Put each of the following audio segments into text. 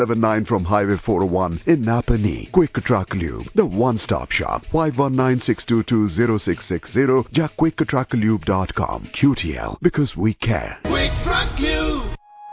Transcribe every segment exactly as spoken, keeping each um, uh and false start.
seven nine from Highway four oh one in Napanee. Quick Truck Lube, the one-stop shop. five one nine, six two two, zero six six zero. Ja quick truck lube dot com. Q T L, because we care. Quick Truck Lube.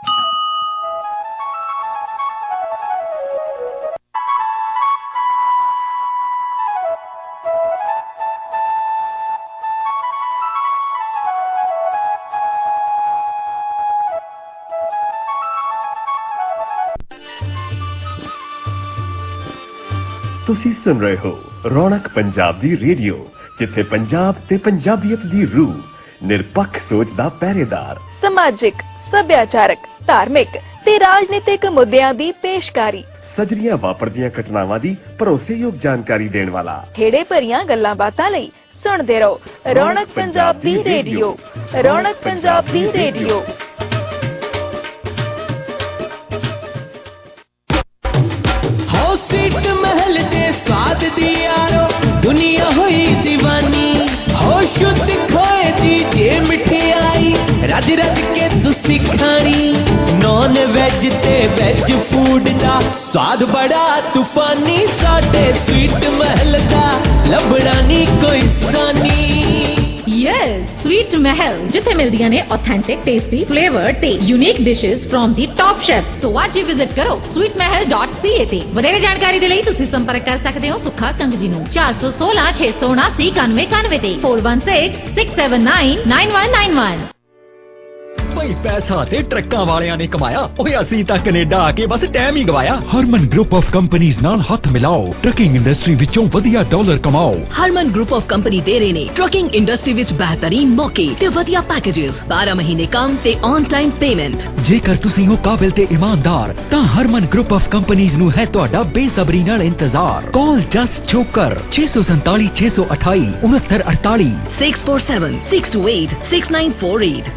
ਤੁਸੀਂ ਸੁਣ ਰਹੇ ਹੋ ਰੌਣਕ ਪੰਜਾਬ ਦੀ radio, ਜਿੱਥੇ ਪੰਜਾਬ ਤੇ ਪੰਜਾਬੀਅਤ ਦੀ ਰੂਹ, ਨਿਰਪੱਖ ਸੋਚ ਦਾ ਪਹਿਰੇਦਾਰ, ਸਮਾਜਿਕ, ਸੱਭਿਆਚਾਰਕ, ਧਾਰਮਿਕ ਤੇ ਰਾਜਨੀਤਿਕ ਮੁੱਦਿਆਂ ਦੀ ਪੇਸ਼ਕਾਰੀ, ਸਜਰੀਆਂ ਵਾਪਰਦੀਆਂ ਘਟਨਾਵਾਂ ਦੀ ਭਰੋਸੇਯੋਗ ਜਾਣਕਾਰੀ ਦੇਣ ਵਾਲਾ, ਖੇੜੇ ਭਰੀਆਂ ਗੱਲਾਂ ਬਾਤਾਂ ਲਈ ਸੁਣਦੇ ਰਹੋ ਰੌਣਕ ਪੰਜਾਬ ਦੀ ਰੇਡੀਓ। ਰੌਣਕ ਪੰਜਾਬ ਦੀ ਰੇਡੀਓ। स्वाद दी यारो दुनिया हुई दीवानी, हो शुद्ध खोए दी जे मिठाई, रज रज के तुसी खानी, नॉन वेज ते वेज फूड दा स्वाद बड़ा तूफानी, साडे स्वीट महल दा लभड़ा नी कोई सानी। Yes, Sweet Mahal, जिथे मिलदियां ने authentic, tasty, flavored ते unique dishes from the top chefs. So आज ही visit करो sweet mahal dot c a ते ਵਧੇਰੇ ਜਾਣਕਾਰੀ ਦੇ ਲਈ ਤੁਸੀਂ ਸੰਪਰਕ ਕਰ ਸਕਦੇ ਹੋ ਸੁੱਖਾ ਕੰਗ ਜੀ ਨੂੰ ਚਾਰ ਸੌ ਸੋਲਾਂ ਛੇ ਸੌ ਉਨਾਸੀ ਇਕਾਨਵੇਂ ਇਕਾਨਵੇਂ ਤੇ four one six, six seven nine, nine one nine one। ਭਾਈ ਪੈਸਾ ਤੇ ਟਰੱਕਾਂ ਵਾਲਿਆਂ ਨੇ ਕਮਾਇਆ, ਓਏ ਅਸੀਂ ਤਾਂ ਕੈਨੇਡਾ ਆ ਕੇ ਬਸ ਟਾਈਮ ਹੀ ਗਵਾਇਆ। ਹਰਮਨ ਗਰੁੱਪ ਆਫ ਕੰਪਨੀਆਂ ਨਾਲ ਹੱਥ ਮਿਲਾਓ, ਟਰੱਕਿੰਗ ਇੰਡਸਟਰੀ ਵਿੱਚੋਂ ਵਧੀਆ ਡਾਲਰ ਕਮਾਓ। ਹਰਮਨ ਗਰੁੱਪ ਆਫ ਕੰਪਨੀ ਦੇ ਰਹੇ ਨੇ ਟਰੱਕਿੰਗ ਇੰਡਸਟਰੀ ਵਿੱਚ ਬਿਹਤਰੀਨ ਮੌਕੇ ਤੇ ਵਧੀਆ ਪੈਕੇजेस, ਬਾਰਾਂ ਮਹੀਨੇ ਕੰਮ ਤੇ ਔਨ ਟਾਈਮ ਪੇਮੈਂਟ। ਜੇਕਰ ਤੁਸੀਂ ਹੋ ਕਾਬਿਲ ਤੇ ਇਮਾਨਦਾਰ ਤਾਂ ਹਰਮਨ ਗਰੁੱਪ ਆਫ ਕੰਪਨੀਆਂ ਨੂੰ ਹੈ ਤੁਹਾਡਾ ਬੇਸਬਰੀ ਨਾਲ ਇੰਤਜ਼ਾਰ। ਕਾਲ ਜਸਟ ਚੋਕਰ ਛੇ ਸੌ ਸੰਤਾਲੀ ਛੇ ਸੌ ਅਠਾਈ ਉਨੱਤਰ ਅੜਤਾਲੀ six four seven, six two eight, six nine four eight।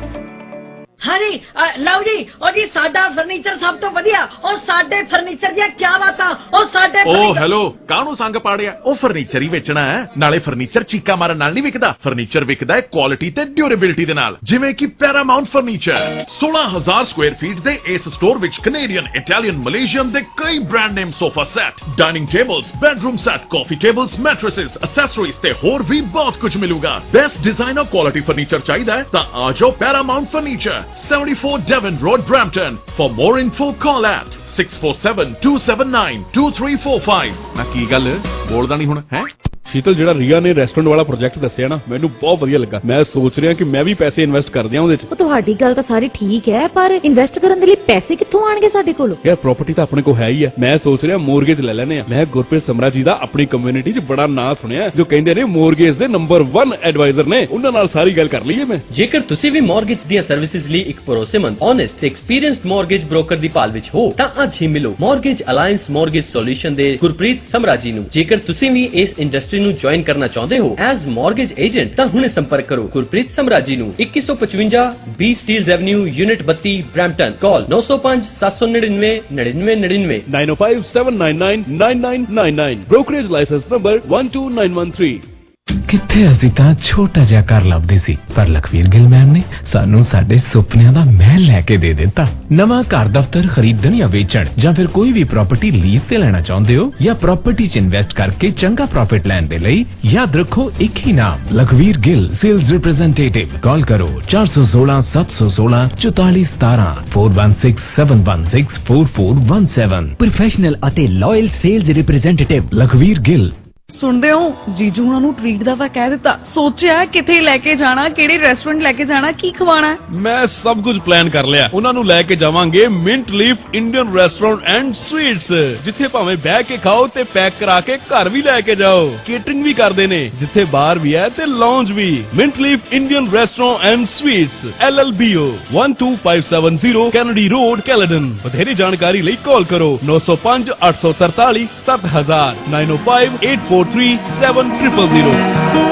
हाँ जी, लव जी, ओ जी साडा फर्नीचर सब तो वधिया, ओ साडे फर्नीचर दी क्या बातां, ओ साडे ओ हेलो काहनू संग पाड़िया, ओ फर्नीचर ही बेचना है, नाले फर्नीचर चीका मारन नाल नहीं विकदा, फर्नीचर विकदा है क्वालिटी ते ड्यूरेबिलिटी दे नाल, जिवें कि पैरामाउंट फर्नीचर सोलह हज़ार स्क्वायर फीट दे इस स्टोर विच कनेडियन, इटालियन, मलेशियन दे कई brand name sofa set, dining tables, bedroom set, coffee tables, mattresses, accessories ते होर भी बहुत कुछ मिलूगा। बेस्ट डिजाइन और क्वालिटी फर्नीचर चाहिए है तां आ जाओ Paramount furniture, seventy-four Devon Road, Brampton. For more info, call at six four seven, two seven nine, two three four five। ਨਾ ਕੀ ਗੱਲ ਬੋਲਦਾ ਨਹੀਂ ਹੁਣ ਹੈ? ਸ਼ੀਤਲ, ਜਿਹੜਾ ਰੀਆ ਨੇ ਰੈਸਟੋਰੈਂਟ ਵਾਲਾ ਪ੍ਰੋਜੈਕਟ ਦੱਸਿਆ ਨਾ, ਮੈਨੂੰ ਬਹੁਤ ਵਧੀਆ ਲੱਗਾ। ਮੈਂ ਸੋਚ ਰਿਹਾ ਕਿ ਮੈਂ ਵੀ ਪੈਸੇ ਇਨਵੈਸਟ ਕਰ ਦਿਆਂ ਉਹਦੇ 'ਚ। ਉਹ ਤੁਹਾਡੀ ਗੱਲ ਤਾਂ ਸਾਰੀ ਠੀਕ ਹੈ, ਪਰ ਇਨਵੈਸਟ ਕਰਨ ਦੇ ਲਈ ਪੈਸੇ ਕਿੱਥੋਂ ਆਣਗੇ ਸਾਡੇ ਕੋਲ? ਯਾਰ ਪ੍ਰਾਪਰਟੀ ਤਾਂ ਆਪਣੇ ਕੋਲ ਹੈ ਹੀ ਹੈ। ਮੈਂ ਸੋਚ ਰਿਹਾ ਮੋਰਗੇਜ ਲੈ ਲੈਨੇ ਆ। ਮੈਂ ਗੁਰਪ੍ਰੀਤ ਸਮਰਾ ਜੀ ਦਾ ਆਪਣੀ ਕਮਿਊਨਿਟੀ 'ਚ ਬੜਾ ਨਾਂ ਸੁਣਿਆ, ਜੋ ਕਹਿੰਦੇ ਨੇ ਮੋਰਗੇਜ ਦੇ ਨੰਬਰ ਇੱਕ ਐਡਵਾਈਜ਼ਰ ਨੇ। ਉਹਨਾਂ ਨਾਲ ਸਾਰੀ ਗੱਲ ਕਰ ਲਈਏ ਮੈਂ। ਜੇਕਰ ਤੁਸੀਂ ਵੀ ਮੋਰਗੇਜ ਦੀਆਂ ਸਰਵਿਸਿਜ਼ ਲਈ ਇੱਕ ਭਰੋਸੇਮੰਦ, ਓਨੈਸਟ ਤੇ ਐਕਸਪੀਰੀਅੰਸਡ ਮੋਰਗੇਜ ਬ੍ਰੋਕਰ ਦੀ ਭਾਲ ਵਿੱਚ ਹੋ ਤਾਂ ਅੱਜ ਹੀ ਮਿਲੋ ਮੋਰਗੇਜ ਅਲਾਈਅੰਸ ਮੋਰਗੇਜ ਸੋਲੂਸ਼ਨ ਦੇ ਗੁਰਪ੍ਰੀਤ ਸਮਰਾ ਜੀ ਨੂੰ। ਜੇਕਰ ਤੁਸੀਂ ਵੀ ਇਸ ਇੰਡਸਟਰੀ ਨੂੰ ਜੁਆਇਨ ਕਰਨਾ ਚਾਹੁੰਦੇ ਹੋ ਐਜ਼ ਮੋਰਗੇਜ ਏਜੰਟ ਤਾਂ ਹੁਣੇ ਸੰਪਰਕ ਕਰੋ ਗੁਰਪ੍ਰੀਤ ਸਮਰਾ ਜੀ ਨੂੰ। ਇੱਕੀ ਸੌ ਪਚਵੰਜਾ ਬੀ ਸਟੀਲਜ਼ ਐਵਨਿਊ, ਯੂਨਿਟ ਬੱਤੀ, ਬ੍ਰੈਂਪਟਨ। ਕਾਲ ਨੌ ਸੌ ਪੰਜ, ਸੱਤ ਸੌ ਨੜਿਨਵੇਂ, ਨੜਿਨਵੇਂ ਨੜਿਨਵੇਂ। nine oh five, seven nine nine, nine nine nine nine। Brokerage licence number one two nine one three। ਕਿੱਥੇ ਅਸੀਂ ਤਾਂ ਛੋਟਾ ਜਿਹਾ ਘਰ ਲੱਭਦੇ ਸੀ, ਪਰ ਲਖਵੀਰ ਗਿੱਲ ਮੈਮ ਨੇ ਸਾਨੂੰ ਸਾਡੇ ਸੁਪਨਿਆਂ ਦਾ ਮਹਿਲ ਲੈ ਕੇ ਦੇ ਦਿੱਤਾ। ਨਵਾਂ ਘਰ ਦਫ਼ਤਰ ਖਰੀਦਣ ਜਾਂ ਵੇਚਣ, ਜਾਂ ਫਿਰ ਕੋਈ ਵੀ ਪ੍ਰਾਪਰਟੀ ਲੀਜ਼ ਤੇ ਲੈਣਾ ਚਾਹੁੰਦੇ ਹੋ, ਜਾਂ ਪ੍ਰਾਪਰਟੀ 'ਚ ਇਨਵੈਸਟ ਕਰਕੇ ਚੰਗਾ ਪ੍ਰੋਫਿਟ ਲੈਣ ਦੇ ਲਈ ਯਾਦ ਰੱਖੋ ਇੱਕ ਹੀ ਨਾਮ, Lakhvir Gill sales representative. Call ਕਰੋ ਚਾਰ ਸੌ ਸੋਲਾਂ, ਸੱਤ ਸੌ ਸੋਲਾਂ, ਚੁਤਾਲੀ ਸਤਾਰਾਂ, four one six, seven one six, four four one seven। Professional ਅਤੇ loyal sales representative Lakhvir Gill. ਸੁਣਦੇ ਹੋ, ਜੀਜੂ ਉਹਨਾਂ ਨੂੰ ਟ੍ਰੀਟ ਦਾ ਤਾਂ ਕਹਿ ਦਿੱਤਾ, ਸੋਚਿਆ ਕਿੱਥੇ ਲੈ ਕੇ ਜਾਣਾ, ਕਿਹੜੇ ਰੈਸਟੋਰੈਂਟ ਲੈ ਕੇ ਜਾਣਾ, ਕੀ ਖਵਾਣਾ। ਮੈਂ ਸਭ ਕੁਝ ਪਲਾਨ ਕਰ ਲਿਆ। ਉਹਨਾਂ ਨੂੰ ਲੈ ਕੇ ਜਾਵਾਂਗੇ Mint Leaf Indian restaurant and sweets, ਜਿੱਥੇ ਭਾਵੇਂ ਬਹਿ ਕੇ ਖਾਓ ਤੇ ਪੈਕ ਕਰਾ ਕੇ ਘਰ ਵੀ ਲੈ ਕੇ ਜਾਓ। ਕੇਟਰਿੰਗ ਵੀ ਕਰਦੇ ਨੇ, ਜਿੱਥੇ ਬਾਰ ਵੀ ਹੈ ਤੇ ਲਾਉਂਜ ਵੀ। Mint Leaf Indian restaurant and sweets, L L B O, one two five seven zero Kennedy road, Caledon. ਵਧੇਰੇ ਜਾਣਕਾਰੀ ਲਈ ਕਾਲ ਕਰੋ ਨੌ ਸੌ ਪੰਜ, ਅੱਠ ਸੌ ਤਰਤਾਲੀ, ਸੱਤ ਹਜ਼ਾਰ, nine oh five, eight four three, seven zero zero zero।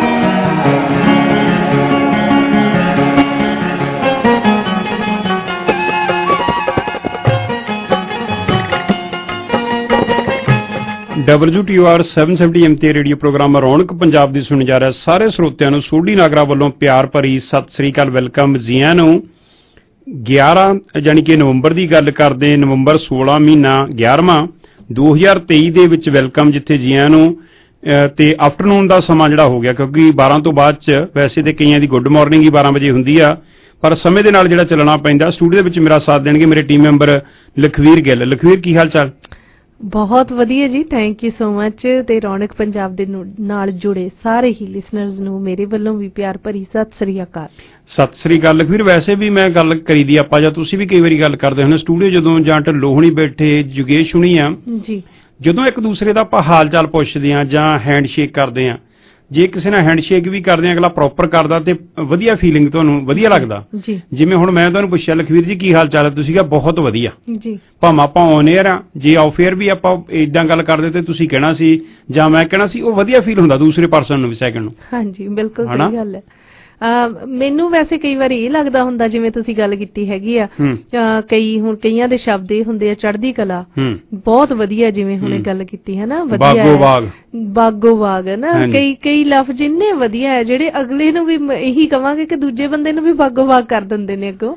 W T O R seven seventy M ਤੇ ਰੇਡੀਓ ਪ੍ਰੋਗਰਾਮ ਰੌਣਕ ਪੰਜਾਬ ਦੀ ਸੁਣੀ ਜਾ ਰਿਹਾ। ਸਾਰੇ ਸਰੋਤਿਆਂ ਨੂੰ ਸੋਢੀ ਨਾਗਰਾ ਵੱਲੋਂ ਪਿਆਰ ਭਰੀ ਸਤਿ ਸ੍ਰੀ ਅਕਾਲ, ਵੈਲਕਮ, ਜੀਆਂ ਨੂੰ। ਗਿਆਰਾਂ ਜਾਣੀ ਕਿ ਨਵੰਬਰ ਦੀ ਗੱਲ ਕਰਦੇ, ਨਵੰਬਰ ਸੋਲਾਂ ਮਹੀਨਾ ਗਿਆਰਵਾਂ ਦੋ ਹਜ਼ਾਰ ਤੇਈ ਦੇ ਵਿੱਚ ਵੈਲਕਮ, ਜਿੱਥੇ ਜੀਆਂ ਨੂੰ ਅ, ਤੇ ਆਫਟਰਨੂਨ ਦਾ ਸਮਾਂ ਜਿਹੜਾ ਹੋ ਗਿਆ, ਕਿਉਂਕਿ ਬਾਰਾਂ ਤੋਂ ਬਾਅਦ ਚ ਵੈਸੇ ਤੇ ਕਈਆਂ ਦੀ ਗੁੱਡ ਮਾਰਨਿੰਗ ਹੀ ਬਾਰਾਂ ਵਜੇ ਹੁੰਦੀ ਆ, ਪਰ ਸਮੇਂ ਦੇ ਨਾਲ ਜਿਹੜਾ ਚੱਲਣਾ ਪੈਂਦਾ। ਸਟੂਡੀਓ ਦੇ ਵਿੱਚ ਮੇਰਾ ਸਾਥ ਦੇਣਗੇ ਮੇਰੇ ਟੀਮ ਮੈਂਬਰ ਲਖਵੀਰ ਗਿੱਲ। ਲਖਵੀਰ, ਕੀ ਹਾਲ ਚਾਲ? ਬਹੁਤ ਵਧੀਆ ਜੀ, ਥੈਂਕ ਯੂ ਸੋ ਮਚ। ਤੇ ਰੌਣਕ ਪੰਜਾਬ ਦੇ ਨਾਲ ਜੁੜੇ ਸਾਰੇ ਹੀ ਲਿਸਨਰਸ ਨੂੰ ਮੇਰੇ ਵੱਲੋਂ ਵੀ ਪਿਆਰ ਭਰੀ ਸਤਿ ਸ੍ਰੀ ਅਕਾਲ। ਸਤਿ ਸ੍ਰੀ ਅਕਾਲ ਲਖਵੀਰ। ਵੈਸੇ ਵੀ ਮੈਂ ਗੱਲ ਕਰੀ ਦੀ ਆਪਾਂ, ਜਾਂ ਤੁਸੀਂ ਵੀ ਕਈ ਵਾਰੀ ਗੱਲ ਕਰਦੇ ਹੋ ਸਟੂਡੀਓ, ਜਦੋਂ ਜਾਂ ਢਿੱਲੋਂ ਹੁਣੀ ਬੈਠੇ, ਜੁਗੇਸ਼ ਹੁਣੀ ਆ ਜੀ, ਜਦੋਂ ਇੱਕ ਦੂਸਰੇ ਦਾ ਆਪਾਂ ਹਾਲ ਚਾਲ ਪੁੱਛਦੇ ਹਾਂ ਜਾਂ ਹੈਂਡਸ਼ੇਕ ਕਰਦੇ ਹਾਂ, ਜੇ ਕਿਸੇ ਨਾਲ ਹੈਂਡਸ਼ੇਕ ਵੀ ਕਰਦੇ ਹਾਂ, ਅਗਲਾ ਪ੍ਰੋਪਰ ਕਰਦਾ ਤੇ ਵਧੀਆ ਫੀਲਿੰਗ ਤੁਹਾਨੂੰ ਵਧੀਆ ਲੱਗਦਾ। ਜਿਵੇਂ ਹੁਣ ਮੈਂ ਤੁਹਾਨੂੰ ਪੁੱਛਿਆ ਲਖਵੀਰ ਜੀ ਕੀ ਹਾਲ ਚਾਲ ਹੈ, ਤੁਸੀਂ ਕਿਹਾ ਬਹੁਤ ਵਧੀਆ ਜੀ। ਭਾਵੇਂ ਆਪਾਂ ਔਨ ਏਅਰ ਆ, ਜੇ ਆਫ ਏਅਰ ਵੀ ਆਪਾਂ ਇਦਾਂ ਗੱਲ ਕਰਦੇ ਤੇ ਤੁਸੀਂ ਕਹਿਣਾ ਸੀ ਜਾਂ ਮੈਂ ਕਹਿਣਾ ਸੀ, ਉਹ ਵਧੀਆ ਫੀਲ ਹੁੰਦਾ ਦੂਸਰੇ ਪਰਸਨ ਨੂੰ ਵੀ, ਸੈਕਿੰਡ ਨੂੰ। ਹਾਂਜੀ, ਬਿਲਕੁਲ ਸਹੀ ਗੱਲ ਹੈ। ਮੈਨੂੰ ਵੈਸੇ ਕਈ ਵਾਰੀ ਇਹ ਲੱਗਦਾ ਹੁੰਦਾ, ਜਿਵੇਂ ਤੁਸੀਂ ਗੱਲ ਕੀਤੀ ਹੈਗੀ ਆ, ਕਈ ਹੁਣ ਕਈਆਂ ਦੇ ਸ਼ਬਦ ਇਹ ਹੁੰਦੇ ਆ, ਚੜ੍ਹਦੀ ਕਲਾ, ਬਹੁਤ ਵਧੀਆ, ਜਿਵੇਂ ਹੁਣ ਇਹ ਗੱਲ ਕੀਤੀ ਹੈ ਨਾ, ਵਧੀਆ ਬਾਗੋ ਬਾਗ ਹੈ ਨਾ, ਕਈ ਕਈ ਲਫ਼ਜ਼ ਇੰਨੇ ਵਧੀਆ ਹੈ ਜਿਹੜੇ ਅਗਲੇ ਨੂੰ ਵੀ ਇਹੀ ਕਵਾਂਗੇ ਕਿ ਦੂਜੇ ਬੰਦੇ ਨੂੰ ਵੀ ਬਾਗੋ ਬਾਗ ਕਰ ਦਿੰਦੇ ਨੇ ਅੱਗੋਂ।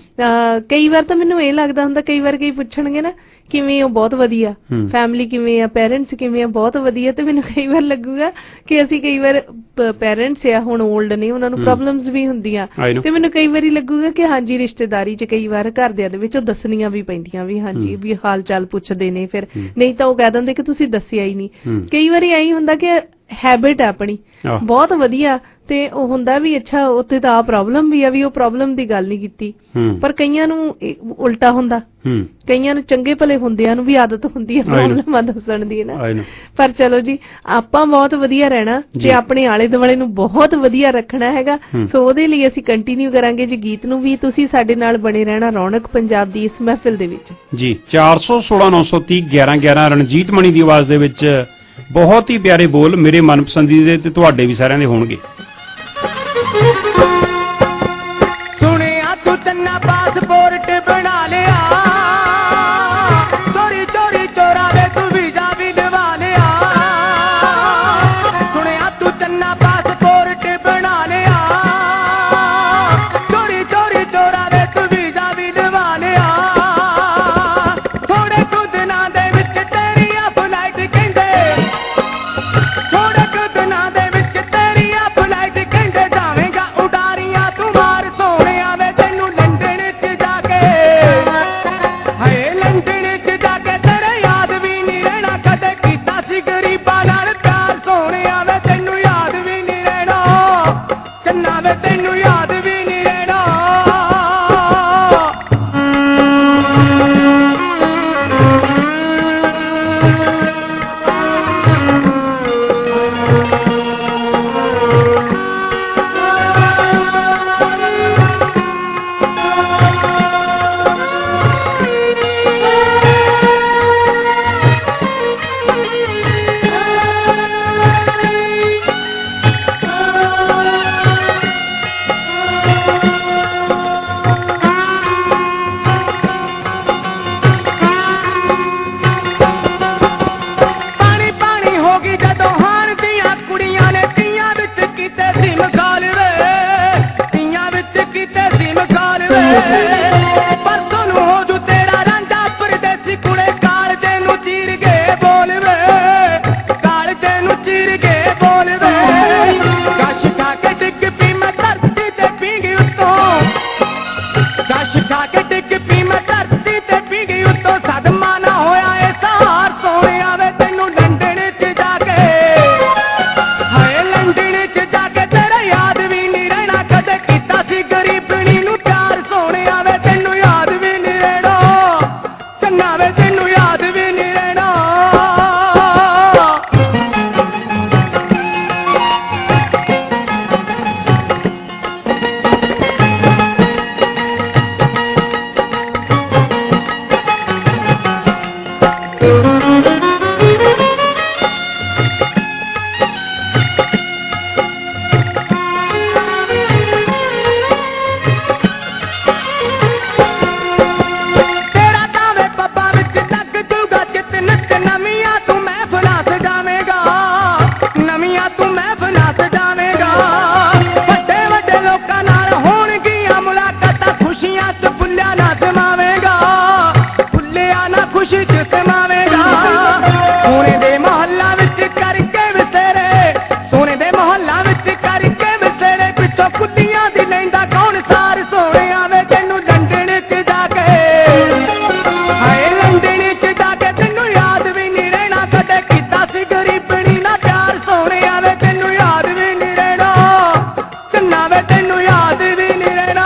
ਕਈ ਵਾਰ ਤਾਂ ਮੈਨੂੰ ਇਹ ਲੱਗਦਾ ਹੁੰਦਾ, ਕਈ ਵਾਰ ਕਈ ਪੁੱਛਣਗੇ ਨਾ ਕਿਵੇਂ, ਉਹ ਬਹੁਤ ਵਧੀਆ, ਫੈਮਿਲੀ ਕਿਵੇਂ ਆ, ਪੇਰੈਂਟਸ ਕਿਵੇਂ ਆ, ਬਹੁਤ ਵਧੀਆ। ਤੇ ਮੈਨੂੰ ਕਈ ਵਾਰ ਲੱਗੂਗਾ ਕਿ ਅਸੀਂ ਕਈ ਵਾਰ ਪੇਰੈਂਟਸ ਆ ਹੁਣ ਓਲਡ ਨੇ, ਉਹਨਾਂ ਨੂੰ ਪ੍ਰੋਬਲਮਸ ਵੀ ਹੁੰਦੀਆਂ, ਤੇ ਮੈਨੂੰ ਕਈ ਵਾਰੀ ਲੱਗੂਗਾ ਕਿ ਹਾਂਜੀ ਰਿਸ਼ਤੇਦਾਰੀ ਚ ਕਈ ਵਾਰ ਘਰਦਿਆਂ ਦੇ ਵਿੱਚ ਉਹ ਦੱਸਣੀਆਂ ਵੀ ਪੈਂਦੀਆਂ ਵੀ ਹਾਂਜੀ ਵੀ ਹਾਲ ਚਾਲ ਪੁੱਛਦੇ ਨੇ, ਫਿਰ ਨਹੀਂ ਤਾਂ ਉਹ ਕਹਿ ਦਿੰਦੇ ਕਿ ਤੁਸੀਂ ਦੱਸਿਆ ਹੀ ਨਹੀਂ। ਕਈ ਵਾਰੀ ਐਂ ਹੁੰਦਾ ਕਿ ਹੈਬਿਟ ਹੈ ਆਪਣੀ ਬਹੁਤ ਵਧੀਆ, ਤੇ ਉਹ ਹੁੰਦਾ ਵੀ ਅੱਛਾ ਉੱਥੇ ਤਾਂ ਆ ਪ੍ਰੋਬਲਮ ਵੀ ਆ, ਵੀ ਉਹ ਪ੍ਰੋਬਲਮ ਦੀ ਗੱਲ ਨਹੀਂ ਕੀਤੀ। ਪਰ ਕਈਆਂ ਨੂੰ ਉਲਟਾ ਹੁੰਦਾ, ਕਈਆਂ ਨੂੰ ਚੰਗੇ ਭਲੇ ਹੁੰਦਿਆਂ ਨੂੰ ਵੀ ਆਦਤ ਹੁੰਦੀ ਹੈ ਪ੍ਰੋਬਲਮਾਂ ਦੱਸਣ ਦੀ ਨਾ। ਪਰ ਚਲੋ ਜੀ, ਆਪਾਂ ਬਹੁਤ ਵਧੀਆ ਰਹਿਣਾ ਤੇ ਆਪਣੇ ਆਲੇ ਦੁਆਲੇ ਨੂੰ ਬਹੁਤ ਵਧੀਆ ਰੱਖਣਾ ਹੈਗਾ, ਸੋ ਉਹਦੇ ਲਈ ਅਸੀਂ ਕੰਟੀਨਿਊ ਕਰਾਂਗੇ ਜੀ ਗੀਤ ਨੂੰ ਵੀ। ਤੁਸੀਂ ਸਾਡੇ ਨਾਲ ਬਣੇ ਰਹਿਣਾ ਰੌਣਕ ਪੰਜਾਬ ਦੀ ਇਸ ਮਹਿਫਿਲ ਦੇ ਵਿੱਚ ਜੀ। ਚਾਰ ਸੌ ਸੋਲਾਂ ਨੌ ਸੌ ਤੀਹ ਗਿਆਰਾਂ ਗਿਆਰਾਂ ਰਣਜੀਤ ਮਣੀ ਦੀ ਆਵਾਜ਼ ਦੇ ਵਿੱਚ ਬਹੁਤ ਹੀ ਪਿਆਰੇ ਬੋਲ, ਮੇਰੇ ਮਨਪਸੰਦੀਦੇ ਤੇ ਤੁਹਾਡੇ ਵੀ ਸਾਰਿਆਂ ਦੇ ਹੋਣਗੇ। ਸੁਣਿਆ ਤੂੰ ਤੰਨਾ ਪਾਸਪੋਰਟ ਬਣਾ ਲਿਆ, ਚੋਰੀ ਚੋਰੀ ਚੋਰਾ ਵੇ ਤੂੰ ਵੀਜ਼ਾ ਵੀ ਲਵਾ ਲਿਆ। ਸੁਣਿਆ ਤੂੰ ਤੰਨਾ ਪਾਸਪੋਰਟ ਬਣਾ ਲਿਆ, ਚੋਰੀ ਚੋਰੀ ਚੋਰਾ ਵੇ ਤੂੰ ਵੀਜ਼ਾ ਵੀ ਲਵਾ ਲਿਆ। ਥੋੜੇ ਕੁ ਦਿਨਾਂ ਦੇ ਵਿੱਚ ਤੇਰੀ ਆ ਫਲਾਈਟ ਕਹਿੰਦੇ, ਥੋੜੇ ਕੁ ਦਿਨਾਂ ਦੇ ਵਿੱਚ ਤੇਰੀ ਆ ਫਲਾਈਟ ਸੋਨੇ ਦੇ ਮਹੱਲਾ ਵਿੱਚ ਕਰਕੇ ਵਿਸੇਰੇ ਸੋਨੇ ਦੇ ਮਹੱਲਾ ਵਿੱਚ ਕਰਕੇ ਵਿਸੇਰੇ ਪਿੱਛੋਂ ਕੁੱਤੀਆਂ ਦੀ ਲੈਂਦਾ ਕੌਣ ਸਾਰ ਸੋਹਣਿਆ ਵੇ ਤੈਨੂੰ ਲੰਡਨ ਚ ਜਾ ਕੇ ਹਾਏ ਲੰਡਨ ਚ ਜਾ ਕੇ ਤੈਨੂੰ ਯਾਦ ਵੀ ਨਹੀਂ ਰਹਿਣਾ ਕਦੇ ਕੀਤਾ ਸੀ ਗਰੀਬਣੀ ਨਾ ਪਿਆਰ ਸੋਹਣਿਆ ਵੇ ਤੈਨੂੰ ਯਾਦ ਵੀ ਨਹੀਂ ਰਹਿਣਾ ਚੰਨਾ ਵੇ ਤੈਨੂੰ ਯਾਦ ਵੀ ਨਹੀਂ ਰਹਿਣਾ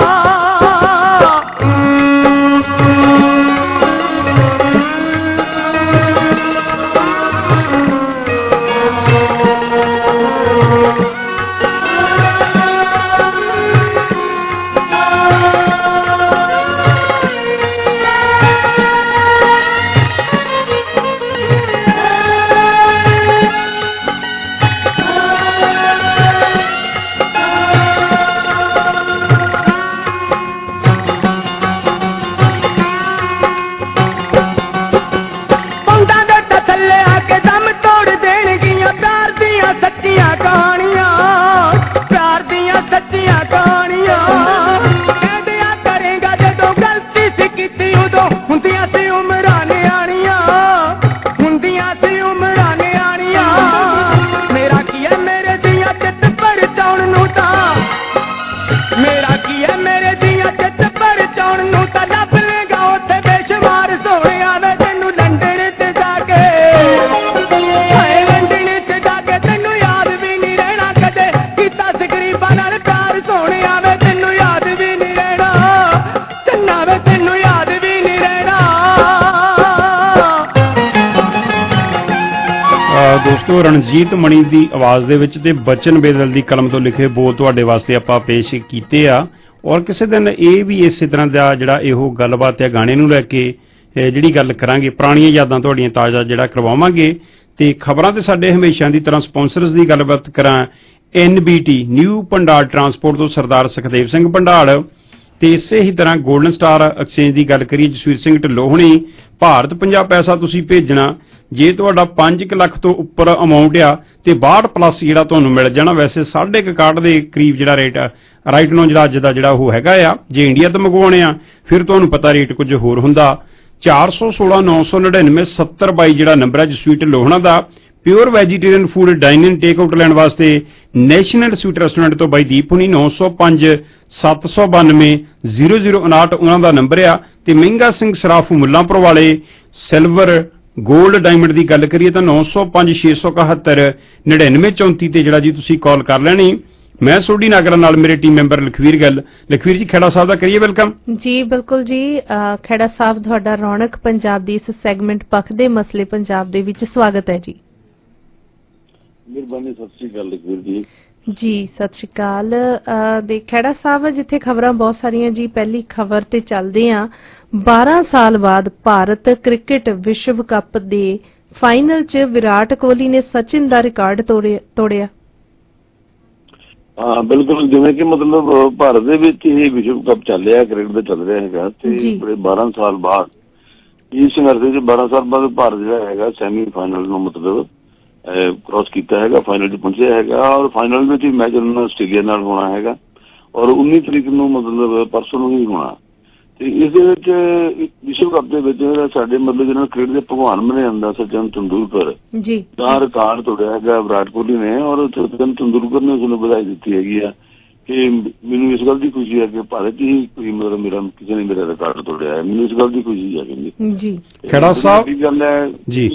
ਦੋਸਤੋ ਰਣਜੀਤ ਮਣੀ ਦੀ ਆਵਾਜ਼ ਦੇ ਵਿੱਚ ਤੇ ਬਚਨ ਬੇਦਲ ਦੀ ਕਲਮ ਤੋਂ ਲਿਖੇ ਬੋਲ ਤੁਹਾਡੇ ਵਾਸਤੇ ਆਪਾਂ ਪੇਸ਼ ਕੀਤੇ ਆ ਔਰ ਕਿਸੇ ਦਿਨ ਇਹ ਵੀ ਇਸੇ ਤਰ੍ਹਾਂ ਦਾ ਜਿਹੜਾ ਇਹੋ ਗੱਲਬਾਤ ਹੈ ਗਾਣੇ ਨੂੰ ਲੈ ਕੇ ਜਿਹੜੀ ਗੱਲ ਕਰਾਂਗੇ ਪੁਰਾਣੀਆਂ ਯਾਦਾਂ ਤੁਹਾਡੀਆਂ ਤਾਜ਼ਾ ਜਿਹੜਾ ਕਰਵਾਵਾਂਗੇ ਤੇ ਖਬਰਾਂ ਤੇ ਸਾਡੇ ਹਮੇਸ਼ਾ ਦੀ ਤਰ੍ਹਾਂ ਸਪਾਂਸਰਸ ਦੀ ਗੱਲਬਾਤ ਕਰਾਂ N B T new Bhandar transport ਤੋਂ ਸਰਦਾਰ ਸੁਖਦੇਵ ਸਿੰਘ ਭੰਡਾਰ ਤੇ ਇਸੇ ਹੀ ਤਰ੍ਹਾਂ ਗੋਲਡਨ ਸਟਾਰ ਐਕਸਚੇਂਜ ਦੀ ਗੱਲ ਕਰੀਏ ਜਸਵੀਰ ਸਿੰਘ ਢਿੱਲੋਂ ਹੁਣੀ ਭਾਰਤ ਪੰਜਾਬ ਪੈਸਾ ਤੁਸੀਂ ਭੇਜਣਾ ਜੇ ਤੁਹਾਡਾ ਪੰਜ ਲੱਖ ਤੋਂ ਉੱਪਰ ਅਮਾਉਂਟ ਆ ਤੇ ਬਾਹਠ ਪਲੱਸ ਜਿਹੜਾ ਤੁਹਾਨੂੰ ਮਿਲ ਜਾਣਾ ਵੈਸੇ ਸਾਢੇ ਕੁ ਕਾਰਡ ਦੇ ਕਰੀਬ ਜਿਹੜਾ ਰੇਟ ਆ ਰਾਈਟ ਨੂੰ ਜਿਹੜਾ ਅੱਜ ਦਾ ਜਿਹੜਾ ਉਹ ਹੈਗਾ ਆ ਜੇ ਇੰਡੀਆ ਤੋਂ ਮੰਗਵਾਉਣੇ ਆ ਫਿਰ ਤੁਹਾਨੂੰ ਪਤਾ ਰੇਟ ਕੁਝ ਹੋਰ ਹੁੰਦਾ ਚਾਰ ਸੌ ਸੋਲਾਂ ਨੌ ਸੌ ਨੜਿਨਵੇਂ ਸੱਤਰ ਬਾਈ ਜਿਹੜਾ ਨੰਬਰ ਹੈ ਜਸਵੀਰ ਢਿੱਲੋਂ ਹੁਣਾਂ ਦਾ pure vegetarian food dining take out ਲੈਣ ਵਾਸਤੇ ਨੈਸ਼ਨਲ ਸਵੀਟ ਰੈਸਟੋਰੈਂਟ ਤੋਂ ਬਾਈ ਦੀਪ ਹੁਣੀ ਨੌ ਸੌ ਪੰਜ ਸੱਤ ਸੌ ਬਾਨਵੇਂ ਜ਼ੀਰੋ ਜ਼ੀਰੋ ਉਨਾਹਠ ਉਹਨਾਂ ਦਾ ਨੰਬਰ ਆ ਤੇ ਮਹਿੰਗਾ ਸਿੰਘ ਸਰਾਫ ਮੁੱਲਾਂਪੁਰ ਵਾਲੇ ਸਿਲਵਰ ਗੋਲਡ ਡਾਇਮੰਡ ਦੀ ਗੱਲ ਕਰੀਏ ਤਾਂ ਨੌ ਸੌ ਪੰਜ ਛੇ ਸੌ ਇਕਹੱਤਰ ਨੜਿਨਵੇਂ ਚੌਂਤੀ ਤੇ ਜਿਹੜਾ ਜੀ ਤੁਸੀਂ ਕਾਲ ਕਰ ਲੈਣੀ ਮੈਂ ਸੋਢੀ ਨਾਗਰਾ ਨਾਲ ਮੇਰੇ ਟੀਮ ਮੈਂਬਰ ਲਖਵੀਰ ਗੱਲ ਲਖਵੀਰ ਜੀ ਖੇੜਾ ਸਾਹਿਬ ਦਾ ਕਰੀਏ ਵੈਲਕਮ ਜੀ ਬਿਲਕੁਲ ਜੀ ਖੇੜਾ ਸਾਹਿਬ ਤੁਹਾਡਾ ਰੌਣਕ ਪੰਜਾਬ ਦੀ ਇਸ ਸੈਗਮੈਂਟ ਪੱਖ ਦੇ ਮਸਲੇ ਪੰਜਾਬ ਦੇ ਵਿੱਚ ਸਵਾਗਤ ਹੈ ਜੀ ਮਿਹਰਬਾਨੀ ਸਤਿ ਸ਼੍ਰੀ ਅਕਾਲ ਲਖਵੀਰ ਜੀ ਜੀ ਸਤਿ ਸ਼੍ਰੀ ਅਕਾਲ ਦੇ ਖੇੜਾ ਸਾਹਿਬ ਜਿੱਥੇ ਖਬਰਾਂ ਬਹੁਤ ਸਾਰੀਆਂ ਜੀ ਪਹਿਲੀ ਖਬਰ ਤੇ ਚੱਲਦੇ ਆ ਬਾਰਾਂ ਸਾਲ ਬਾਅਦ ਭਾਰਤ ਕ੍ਰਿਕਟ ਵਿਸ਼ਵ ਕੱਪ ਦੇ ਫਾਈਨਲ 'ਚ ਵਿਰਾਟ ਕੋਹਲੀ ਨੇ ਸਚਿਨ ਦਾ ਰਿਕਾਰਡ ਤੋੜਿਆ ਹਾਂ ਬਿਲਕੁਲ ਜਿਵੇਂ ਕਿ ਮਤਲਬ ਭਾਰਤ ਦੇ ਵਿੱਚ ਇਹ ਵਿਸ਼ਵ ਕੱਪ ਚੱਲ ਰਿਹਾ ਕ੍ਰਿਕਟ ਦਾ ਚੱਲ ਰਿਹਾ ਹੈਗਾ ਤੇ ਬੜੇ ਬਾਰਾਂ ਸਾਲ ਬਾਅਦ ਇਸ ਸੰਘਰਸ਼ ਵਿੱਚ ਬਾਰਾਂ ਸਾਲ ਬਾਅਦ ਭਾਰਤ ਜਿਹੜਾ ਹੈਗਾ ਸੈਮੀ ਫਾਈਨਲ ਨੂੰ ਮਤਲਬ ਕ੍ਰਾਸ ਕੀਤਾ ਹੈਗਾ ਫਾਈਨਲ 'ਚ ਪਹੁੰਚਿਆ ਹੈਗਾ ਔਰ ਫਾਈਨਲ ਵਿੱਚ ਵੀ ਮੈਚ ਉਹਨਾਂ ਆਸਟ੍ਰੇਲੀਆ ਨਾਲ ਹੋਣਾ ਹੈਗਾ ਔਰ ਉੱਨੀ ਤਰੀਕ ਨੂੰ ਮਤਲਬ ਪਰਸੋਂ ਨੂੰ ਹੀ ਹੋਣਾ ਤੇ ਇਸ ਦੇ ਵਿੱਚ ਵਿਸ਼ਵ ਕੱਪ ਦੇ ਵਿੱਚ ਸਾਡੇ ਮਤਲਬ ਜਿਹਨਾਂ ਕ੍ਰਿਕਟ ਦੇ ਭਗਵਾਨ ਮੰਨਿਆ ਜਾਂਦਾ ਸਚਿਨ ਤੰਦੂਲਕਰ ਜੀ ਦਾ ਰਿਕਾਰਡ ਤੋੜਿਆ ਹੈਗਾ ਵਿਰਾਟ ਕੋਹਲੀ ਨੇ ਔਰ ਸਚਿਨ ਤੰਦੂਲਕਰ ਨੇ ਉਸਨੂੰ ਵਧਾਈ ਦਿੱਤੀ ਹੈਗੀ ਆ ਕਿ ਮੈਨੂੰ ਇਸ ਗੱਲ ਦੀ ਖੁਸ਼ੀ ਹੈ ਕਿ ਭਾਰਤ ਹੀ ਕੋਈ ਮਤਲਬ ਮੇਰਾ ਕਿਸੇ ਨੇ ਮੇਰਾ ਰਿਕਾਰਡ ਤੋੜਿਆ ਹੈ ਮੈਨੂੰ ਇਸ ਗੱਲ ਦੀ ਖੁਸ਼ੀ ਹੈ ਕਹਿੰਦੀ ਜੀ ਖੇੜਾ ਸਾਹਿਬ ਗੱਲ ਹੈ ਜੀ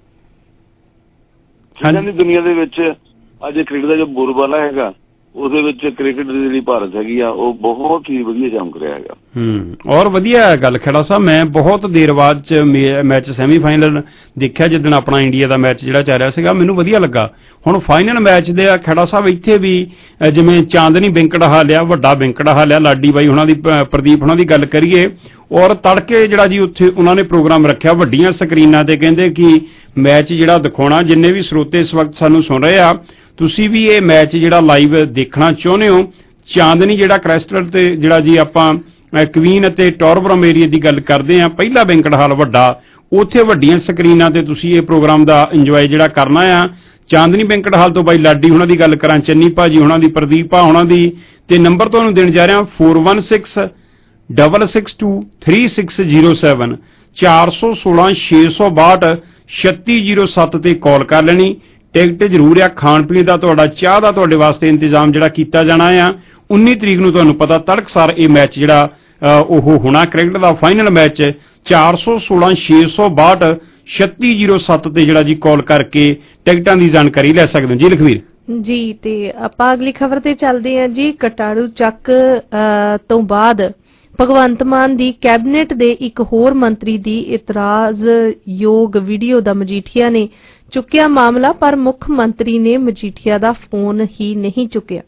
ਹਾਂਜੀ ਦੁਨੀਆ ਦੇ ਵਿੱਚ ਅੱਜ ਕ੍ਰਿਕਟ ਦਾ ਜੋ ਬੋਲਬਾਲਾ ਹੈਗਾ ਉਹਦੇ ਵਿੱਚ ਕ੍ਰਿਕਟ ਦੀ ਜਿਹੜੀ ਭਾਰਤ ਹੈਗੀ ਆ ਉਹ ਬਹੁਤ ਹੀ ਵਧੀਆ ਚਮਕ ਰਿਹਾ ਹੈਗਾ ਹੂੰ ਔਰ ਵਧੀਆ ਗੱਲ ਖੇੜਾ ਸਾਹਿਬ ਮੈਂ ਬਹੁਤ ਦੇਰ ਬਾਅਦ ਚ ਮੈਚ ਸੈਮੀਫਾਈਨਲ ਦੇਖਿਆ ਜਿੱਦਣ ਆਪਣਾ ਇੰਡੀਆ ਦਾ ਮੈਚ ਜਿਹੜਾ ਚੱਲ ਰਿਹਾ ਸੀਗਾ ਮੈਨੂੰ ਵਧੀਆ ਲੱਗਾ ਹੁਣ ਫਾਈਨਲ ਮੈਚ ਦੇ ਆ ਖੇੜਾ ਸਾਹਿਬ ਇੱਥੇ ਵੀ ਜਿਵੇਂ ਚਾਂਦਨੀ ਬਿੰਕਟ ਹਾਲਿਆ ਵੱਡਾ ਬਿੰਕਟ ਹਾਲਿਆ ਲਾਡੀ ਬਾਈ ਉਹਨਾਂ ਦੀ ਪ੍ਰਦੀਪ ਉਹਨਾਂ ਦੀ ਗੱਲ ਕਰੀਏ ਔਰ ਤੜਕੇ ਜਿਹੜਾ ਜੀ ਉੱਥੇ ਉਹਨਾਂ ਨੇ ਪ੍ਰੋਗਰਾਮ ਰੱਖਿਆ ਵੱਡੀਆਂ ਸਕਰੀਨਾਂ ਤੇ ਕਹਿੰਦੇ ਕਿ ਮੈਚ ਜਿਹੜਾ ਦਿਖਾਉਣਾ ਜਿੰਨੇ ਵੀ ਸਰੋਤੇ ਇਸ ਵਕਤ ਸਾਨੂੰ ਸੁਣ ਰਹੇ ਆ ਤੁਸੀਂ ਵੀ ਇਹ ਮੈਚ ਜਿਹੜਾ ਲਾਈਵ ਦੇਖਣਾ ਚਾਹੁੰਦੇ ਹੋ ਚਾਂਦਨੀ ਜਿਹੜਾ ਕ੍ਰੈਸਟਲ ਤੇ ਜਿਹੜਾ ਜੀ ਆਪਾਂ ਕਵੀਨ ਅਤੇ ਟੌਰਬਰਮ ਏਰੀਆ ਦੀ ਗੱਲ ਕਰਦੇ ਆ ਪਹਿਲਾ ਬੈਂਕਟ ਹਾਲ ਵੱਡਾ ਉੱਥੇ ਵੱਡੀਆਂ ਸਕਰੀਨਾਂ ਤੇ ਤੁਸੀਂ ਇਹ ਪ੍ਰੋਗਰਾਮ ਦਾ ਇੰਜੋਏ ਜਿਹੜਾ ਕਰਨਾ ਆ ਚਾਂਦਨੀ ਬੈਂਕਟ ਹਾਲ ਤੋਂ ਬਾਈ ਲਾਡੀ ਉਹਨਾਂ ਦੀ ਗੱਲ ਕਰਾਂ ਚੰਨੀ ਭਾਜੀ ਉਹਨਾਂ ਦੀ ਪ੍ਰਦੀਪ ਭਾ ਉਹਨਾਂ ਦੀ ਤੇ ਨੰਬਰ ਤੁਹਾਨੂੰ ਦੇਣ ਜਾ ਰਿਹਾ four one six six six two three six zero seven ਚਾਰ ਸੌ ਸੋਲਾਂ ਛੇ ਸੌ ਬਾਹਠ ਛੱਤੀ ਜ਼ੀਰੋ ਸੱਤ ਤੇ ਕਾਲ ਕਰ ਲੈਣੀ। ਟਿਕਟ ਜ਼ਰੂਰ ਆ, ਖਾਣ ਪੀਣ ਦਾ ਤੁਹਾਡਾ, ਚਾਹ ਦਾ ਤੁਹਾਡੇ ਵਾਸਤੇ ਇੰਤਜ਼ਾਮ ਜਿਹੜਾ ਕੀਤਾ ਜਾਣਾ ਆ। ਉੱਨੀ ਤਰੀਕ ਨੂੰ ਤੁਹਾਨੂੰ ਪਤਾ ਤੜਕਸਾਰ ਇਹ ਮੈਚ ਜਿਹੜਾ ਉਹ ਹੋਣਾ, ਕ੍ਰਿਕਟ ਦਾ ਫਾਈਨਲ ਮੈਚ। ਚਾਰ ਸੌ ਸੋਲਾਂ ਛੇ ਸੌ ਬਾਹਠ ਛੱਤੀ ਜ਼ੀਰੋ ਸੱਤ ਤੇ ਜਿਹੜਾ ਜੀ ਕਾਲ ਕਰਕੇ ਟਿਕਟਾਂ ਦੀ ਜਾਣਕਾਰੀ ਲੈ ਸਕਦੇ ਹੋ ਜੀ ਲਖਵੀਰ ਜੀ। ਤੇ ਆਪਾਂ ਅਗਲੀ ਖਬਰ ਤੇ ਚੱਲਦੇ ਹਾਂ ਜੀ। ਕਟਾਰੂ ਚੱਕ ਤੋਂ ਬਾਅਦ ਭਗਵੰਤ ਮਾਨ ਦੀ ਕੈਬਨਿਟ ਦੇ ਇੱਕ ਹੋਰ ਮੰਤਰੀ ਦੀ ਇਤਰਾਜ਼ਯੋਗ ਵੀਡੀਓ ਦਾ ਮਜੀਠੀਆ ਨੇ ਚੁੱਕਿਆ ਮਾਮਲਾ, ਪਰ ਮੁੱਖ ਮੰਤਰੀ ਨੇ ਮਜੀਠੀਆ ਦਾ ਫੋਨ ਹੀ ਨਹੀਂ ਚੁੱਕਿਆ।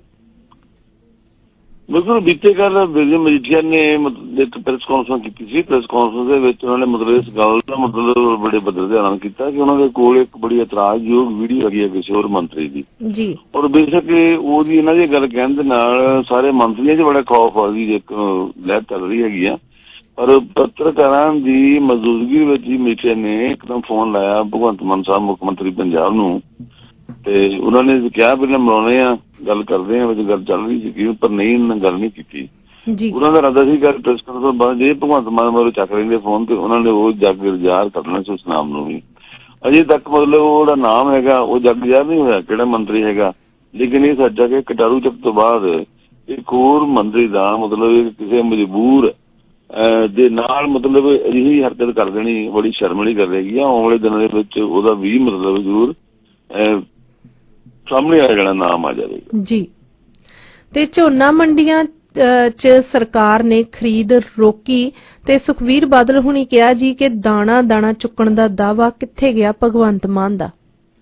ਬਿਲਕੁਲ ਬੀਤੇ ਕੱਲ ਵਿਜੇ ਮਜੀਠੀਆ ਨੇ ਇੱਕ ਪ੍ਰੈਸ ਕਾਨਫਰੰਸ ਕੀਤੀ ਸੀ। ਪ੍ਰੈਸ ਕਾਨਫਰੰਸ ਦੇ ਵਿੱਚ ਉਹਨਾਂ ਨੇ ਮਤਲਬ ਇਸ ਗੱਲ ਦਾ ਮਤਲਬ ਬੜੇ ਪੱਧਰ ਤੇ ਐਲਾਨ ਕੀਤਾ ਕਿ ਉਹਨਾਂ ਦੇ ਕੋਲ ਇੱਕ ਬੜੀ ਇਤਰਾਜ਼ਯੋਗ ਵੀਡੀਓ ਹੈਗੀ ਹੈ ਕਿਸੇ ਹੋਰ ਮੰਤਰੀ ਦੀ ਜੀ। ਔਰ ਬੇਸ਼ੱਕ ਉਹਦੀ ਇਹਨਾਂ ਦੀ ਗੱਲ ਕਹਿਣ ਦੇ ਨਾਲ ਸਾਰੇ ਮੰਤਰੀਆਂ 'ਚ ਬੜਾ ਖੌਫ ਆ ਗਈ, ਇੱਕ ਲਹਿਰ ਚੱਲ ਰਹੀ ਹੈਗੀ ਆ। ਪਰ ਪੱਤਰਕਾਰਾਂ ਦੀ ਮੌਜੂਦਗੀ ਵਿੱਚ ਹੀ ਮਜੀਠੀਆ ਨੇ ਇੱਕਦਮ ਫੋਨ ਲਾਇਆ ਭਗਵੰਤ ਮਾਨ ਸਾਹਿਬ ਮੁੱਖ ਮੰਤਰੀ ਪੰਜਾਬ ਨੂੰ, ਤੇ ਉਹਨਾਂ ਨੇ ਕਿਹਾ ਪਹਿਲਾਂ ਮਿਲਾਉਣੇ ਆ, ਗੱਲ ਕਰਦੇ ਆ, ਵਿੱਚ ਗੱਲ ਚੱਲ ਰਹੀ ਸੀ ਪਰ ਨਹੀਂ ਇਹਨਾਂ ਨੇ ਗੱਲ ਨਹੀਂ ਕੀਤੀ। ਉਹਨਾਂ ਦਾ ਇਰਾਦਾ ਸੀ ਗੱਲ ਪ੍ਰੈਸ ਕਰਨ ਤੋਂ ਬਾਅਦ ਜੇ ਭਗਵੰਤ ਮਾਨ ਵੱਲੋਂ ਚੱਕ ਲੈਂਦੇ ਫੋਨ ਤੇ ਉਹਨਾਂ ਨੇ ਉਹ ਜੱਗ ਜ਼ਾਹਰ ਕਰਨਾ ਸੀ ਉਸ ਨਾਮ ਨੂੰ ਵੀ। ਅਜੇ ਤੱਕ ਮਤਲਬ ਉਹ ਜਿਹੜਾ ਨਾਮ ਹੈਗਾ ਉਹ ਜੱਗ ਜ਼ਾਹਰ ਨਹੀਂ ਹੋਇਆ ਕਿਹੜਾ ਮੰਤਰੀ ਹੈਗਾ, ਲੇਕਿਨ ਇਹ ਸੱਚ ਹੈ ਕਿ ਕਟਾਰੂ ਚੱਕ ਤੋਂ ਬਾਅਦ ਇੱਕ ਹੋਰ ਮੰਤਰੀ ਦਾ ਮਤਲਬ ਕਿਸੇ ਮਜਬੂਰ ਦੇ ਨਾਲ ਮਤਲਬ ਅਜਿਹੀ ਹਰਕਤ ਕਰ ਦੇਣੀ ਬੜੀ ਸ਼ਰਮ ਵਾਲੀ ਗੱਲ ਹੈਗੀ ਆ। ਆਉਣ ਵਾਲੇ ਦਿਨਾਂ ਦੇ ਵਿੱਚ ਉਹਦਾ ਵੀ ਮਤਲਬ ਜ਼ਰੂਰ ਸਾਹਮਣੇ ਆ ਜਾਣਾ, ਨਾਮ ਆ ਜਾਵੇਗਾ ਜੀ। ਤੇ ਝੋਨਾ ਮੰਡੀਆਂ ਚ ਸਰਕਾਰ ਨੇ ਖਰੀਦ ਰੋਕੀ ਤੇ ਸੁਖਵੀਰ ਬਾਦਲ ਹੁਣੀ ਕਿਹਾ ਜੀ ਕਿ ਦਾਣਾ ਦਾਣਾ ਚੁੱਕਣ ਦਾ ਦਾਅਵਾ ਕਿੱਥੇ ਗਿਆ ਭਗਵੰਤ ਮਾਨ ਦਾ।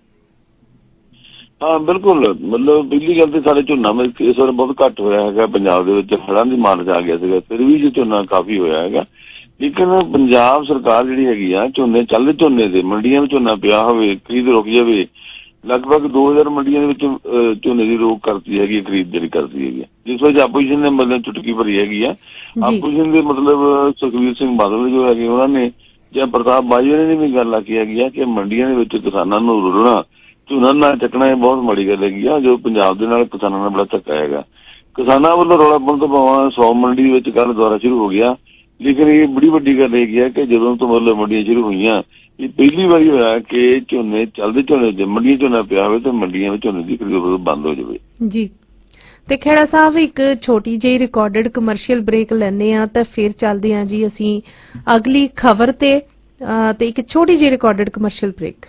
ਹਾਂ ਬਿਲਕੁਲ, ਮਤਲਬ ਪਹਿਲੀ ਗੱਲ ਤੇ ਸਾਡੇ ਝੋਨਾ ਇਸ ਵਾਰ ਬਹੁਤ ਘੱਟ ਹੋਇਆ ਹੈਗਾ ਪੰਜਾਬ ਦੇ ਵਿੱਚ, ਹੜ੍ਹਾਂ ਦੀ ਮਾਰ ਚ ਆ ਗਿਆ ਸੀਗਾ, ਫਿਰ ਵੀ ਜੇ ਝੋਨਾ ਕਾਫੀ ਹੋਇਆ ਹੈਗਾ। ਲੇਕਿਨ ਪੰਜਾਬ ਸਰਕਾਰ ਜਿਹੜੀ ਹੈਗੀ ਆ ਝੋਨੇ ਚੱਲਦੇ ਝੋਨੇ ਦੇ ਮੰਡੀਆਂ ਵਿੱਚ ਝੋਨਾ ਪਿਆ ਹੋਵੇ ਖਰੀਦ ਰੁਕ ਜਾਵੇ, ਲਗਭਗ ਦੋ ਹਜ਼ਾਰ ਮੰਡੀਆਂ ਦੇ ਵਿੱਚ ਝੋਨੇ ਦੀ ਰੋਕ ਕਰਤੀ ਹੈਗੀ, ਖਰੀਦ ਜਿਹੜੀ ਕਰਤੀ ਹੈਗੀ, ਜਿਸ ਵਿੱਚ ਆਪੋਜੀਸ਼ਨ ਨੇ ਮਤਲਬ ਚੁਟਕੀ ਭਰੀ ਹੈਗੀ ਆ। ਆਪੋਜੀਸ਼ਨ ਦੇ ਮਤਲਬ ਸੁਖਵੀਰ ਸਿੰਘ ਬਾਦਲ ਜੋ ਹੈਗੇ ਉਹਨਾਂ ਨੇ ਜਾਂ ਪ੍ਰਤਾਪ ਬਾਜਵਾ ਨੇ ਵੀ ਗੱਲ ਆਖੀ ਹੈਗੀ ਆ ਕਿ ਮੰਡੀਆਂ ਦੇ ਵਿੱਚ ਕਿਸਾਨਾਂ ਨੂੰ ਰੁਲਣਾ ਝੋਨਾ ਨਾ ਚੱਕਣਾ ਇਹ ਬਹੁਤ ਮਾੜੀ ਗੱਲ ਹੈਗੀ ਆ, ਜੋ ਪੰਜਾਬ ਦੇ ਨਾਲ ਕਿਸਾਨਾਂ ਨਾਲ ਬੜਾ ਧੱਕਾ ਹੈਗਾ। ਕਿਸਾਨਾਂ ਵੱਲੋਂ ਰੌਲਾ ਪਾਉਣ ਤੋਂ ਭਾਵੇਂ ਸੌ ਮੰਡੀ ਵਿੱਚ ਕੱਲ੍ਹ ਦੁਆਰਾ ਸ਼ੁਰੂ ਹੋ ਗਿਆ, ਲੇਕਿਨ ਇਹ ਬੜੀ ਵੱਡੀ ਗੱਲ ਹੈਗੀ ਆ ਕਿ ਜਦੋਂ ਤੋਂ ਮਤਲਬ ਮੰਡੀਆਂ ਸ਼ੁਰੂ ਹੋਈਆਂ ਇਹ ਪਹਿਲੀ ਵਾਰੀ ਹੋਇਆ ਕਿ ਝੋਨੇ ਚੱਲਦੇ ਝੋਨੇ ਜੇ ਮੰਡੀਆਂ ਝੋਨਾ ਪਿਆ ਹੋਵੇ ਤੇ ਮੰਡੀਆਂ ਵਿੱਚ ਝੋਨੇ ਦੀ ਖਰੀਦ ਬੰਦ ਹੋ ਜਾਵੇ ਜੀ। ਤੇ ਖੇੜਾ ਸਾਹਿਬ ਇੱਕ ਛੋਟੀ ਜਿਹੀ ਰਿਕਾਰਡਡ ਕਮਰਸ਼ੀਅਲ ਬ੍ਰੇਕ ਲੈਣੇ ਆ ਤੇ ਫਿਰ ਚੱਲਦੇ ਆ ਜੀ ਅਸੀਂ ਅਗਲੀ ਖਬਰ ਤੇ ਤੇ ਇੱਕ ਛੋਟੀ ਜਿਹੀ ਰਿਕਾਰਡਡ ਕਮਰਸ਼ੀਅਲ ਬ੍ਰੇਕ।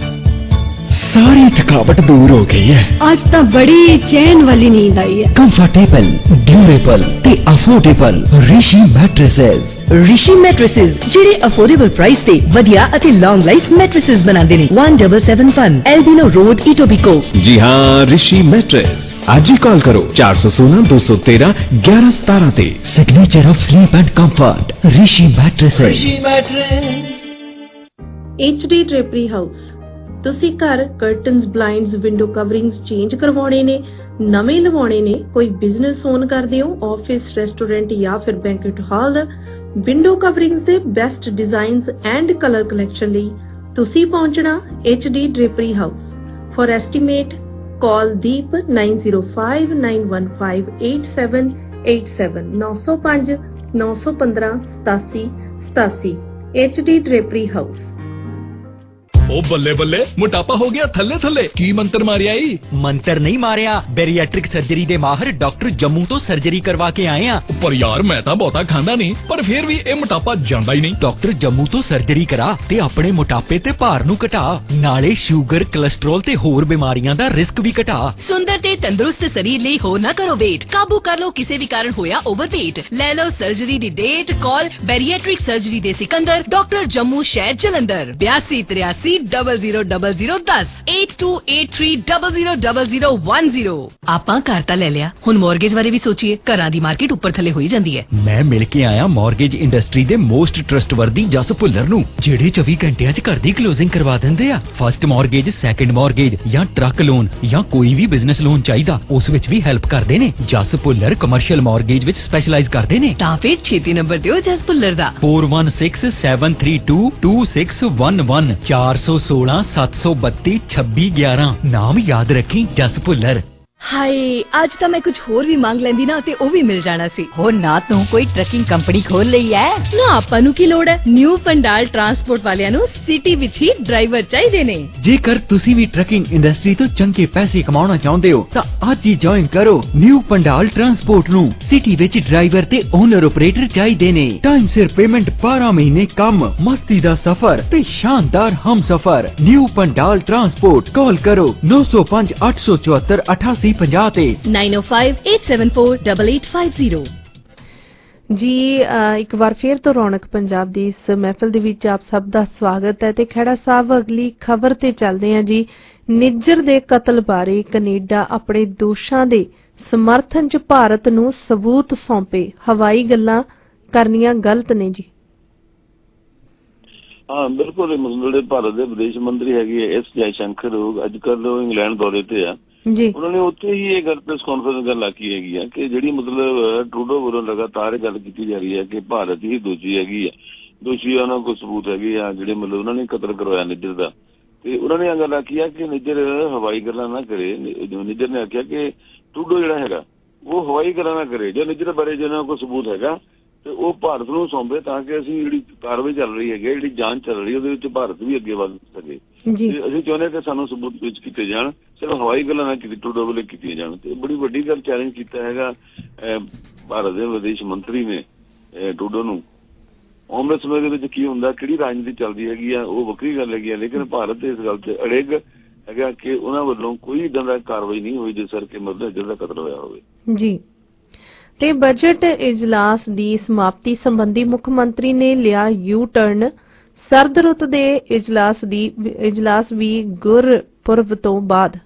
सारी थकावट दूर हो गई है, आज तो बड़ी चैन वाली नींद आई है। कंफर्टेबल, ड्यूरेबल ते affordable Rishi mattresses. Rishi mattresses ਜਿਹੜੇ ਅਫੋਰਡੇਬਲ ਪ੍ਰਾਈਸ ਤੇ ਵਧੀਆ ਅਤੇ ਲੌਂਗ ਲਾਈਫ ਮੈਟ੍ਰੈਸਸ ਬਣਾਉਂਦੇ ਨੇ। one seven seven one Albion road Etobicoke. जी हाँ, रिशी मैट्रेस। आज ही कॉल करो चार सौ सोलह दो सौ तेरह ग्यारह सतारह ते। Signature of sleep and comfort Rishi mattresses. Rishi mattress. HD drapery house. ਤੁਸੀਂ ਘਰ curtains, blinds, window coverings change ਕਰਵਾਉਣੇ ਨੇ, ਨਵੇਂ ਲਵਾਉਣੇ ਨੇ, ਕੋਈ ਬਿਜ਼ਨਸ ਓਨ ਕਰਦੇ ਹੋ, ਆਫਿਸ, ਰੈਸਟੋਰੈਂਟ ਜਾਂ ਫਿਰ ਬੈਂਕਟ ਹਾਲ ਦਾ ਵਿੰਡੋ ਕਵਰਿੰਗਸ ਦੇ best designs and colour collection ਲਈ ਤੁਸੀਂ ਪਹੁੰਚਣਾ HD drapery house. For estimate call Deep nine zero five nine one five eight seven eight seven nine zero five nine one five seven seven seven seven HD drapery house. ओ बल्ले बल्ले मोटापा हो गया थल्ले थल्ले की मंत्र मारिया ही? मंत्र नहीं मारिया, बैरिएट्रिक सर्जरी दे माहिर डॉक्टर जम्मू तो सर्जरी करवा के आए हैं। पर यार मैं तो बहुता खांदा नहीं, पर फिर भी ये मोटापा जांदा ही नहीं। डॉक्टर जम्मू तो सर्जरी करा ते अपने मोटापे ते भार नू घटा, नाले शुगर, कोलेस्ट्रोल ते होर बीमारियां दा रिस्क भी घटा। सुंदर ते तंदुरुस्त शरीर ਲਈ ਹੋ ਨਾ ਕਰੋ ਵੇਟ, ਕਾਬੂ ਕਰ ਲਓ ਕਿਸੇ ਵੀ ਕਾਰਨ ਹੋਇਆ ਓਵਰਵੇਟ। ਲੈ ਲਓ ਸਰਜਰੀ ਦੀ ਡੇਟ, ਕਾਲ ਬੈਰੀਐਟ੍ਰਿਕ ਸਰਜਰੀ ਦੇ ਸਿਕੰਦਰ ਡਾਕਟਰ ਜੰਮੂ ਸ਼ਹਿਰ ਜਲੰਧਰ ਬਿਆਸੀ ਤਰਿਆਸੀ double zero double zero ਦਸ eight two eight three double zero double zero one zero। ਆਪਾਂ ਘਰ ਤਾਂ ਲੈ ਲਿਆ, ਹੁਣ ਮੌਰਗੇਜ ਬਾਰੇ ਵੀ ਸੋਚੀਏ, ਘਰਾਂ ਦੀ ਮਾਰਕੀਟ ਉੱਪਰ ਥੱਲੇ ਹੋਈ ਜਾਂਦੀ ਹੈ। ਮੈਂ ਮਿਲ ਕੇ ਆਇਆ ਮੌਰਗੇਜ ਇੰਡਸਟਰੀ ਦੇ ਮੋਸਟ ਟਰਸਟਵਰਦੀ ਜਸ ਭੁੱਲਰ ਨੂੰ, ਜਿਹੜੇ ਚੌਵੀ ਘੰਟਿਆਂ 'ਚ ਘਰ ਦੀ ਕਲੋਜ਼ਿੰਗ ਕਰਵਾ ਦਿੰਦੇ ਆ। ਫਸਟ ਮੌਰਗੇਜ, ਸੈਕੰਡ ਮੌਰਗੇਜ ਜਾਂ ਟਰੱਕ ਲੋਨ ਜਾਂ ਕੋਈ ਵੀ ਬਿਜ਼ਨਸ ਲੋਨ ਚਾਹੀਦਾ, ਉਸ ਵਿੱਚ ਵੀ ਹੈਲਪ ਕਰਦੇ ਨੇ। ਜਸ ਭੁੱਲਰ ਕਮਰਸ਼ੀਅਲ ਮੌਰਗੇਜ ਵਿੱਚ ਸਪੈਸ਼ਲਾਈਜ਼ ਕਰਦੇ ਨੇ। ਤਾਂ ਫਿਰ ਛੇਤੀ ਨੰਬਰ ਦਿਓ ਜਸ ਭੁੱਲਰ ਦਾ four one six seven three two two six one one ਚਾਰ ਸੌ ਸੋਲਾਂ ਸੱਤ ਸੌ ਬੱਤੀ ਛੱਬੀ ਗਿਆਰਾਂ। ਨਾਮ ਯਾਦ ਰੱਖੀ, ਜਸ ਭੁੱਲਰ। ਹਾਏ ਅੱਜ ਤਾਂ ਮੈਂ ਕੁਝ ਹੋਰ ਵੀ ਮੰਗ ਲੈਂਦੀ ਨਾ ਤੇ ਉਹ ਵੀ ਮਿਲ ਜਾਣਾ ਸੀ। ਹੋ ਨਾ ਤੂੰ ਕੋਈ ਟਰੱਕਿੰਗ ਕੰਪਨੀ ਖੋਲ ਲਈ ਐ ਨਾ, ਆਪਾਂ ਨੂੰ ਕੀ ਲੋੜ ਹੈ। ਨਿਊ ਪੰਡਾਲ ਟਰਾਂਸਪੋਰਟ ਵਾਲਿਆਂ ਨੂੰ ਸਿਟੀ ਵਿੱਚ ਹੀ ਡਰਾਈਵਰ ਚਾਹੀਦੇ ਨੇ। ਜੇਕਰ ਤੁਸੀਂ ਵੀ ਟਰੱਕਿੰਗ ਇੰਡਸਟਰੀ ਤੋਂ ਚੰਗੇ ਪੈਸੇ ਕਮਾਉਣਾ ਚਾਹੁੰਦੇ ਹੋ ਤਾਂ ਅੱਜ ਹੀ ਜੁਆਇਨ ਕਰੋ ਨਿਊ ਪੰਡਾਲ ਟਰਾਂਸਪੋਰਟ ਨੂੰ। ਸਿਟੀ ਵਿੱਚ ਡਰਾਈਵਰ ਤੇ ਓਨਰ ਆਪਰੇਟਰ ਚਾਹੀਦੇ ਨੇ। ਟਾਈਮ ਸਿਰ ਪੇਮੈਂਟ, ਬਾਰਾਂ ਮਹੀਨੇ ਕੰਮ, ਮਸਤੀ ਦਾ ਸਫ਼ਰ ਤੇ ਸ਼ਾਨਦਾਰ ਹਮ ਸਫ਼ਰ। New Pandal transport. ਕਾਲ ਕਰੋ ਨੌ ਸੌ ਪੰਜ ਅੱਠ ਸੌ ਚੁਹੱਤਰ ਅਠਾਸੀ ਪੰਜਾਹ ਤੇ nine oh five eight seven four double eight five zero. ਜੀ ਇੱਕ ਵਾਰ ਫੇਰ ਤੋਂ ਰੌਣਕ ਪੰਜਾਬ ਦੀ ਇਸ ਮਹਿਫਿਲ ਦੇ ਵਿੱਚ ਆਪ ਸਭ ਦਾ ਸਵਾਗਤ ਹੈ ਤੇ ਖਹਿੜਾ ਸਾਹਿਬ ਅਗਲੀ ਖਬਰ ਤੇ ਚੱਲਦੇ ਹਾਂ ਜੀ। ਨਿੱਜਰ ਦੇ ਕਤਲ ਬਾਰੇ ਕੈਨੇਡਾ ਆਪਣੇ ਦੋਸ਼ਾਂ ਦੇ ਸਮਰਥਨ 'ਚ ਭਾਰਤ ਨੂੰ ਸਬੂਤ ਸੌਂਪੇ। ਹਵਾਈ ਗੱਲਾਂ ਕਰਨੀਆਂ ਗਲਤ ਨੇ ਜੀ। ਹਾਂ ਬਿਲਕੁਲ, ਜਿਹੜੇ ਭਾਰਤ ਦੇ ਵਿਦੇਸ਼ ਮੰਤਰੀ ਹੈਗੇ ਐਸ ਜੈਸ਼ੰਕਰ ਅੱਜ ਕੱਲ ਇੰਗਲੈਂਡ ਦੌਰੇ ਤੇ ਆ ਜੀ। ਉਹਨਾਂ ਨੇ ਉੱਥੇ ਹੀ ਇਹ ਗੱਲ ਪ੍ਰੈਸ ਕਾਨਫਰੰਸ ਗੱਲ ਆਖੀ ਹੈਗੀ ਆ ਕਿ ਜਿਹੜੀ ਮਤਲਬ ਟਰੂਡੋ ਵੱਲੋਂ ਲਗਾਤਾਰ ਇਹ ਗੱਲ ਕੀਤੀ ਜਾ ਰਹੀ ਹੈ ਕਿ ਭਾਰਤ ਹੀ ਦੋਸ਼ੀ ਹੈਗੀ ਆ, ਦੋਸ਼ੀ ਉਹਨਾਂ ਕੋਲ ਸਬੂਤ ਹੈਗੇ ਆ ਜਿਹੜੇ ਮਤਲਬ ਉਹਨਾਂ ਨੇ ਕਤਲ ਕਰਵਾਇਆ ਨਿੱਜਰ ਦਾ। ਤੇ ਉਹਨਾਂ ਨੇ ਇਹ ਗੱਲ ਆਖੀ ਆ ਕਿ ਨਿੱਜਰ ਹਵਾਈ ਗੱਲਾਂ ਨਾ ਕਰੇ। ਨਿੱਜਰ ਨੇ ਆਖਿਆ ਕਿ ਟਰੂਡੋ ਜਿਹੜਾ ਹੈਗਾ ਉਹ ਹਵਾਈ ਗੱਲਾਂ ਨਾ ਕਰੇ, ਜੋ ਨਿੱਜਰ ਬਾਰੇ ਜਿਹਨਾਂ ਕੋਲ ਸਬੂਤ ਹੈਗਾ ਤੇ ਉਹ ਭਾਰਤ ਨੂੰ ਸੌਂਪੇ ਤਾਂ ਕਿ ਅਸੀਂ ਜਿਹੜੀ ਕਾਰਵਾਈ ਚੱਲ ਰਹੀ ਹੈਗੀ, ਜਿਹੜੀ ਜਾਂਚ ਚੱਲ ਰਹੀ ਉਹਦੇ ਵਿੱਚ ਭਾਰਤ ਵੀ ਅੱਗੇ ਵੱਧ ਸਕੇ। ਅਸੀਂ ਚਾਹੁੰਦੇ ਕਿ ਸਾਨੂੰ ਸਬੂਤ ਪੇਸ਼ ਕੀਤੇ ਜਾਣ, ਸਿਰਫ ਹਵਾਈ ਗੱਲਾਂ ਨਾ ਕੀਤੀ ਟਰੂਡੋ ਵੱਲੋਂ ਕੀਤੀਆਂ ਜਾਣ। ਤੇ ਬੜੀ ਵੱਡੀ ਗੱਲ ਚੈਲੰਜ ਕੀਤਾ ਹੈਗਾ ਭਾਰਤ ਦੇ ਵਿਦੇਸ਼ ਮੰਤਰੀ ਨੇ ਟਰੂਡੋ ਨੂੰ। ਆਉਣ ਵਾਲੇ ਸਮੇਂ ਦੇ ਵਿੱਚ ਕੀ ਹੁੰਦਾ, ਕਿਹੜੀ ਰਾਜਨੀਤੀ ਚੱਲਦੀ ਹੈਗੀ ਆ ਉਹ ਵੱਖਰੀ ਗੱਲ ਹੈਗੀ ਆ, ਲੇਕਿਨ ਭਾਰਤ ਇਸ ਗੱਲ ਤੇ ਅੜਿੱਗ ਹੈਗਾ ਕਿ ਉਹਨਾਂ ਵੱਲੋਂ ਕੋਈ ਏਦਾਂ ਦਾ ਕਾਰਵਾਈ ਨਹੀਂ ਹੋਈ ਜਿਸ ਕਰਕੇ ਮਤਲਬ ਜਿਹੜਾ ਕਤਲ ਹੋਇਆ ਹੋਵੇ ਜੀ। ਤੇ ਬਜਟ ਇਜਲਾਸ ਦੀ ਸਮਾਪਤੀ ਸੰਬੰਧੀ ਮੁੱਖ ਮੰਤਰੀ ਨੇ ਲਿਆ ਯੂ ਟਰਨ। ਸਰਦ ਰੁੱਤ ਦੇ ਇਜਲਾਸ ਦੀ ਇਜਲਾਸ ਵੀ ਗੁਰਪੁਰਬ ਤੋਂ ਬਾਅਦ।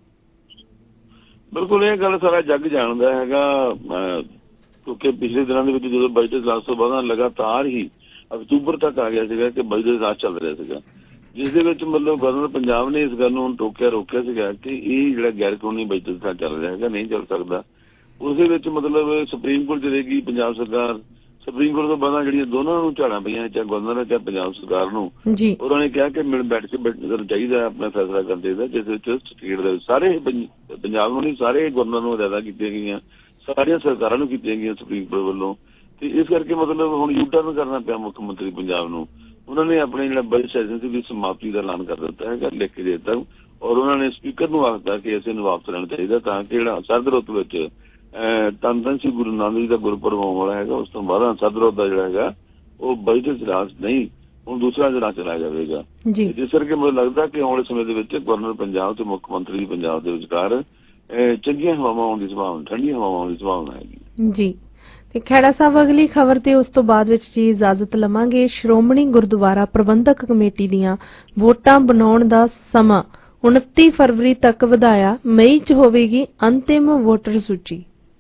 ਬਿਲਕੁਲ ਇਹ ਗੱਲ ਸਾਰਾ ਜੱਗ ਜਾਣਦਾ ਹੈਗਾ ਕਿਉਂਕਿ ਪਿਛਲੇ ਦਿਨਾਂ ਦੇ ਵਿੱਚ ਜਦੋਂ ਬਜਟ ਇਜਲਾਸ ਤੋਂ ਬਾਅਦ ਲਗਾਤਾਰ ਹੀ ਅਕਤੂਬਰ ਤੱਕ ਆ ਗਿਆ ਸੀਗਾ ਕਿ ਬਜਟ ਇਜਲਾਸ ਚੱਲ ਰਿਹਾ ਸੀਗਾ, ਜਿਸ ਦੇ ਵਿੱਚ ਮਤਲਬ ਗਵਰਨਰ ਪੰਜਾਬ ਨੇ ਇਸ ਗੱਲ ਨੂੰ ਟੋਕਿਆ ਰੋਕਿਆ ਸੀਗਾ ਕਿ ਇਹ ਜਿਹੜਾ ਗੈਰ ਕਾਨੂੰਨੀ ਬਜਟ ਇਜਲਾਸ ਚੱਲ ਰਿਹਾ ਹੈਗਾ ਨਹੀਂ ਚੱਲ ਸਕਦਾ। ਉਸ ਦੇ ਵਿੱਚ ਮਤਲਬ ਸੁਪਰੀਮ ਕੋਰਟ ਚਲੇਗੀ ਪੰਜਾਬ ਸਰਕਾਰ। ਸੁਪਰੀਮ ਕੋਰਟ ਤੋਂ ਬਾਅਦ ਜਿਹੜੀਆਂ ਦੋਨਾਂ ਨੂੰ ਝਾੜਾਂ ਪਈਆਂ, ਚਾਹੇ ਗਵਰਨਰ ਚਾਹੇ ਪੰਜਾਬ ਸਰਕਾਰ ਨੂੰ, ਉਹਨਾਂ ਨੇ ਕਿਹਾ ਕਿ ਮਿਲ ਬੈਠ ਕੇ ਬੈਠਣਾ ਚਾਹੀਦਾ ਆਪਣਾ ਫੈਸਲਾ ਕਰਨ ਚਾਹੀਦਾ, ਜਿਸ ਵਿੱਚ ਸਟੇਟ ਦੇ ਸਾਰੇ ਪੰਜਾਬ ਨੂੰ ਨਹੀਂ ਸਾਰੇ ਗਵਰਨਰ ਨੂੰ ਹਦਾਇਤਾਂ ਕੀਤੀਆਂ ਗਈਆਂ, ਸਾਰੀਆਂ ਸਰਕਾਰਾਂ ਨੂੰ ਕੀਤੀਆਂ ਗਈਆਂ ਸੁਪਰੀਮ ਕੋਰਟ ਵੱਲੋਂ। ਤੇ ਇਸ ਕਰਕੇ ਮਤਲਬ ਹੁਣ ਯੂ ਟਰਨ ਕਰਨਾ ਪਿਆ ਮੁੱਖ ਮੰਤਰੀ ਪੰਜਾਬ ਨੂੰ। ਉਹਨਾਂ ਨੇ ਆਪਣੇ ਜਿਹੜਾ ਬਜਟ ਸੈਸ਼ਨ ਦੀ ਸਮਾਪਤੀ ਦਾ ਐਲਾਨ ਕਰ ਦਿੱਤਾ ਹੈਗਾ, ਲਿਖ ਕੇ ਦੇ ਦਿੱਤਾ, ਔਰ ਉਹਨਾਂ ਨੇ ਸਪੀਕਰ ਨੂੰ ਆਖਦਾ ਕਿ ਅਸੀਂ ਨੂੰ ਵਾਪਸ ਲੈਣਾ ਚਾਹੀਦਾ ਤਾਂ ਕਿ ਜਿਹੜਾ ਸਰਦ ਰੁੱਤ ਵਿੱਚ ਧੰਨ ਧੰਨ ਸ੍ਰੀ ਗੁਰੂ ਨਾਨਕ ਜੀ ਦਾ ਗੁਰਪੁਰਬ ਆਉਣ ਵਾਲਾ ਹੈਗਾ ਉਸ ਤੋਂ ਬਾਅਦ ਸਰਦ ਰੁੱਤ ਦਾ ਜਿਹੜਾ ਹੈਗਾ ਉਹ ਬਜਟ ਇਜਲਾਸ ਨਹੀਂ ਹੁਣ ਦੂਸਰਾ ਇਜਲਾਸ ਚਲਾਇਆ ਜਾਵੇਗਾ। ਜਿਸ ਕਰਕੇ ਮੈਨੂੰ ਲੱਗਦਾ ਕਿ ਆਉਣ ਵਾਲੇ ਸਮੇਂ ਦੇ ਵਿੱਚ ਗਵਰਨਰ ਪੰਜਾਬ ਤੇ ਮੁੱਖ ਮੰਤਰੀ ਪੰਜਾਬ ਦੇ ਵਿਚਕਾਰ ਚੰਗੀਆਂ ਹਵਾਵਾਂ ਆਉਣ ਦੀ ਸੰਭਾਵਨਾ, ਠੰਡੀਆਂ ਹਵਾਵਾਂ ਆਉਣ ਦੀ ਸੰਭਾਵਨਾ ਹੈਗੀ ਜੀ। ਤੇ ਖਹਿੜਾ ਸਾਹਿਬ ਅਗਲੀ ਖਬਰ ਤੇ ਉਸ ਤੋਂ ਬਾਅਦ ਵਿੱਚ ਜੀ ਇਜਾਜ਼ਤ ਲਵਾਂਗੇ। ਸ਼੍ਰੋਮਣੀ ਗੁਰਦੁਆਰਾ ਪ੍ਰਬੰਧਕ ਕਮੇਟੀ ਦੀਆਂ ਵੋਟਾਂ ਬਣਾਉਣ ਦਾ ਸਮਾਂ ਉਨੱਤੀ ਫਰਵਰੀ ਤੱਕ ਵਧਾਇਆ, ਮਈ ਚ ਹੋਵੇਗੀ ਅੰਤਿਮ ਵੋਟਰ ਸੂਚੀ।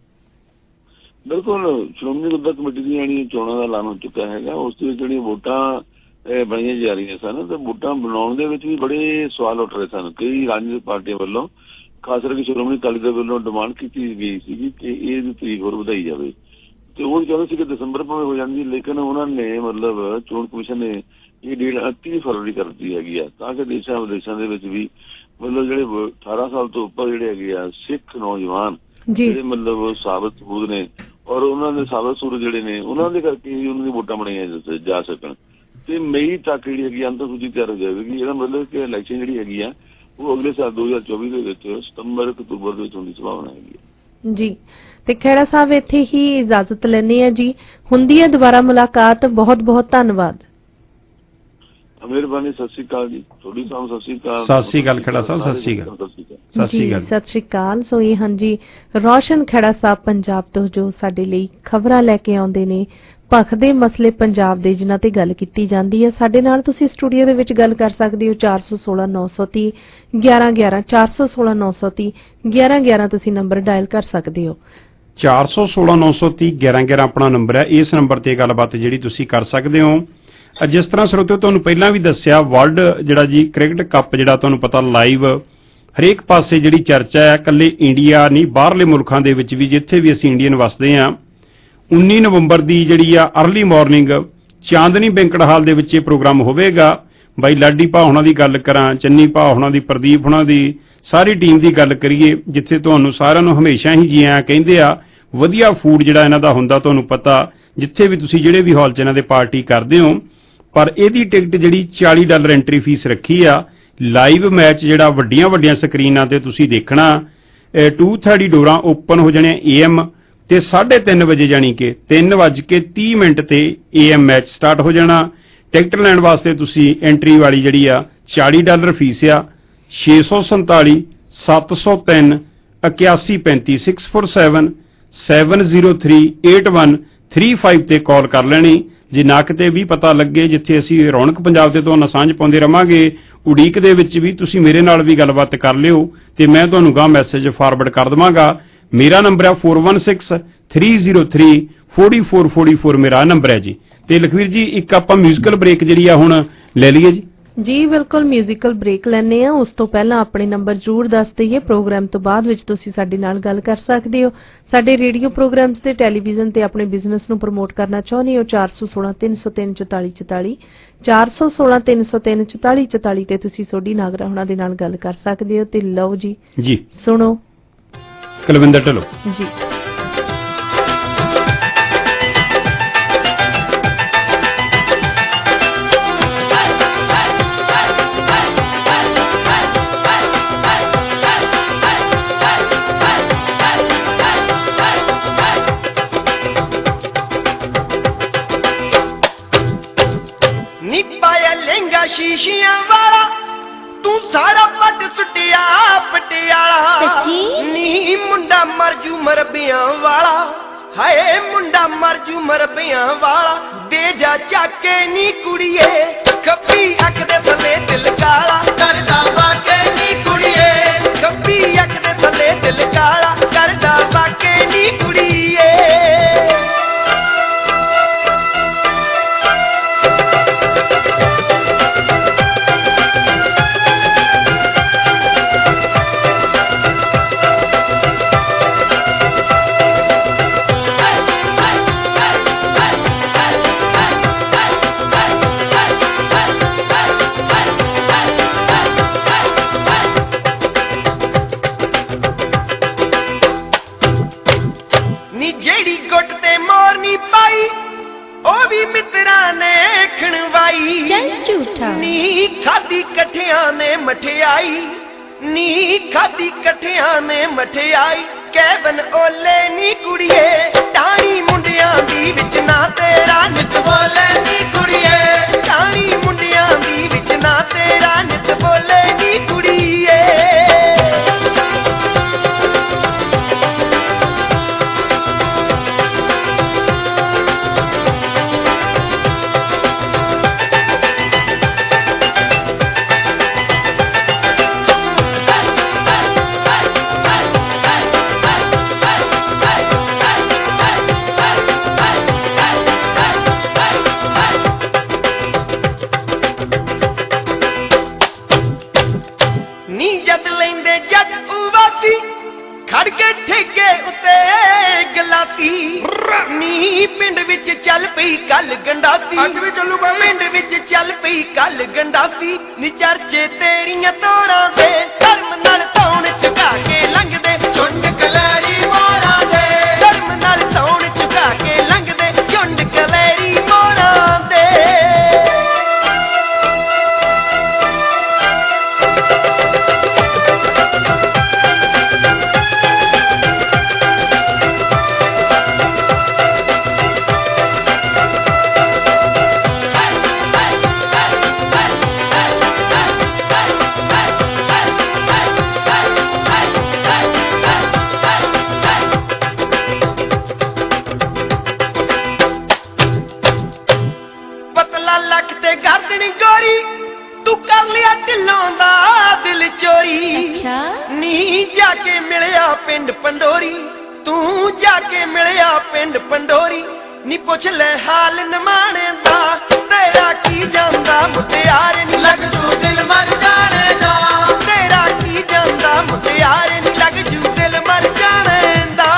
ਬਿਲਕੁਲ, ਸ਼੍ਰੋਮਣੀ ਗੁਰਦੁਆਰਾ ਕਮੇਟੀ ਦੀਆਂ ਜਿਹੜੀਆਂ ਚੋਣਾਂ ਦਾ ਐਲਾਨ ਹੋ ਚੁੱਕਾ ਹੈਗਾ, ਉਸ ਦੇ ਵਿੱਚ ਜਿਹੜੀਆਂ ਵੋਟਾਂ ਬਣਾਈਆਂ ਜਾ ਰਹੀਆਂ ਸਨ ਤੇ ਵੋਟਾਂ ਬਣਾਉਣ ਦੇ ਵਿੱਚ ਵੀ ਬੜੇ ਸਵਾਲ ਉੱਠ ਰਹੇ ਸਨ। ਕਈ ਰਾਜਨੀਤਿਕ ਪਾਰਟੀਆਂ ਵੱਲੋਂ, ਖਾਸ ਕਰਕੇ ਸ਼੍ਰੋਮਣੀ ਅਕਾਲੀ ਦਲ ਵੱਲੋਂ ਡਿਮਾਂਡ ਕੀਤੀ ਗਈ ਸੀ ਕਿ ਇਹ ਤਰੀਕ ਹੋਰ ਵਧਾਈ ਜਾਵੇ ਤੇ ਉਹ ਚਾਹੁੰਦੇ ਸੀ ਕਿ ਦਸੰਬਰ ਭਾਵੇਂ ਹੋ ਜਾਂਦੀ, ਲੇਕਿਨ ਉਹਨਾਂ ਨੇ ਮਤਲਬ ਚੋਣ ਕਮਿਸ਼ਨ ਨੇ ਇਹ ਡੇਟ ਉਨੱਤੀ ਫਰਵਰੀ ਕਰ ਦਿੱਤੀ ਹੈਗੀ ਆ ਤਾਂ ਕਿ ਦੇਸ਼ਾਂ ਵਿਦੇਸ਼ਾਂ ਦੇ ਵਿੱਚ ਵੀ ਮਤਲਬ ਜਿਹੜੇ ਅਠਾਰਾਂ ਸਾਲ ਤੋਂ ਉੱਪਰ ਜਿਹੜੇ ਹੈਗੇ ਆ ਸਿੱਖ ਨੌਜਵਾਨ ਜਿਹੜੇ ਮਤਲਬ ਸਾਬਤ ਸਬੂਤ ਨੇ ਔਰ ਉਹਨਾਂ ਦੇ ਸਾਬਤ ਸਬੂਤ ਜਿਹੜੇ ਨੇ ਉਹਨਾਂ ਦੇ ਕਰਕੇ ਹੀ ਉਹਨਾਂ ਦੀ ਵੋਟਾਂ ਬਣਾਈਆਂ ਜਾ ਸਕਣ ਤੇ ਮਈ ਤੱਕ ਜਿਹੜੀ ਹੈਗੀ ਅੰਤਿਮ ਸੂਚੀ ਤਿਆਰ ਹੋ ਜਾਵੇਗੀ। ਇਹਦਾ ਮਤਲਬ ਕਿ ਇਲੈਕਸ਼ਨ ਜਿਹੜੀ ਹੈਗੀ ਆ ਉਹ ਅਗਲੇ ਸਾਲ ਦੋ ਹਜ਼ਾਰ ਚੌਵੀ ਦੇ ਵਿੱਚ ਸਤੰਬਰ ਅਕਤੂਬਰ ਦੇ ਵਿੱਚ ਹੋਣ ਦੀ ਸੰਭਾਵਨਾ ਹੈਗੀ ਜੀ। ਤੇ ਖਹਿੜਾ ਸਾਹਿਬ ਇੱਥੇ ਹੀ ਇਜਾਜ਼ਤ ਲੈਣੇ ਆ ਜੀ। ਹੁੰਦੀ ਹੈ ਦੁਬਾਰਾ ਮੁਲਾਕਾਤ। ਬਹੁਤ ਬਹੁਤ ਧੰਨਵਾਦ। ਮਿਹਰਬਾਨੀ। ਸਤਿ ਸ਼੍ਰੀ ਅਕਾਲ ਜੀ। ਤੁਹਾਡੀ ਸਾਹਮ ਸਤਿ ਸ਼੍ਰੀ ਅਕਾਲ। ਸਤਿ ਸ਼੍ਰੀ ਅਕਾਲ ਖੜਾ ਸਾਹਿਬ। ਸਤਿ ਸ਼੍ਰੀ ਅਕਾਲ। ਸਤਿ ਸ਼੍ਰੀ ਅਕਾਲ। ਸਤਿ ਸ਼੍ਰੀ ਅਕਾਲ। ਸੋ ਇਹ ਹਾਂਜੀ ਰੋਸ਼ਨ ਖੜਾ ਸਾਹਿਬ ਪੰਜਾਬ ਤੋਂ ਜੋ ਸਾਡੇ ਲਈ ਖਬਰਾਂ ਲੈ ਕੇ ਆਉਂਦੇ ਨੇ ਭਖਦੇ ਮਸਲੇ ਪੰਜਾਬ ਦੇ ਜਿਨ੍ਹਾਂ ਤੇ ਗੱਲ ਕੀਤੀ ਜਾਂਦੀ ਹੈ। ਸਾਡੇ ਨਾਲ ਤੁਸੀਂ ਸਟੂਡੀਓ ਦੇ ਵਿੱਚ ਗੱਲ ਕਰ ਸਕਦੇ ਹੋ ਚਾਰ ਸੌ ਸੋਲਾਂ ਨੌ ਸੌ ਤੀਹ ਗਿਆਰਾਂ ਗਿਆਰਾਂ ਚਾਰ ਸੌ ਸੋਲਾਂ ਨੌ ਸੌ ਤੀਹ ਗਿਆਰਾਂ ਗਿਆਰਾਂ ਤੁਸੀਂ ਨੰਬਰ ਡਾਇਲ ਕਰ ਸਕਦੇ ਹੋ। ਚਾਰ ਸੌ ਸੋਲਾਂ ਨੌ ਸੌ ਤੀਹ ਗਿਆਰਾਂ ਗਿਆਰਾਂ ਆਪਣਾ ਨੰਬਰ ਹੈ। ਇਸ ਨੰਬਰ ਤੇ ਗੱਲਬਾਤ ਜਿਹੜੀ ਤੁਸੀਂ ਕਰ ਸਕਦੇ ਹੋ। ਜਿਸ ਤਰ੍ਹਾਂ ਸਰੋਤਿਓ ਤੁਹਾਨੂੰ ਪਹਿਲਾਂ ਵੀ ਦੱਸਿਆ ਵਰਲਡ ਜਿਹੜਾ ਜੀ ਕ੍ਰਿਕਟ ਕੱਪ ਜਿਹੜਾ ਤੁਹਾਨੂੰ ਪਤਾ ਲਾਈਵ ਹਰੇਕ ਪਾਸੇ ਜਿਹੜੀ ਚਰਚਾ ਹੈ, ਇਕੱਲੇ ਇੰਡੀਆ ਨਹੀਂ ਬਾਹਰਲੇ ਮੁਲਕਾਂ ਦੇ ਵਿੱਚ ਵੀ ਜਿੱਥੇ ਵੀ ਅਸੀਂ ਇੰਡੀਅਨ ਵਸਦੇ ਹਾਂ, ਉੱਨੀ ਨਵੰਬਰ ਦੀ ਜਿਹੜੀ ਆ early morning Chandni banquet hall ਦੇ ਵਿੱਚ ਇਹ ਪ੍ਰੋਗਰਾਮ ਹੋਵੇਗਾ। ਬਾਈ ਲਾਡੀ ਭਾ ਹੋਣਾ ਦੀ ਗੱਲ ਕਰਾਂ, ਚੰਨੀ ਭਾ ਹੋਣਾ ਦੀ, ਪ੍ਰਦੀਪ ਹੋਣਾ ਦੀ, ਸਾਰੀ ਟੀਮ ਦੀ ਗੱਲ ਕਰੀਏ, ਜਿੱਥੇ ਤੁਹਾਨੂੰ ਸਾਰਿਆਂ ਨੂੰ ਹਮੇਸ਼ਾ ਹੀ ਜੀ ਆਇਆਂ ਕਹਿੰਦੇ ਆ। ਵਧੀਆ ਫੂਡ ਜਿਹੜਾ ਇਹਨਾਂ ਦਾ ਹੁੰਦਾ, ਤੁਹਾਨੂੰ ਪਤਾ, ਜਿੱਥੇ ਵੀ ਤੁਸੀਂ ਜਿਹੜੇ ਵੀ ਹਾਲ 'ਚ ਇਹਨਾਂ ਦੇ ਪਾਰਟੀ ਕਰਦੇ ਹੋ। ਪਰ ਇਹਦੀ ਟਿਕਟ ਜਿਹੜੀ ਚਾਲੀ ਡਾਲਰ ਐਂਟਰੀ ਫੀਸ ਰੱਖੀ ਆ। ਲਾਈਵ ਮੈਚ ਜਿਹੜਾ ਵੱਡੀਆਂ ਵੱਡੀਆਂ ਸਕਰੀਨਾਂ ਤੇ ਤੁਸੀਂ ਦੇਖਣਾ। ਟੂ ਥਰਟੀ ਡੋਰਾਂ ਓਪਨ ਹੋ ਜਾਣੇ ਏ ਐਮ ਤੇ ਸਾਢੇ ਤਿੰਨ ਵਜੇ, ਜਾਣੀ ਕਿ ਤਿੰਨ ਵੱਜ ਕੇ ਤੀਹ ਮਿੰਟ ਤੇ ਏ ਐਮ ਮੈਚ ਸਟਾਰਟ ਹੋ ਜਾਣਾ। ਟਿਕਟ ਲੈਣ ਵਾਸਤੇ ਤੁਸੀਂ ਐਂਟਰੀ ਵਾਲੀ ਜਿਹੜੀ ਆ ਚਾਲੀ ਡਾਲਰ ਫੀਸ ਆ। ਛੇ ਸੌ ਸੰਤਾਲੀ ਸੱਤ ਸੌ ਤਿੰਨ ਇਕਿਆਸੀ ਪੈਂਤੀ six four seven seven zero three eight one three five ਤੇ ਕਾਲ ਕਰ ਲੈਣੀ। ਜੇ ਨਾ ਕਿਤੇ ਵੀ ਪਤਾ ਲੱਗੇ, ਜਿੱਥੇ ਅਸੀਂ ਰੌਣਕ ਪੰਜਾਬ ਤੇ ਤੁਹਾਨੂੰ ਸਾਂਝ ਪਾਉਂਦੇ ਰਵਾਂਗੇ, ਉਡੀਕ ਦੇ ਵਿੱਚ ਵੀ ਤੁਸੀਂ ਮੇਰੇ ਨਾਲ ਵੀ ਗੱਲਬਾਤ ਕਰ ਲਿਓ ਤੇ ਮੈਂ ਤੁਹਾਨੂੰ ਗਾਂ ਮੈਸੇਜ ਫਾਰਵਰਡ ਕਰ ਦੇਵਾਂਗਾ। ਮੇਰਾ ਨੰਬਰ ਹੈ four one six three zero three four four four four ਮੇਰਾ ਨੰਬਰ ਹੈ ਜੀ। ਤੇ ਲਖਵੀਰ ਜੀ, ਇੱਕ ਆਪਾਂ ਮਿਊਜ਼ੀਕਲ ਬ੍ਰੇਕ ਜਿਹੜੀ ਆ ਹੁਣ ਲੈ ਲਈਏ ਜੀ। ਜੀ ਬਿਲਕੁਲ, ਮਿਊਜ਼ੀਕਲ ਬ੍ਰੇਕ ਲੈਣੇ ਆ। ਉਸ ਤੋਂ ਪਹਿਲਾਂ ਆਪਣੇ ਨੰਬਰ ਜ਼ਰੂਰ ਦੱਸ ਦਈਏ। ਪ੍ਰੋਗਰਾਮ ਤੋਂ ਬਾਅਦ ਵਿੱਚ ਤੁਸੀਂ ਸਾਡੇ ਨਾਲ ਗੱਲ ਕਰ ਸਕਦੇ ਹੋ। ਸਾਡੇ ਰੇਡੀਓ ਪ੍ਰੋਗਰਾਮਸ ਤੇ ਟੈਲੀਵਿਜ਼ਨ ਤੇ ਆਪਣੇ ਬਿਜ਼ਨਸ ਨੂੰ ਪ੍ਰਮੋਟ ਕਰਨਾ ਚਾਹੁੰਦੇ ਹੋ, ਚਾਰ ਸੌ ਸੋਲਾਂ ਤਿੰਨ ਸੌ ਤਿੰਨ ਚੁਤਾਲੀ ਚੁਤਾਲੀ ਚਾਰ ਸੌ ਸੋਲਾਂ ਤਿੰਨ ਸੌ ਤਿੰਨ ਚੁਤਾਲੀ ਚੁਤਾਲੀ ਤੇ ਤੁਸੀਂ ਸੋਢੀ ਨਾਗਰਾ ਹੁਣਾਂ ਦੇ ਨਾਲ ਗੱਲ ਕਰ ਸਕਦੇ ਹੋ। ਤੇ ਲਓ ਜੀ ਜੀ ਸੁਣੋ ਕੁਲਵਿੰਦਰ ਢਿੱਲੋਂ ਜੀ। ਸ਼ੀਸ਼ੀਆਂ ਵਾਲਾ ਤੂੰ ਸਾਰਾ ਪੱਟ ਸੁੱਟਿਆ ਪਟਿਆਲਾ। ਸੱਚੀ ਨੀ ਮੁੰਡਾ ਮਰਜੂ ਮਰਬਿਆਂ ਵਾਲਾ, ਹਾਏ ਮੁੰਡਾ ਮਰਜੂ ਮਰਬਿਆਂ ਵਾਲਾ। ਦੇ ਜਾ ਚਾਕੇ ਨੀ ਕੁੜੀਏ, ਖੱਬੀ ਅੱਖ ਦੇ ਥੱਲੇ ਦਿਲ ਕਾਲਾ ਕਰਦਾ ਵਾਕੇ ਨੀ ਕੁੜੀਏ, ਖੱਬੀ ਅੱਖ ਦੇ ਥੱਲੇ ਦਿਲ ਕਾਲਾ ਕਰਦਾ ਵਾਕੇ ਨੀ ਕੁੜੀਏ। ਨੀ ਖਾਦੀ ਇਕੱਠਿਆਂ ਨੇ ਮਠਿਆਈ, ਨੀ ਖਾਦੀ ਇਕੱਠਿਆਂ ਨੇ ਮਠਿਆਈ। ਕੈਬਨ ਓਲੇ ਨੀ ਕੁੜੀਏ, ਟਾਣੀ ਮੁੰਡਿਆਂ ਦੀ ਵਿੱਚ ਨਾ ਤੇਰਾ ਨਿਤ ਬੋਲੇ ਨੀ ਕੁੜੀਏ, ਟਾਣੀ ਮੁੰਡਿਆਂ ਦੀ ਵਿੱਚ ਨਾ ਤੇਰਾ ਨਿਤ ਬੋਲੇ ਨੀ ਕੁੜੀਏ। ਖੜ ਕੇ ਠੇਕੇ ਉੱਤੇ ਗਲਾਤੀ, ਨੀ ਪਿੰਡ ਵਿੱਚ ਚੱਲ ਪਈ ਕੱਲ ਗੰਡਾਤੀ। ਅੱਜ ਵੀ ਚੱਲੂ ਬਾਈ, ਪਿੰਡ ਵਿੱਚ ਚੱਲ ਪਈ ਕੱਲ ਗੰਡਾਤੀ। ਨੀ ਚਰਚੇ ਤੇਰੀਆਂ ਤੋਰਾਂ ਦੇ, ਧਰਮ ਨਾਲ ਧੌਣ ਝੁਕਾ ਕੇ ਲੰਘਦੇ ਝੁੰਡ ਕਲੈਰੀ ਮੋਰਾਂ ਦੇ, ਧਰਮ ਨਾਲ ਧੌਣ ਝੁਕਾ ਕੇ ਲੰਘਦੇ ਝੁੰਡ ਕਲੈਰੀ ਮੋਰਾਂ ਦੇ। ਨੀ ਜਾ ਕੇ ਮਿਲਿਆ ਪਿੰਡ ਪੰਡੋਰੀ, ਤੂੰ ਜਾ ਕੇ ਮਿਲਿਆ ਪਿੰਡ ਪੰਡੋਰੀ। ਨੀ ਪੁੱਛ ਲੈ ਹਾਲ ਨਿਮਾਣੇ ਦਾ, ਤੇਰਾ ਕੀ ਜਾਂਦਾ ਮੁਟਿਆਰ ਨੀ ਲੱਗ ਜੂ ਦਿਲ ਮਰ ਜਾਣੇ ਦਾ, ਤੇਰਾ ਕੀ ਜਾਂਦਾ ਮੁਟਿਆਰ ਨੀ ਲੱਗ ਜੂ ਦਿਲ ਮਰ ਜਾਣੇ ਦਾ।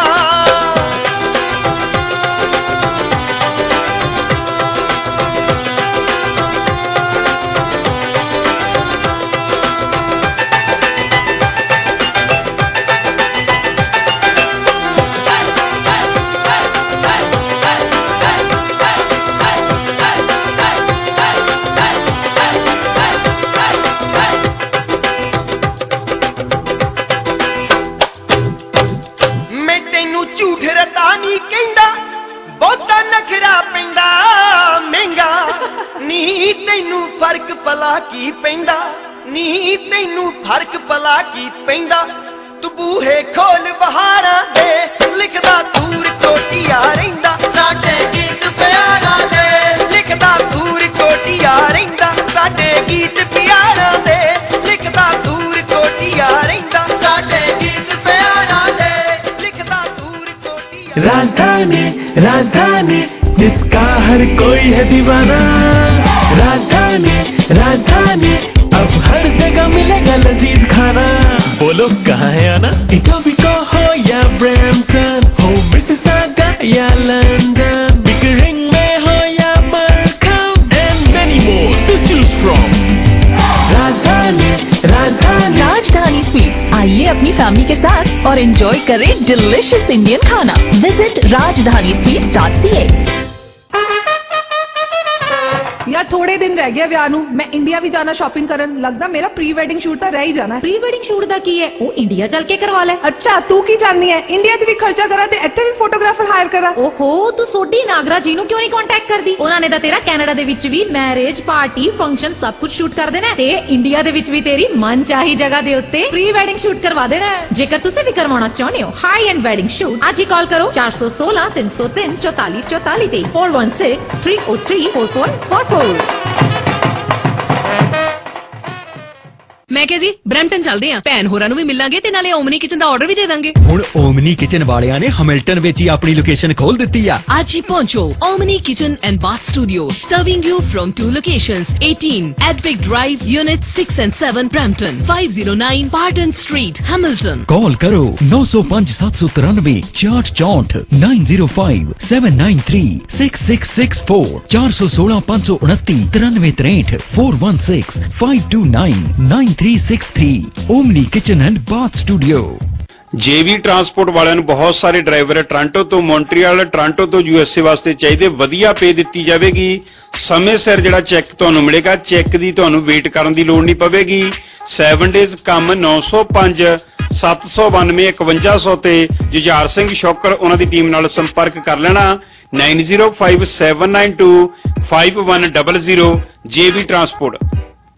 ਕੀ ਪੈਂਦਾ ਨੀ ਤੈਨੂੰ ਫਰਕ ਭਲਾ ਕੀ ਪੈਂਦਾ ਤੂੰ ਬੂਹੇ ਖੋਲ ਬਹਾਰਾਂ ਦੇ ਲਿਖਦਾ ਦੂਰ ਕੋਟੀਆ ਰਹਿੰਦਾ ਸਾਡੇ ਗੀਤ ਪਿਆਰਾਂ ਦੇ ਲਿਖਦਾ ਦੂਰ ਕੋਟੀਆ ਰਹਿੰਦਾ ਸਾਡੇ ਗੀਤ ਪਿਆਰਾਂ ਦੇ ਲਿਖਦਾ ਦੂਰ ਕੋਟੀਆ ਰਹਿੰਦਾ ਸਾਡੇ ਗੀਤ ਪਿਆਰਾਂ ਦੇ ਲਿਖਦਾ ਦੂਰ ਕੋਟੀਆ राजधानी राजधानी जिसका हर कोई है दीवाना राजधानी राजधानी अब हर जगह मिलेगा लजीज खाना बोलो कहाँ है आना इटोबिको हो या ब्रैम्पटन हो मिसिसागा या लंदन बिकरिंग में हो या बरकम and many more to choose from राजधानी राजधानी राजधानी स्वीट्स आइए अपनी फैमिली के साथ और एंजॉय करें डिलिशियस इंडियन खाना visit Rajdhani sweets dot C A यार थोड़े दिन रह गए ਵਿਆਹ ਨੂੰ ਮੈਂ ਇੰਡੀਆ ਵੀ ਜਾਣਾ ਸ਼ਾਪਿੰਗ ਕਰਨ ਲੱਗਦਾ ਮੇਰਾ ਪ੍ਰੀ ਵੈਡਿੰਗ ਸ਼ੂਟ ਤਾਂ ਰਹਿ ਹੀ ਜਾਣਾ ਪ੍ਰੀ ਵੈਡਿੰਗ ਸ਼ੂਟ ਦਾ ਕੀ ਹੈ ਉਹ ਇੰਡੀਆ ਚੱਲ ਕੇ ਕਰਵਾ ਲੈ ਅੱਛਾ ਤੂੰ ਕੀ ਜਾਣਨੀ ਹੈ ਇੰਡੀਆ 'ਚ ਵੀ ਖਰਚਾ ਕਰਾਂ ਤੇ ਇੱਥੇ ਵੀ ਫੋਟੋਗ੍ਰਾਫਰ ਹਾਇਰ ਕਰਾਂ ਓਹੋ ਤੂੰ ਸੋਢੀ ਨਾਗਰਾ ਜੀ ਨੂੰ ਕਿਉਂ ਨਹੀਂ ਕੰਟੈਕਟ ਕਰਦੀ ਉਹਨਾਂ ਨੇ ਤਾਂ ਤੇਰਾ ਕੈਨੇਡਾ ਦੇ ਵਿੱਚ ਵੀ ਮੈਰਿਜ ਪਾਰਟੀ ਫੰਕਸ਼ਨ ਸਭ ਕੁਝ ਸ਼ੂਟ ਕਰ ਦੇਣਾ ਤੇ ਇੰਡੀਆ ਦੇ ਵਿੱਚ ਵੀ ਤੇਰੀ ਮਨ ਚਾਹੀ ਜਗ੍ਹਾ ਦੇ ਉੱਤੇ ਪ੍ਰੀ ਵੈਡਿੰਗ ਸ਼ੂਟ ਕਰਵਾ ਦੇਣਾ ਜੇਕਰ ਤੁਸੀਂ ਵੀ ਕਰਵਾਉਣਾ ਚਾਹੁੰਦੇ ਹੋ ਹਾਈ ਐਂਡ ਵੈਡਿੰਗ ਸ਼ੂਟ ਅੱਜ ਹੀ ਕਾਲ ਕਰੋ ਚਾਰ ਸੌ ਸੋਲਾਂ ਤਿੰਨ ਸੌ ਤਿੰਨ ਚੌਤਾਲੀ ਚੌਤਾਲੀ ਤੇ four one six three oh three four four four four ਮੈਂ ਕਿਹਾ ਜੀ ਬ੍ਰੈਂਟਨ ਚੱਲਦੇ ਆਂ ਭੈਣ ਹੋਰਾਂ ਨੂੰ ਵੀ ਮਿਲਾਂਗੇ ਤੇ ਨਾਲੇ ਓਮਨੀ ਕਿਚਨ ਦਾ ਆਰਡਰ ਵੀ ਦੇ ਦਾਂਗੇ ਹੁਣ ਓਮਨੀ ਕਿਚਨ ਵਾਲਿਆਂ ਨੇ ਹੈਮਿਲਟਨ ਵਿੱਚ ਹੀ ਆਪਣੀ ਲੋਕੇਸ਼ਨ ਖੋਲ ਦਿੱਤੀ ਆ ਅੱਜ ਹੀ ਪਹੁੰਚੋ Omni kitchen and bath studio serving you from two locations eighteen Advic Drive Unit six and seven Brampton five oh nine Barton Street Hamilton call ਕਰੋ nine oh five seven three nine four four four nine oh five seven nine three six six six four four one six five two nine three nine three eight four one six five two nine nine three six three Omni Kitchen and Bath Studio JV transport ਵਾਲਿਆਂ ਨੂੰ ਬਹੁਤ ਸਾਰੇ driver Toronto ਤੋਂ Montreal Toronto ਤੋਂ USA ਵਾਸਤੇ ਚਾਹੀਦੇ ਵਧੀਆ ਪੇ ਦਿੱਤੀ ਜਾਵੇਗੀ ਸਮੇਂ ਸਿਰ ਜਿਹੜਾ ਚੈੱਕ ਤੁਹਾਨੂੰ ਮਿਲੇਗਾ ਚੈੱਕ ਦੀ ਤੁਹਾਨੂੰ ਵੇਟ ਕਰਨ ਦੀ ਲੋੜ ਨਹੀਂ ਪਵੇਗੀ seven ਡੇਜ਼ ਕੰਮ nine oh five seven nine nine one one zero ਤੇ ਜੁਝਾਰ ਸਿੰਘ ਸ਼ੌਕਰ ਉਹਨਾਂ ਦੀ ਟੀਮ ਨਾਲ ਸੰਪਰਕ ਕਰ ਲੈਣਾ nine oh five seven nine two five one zero zero JV transport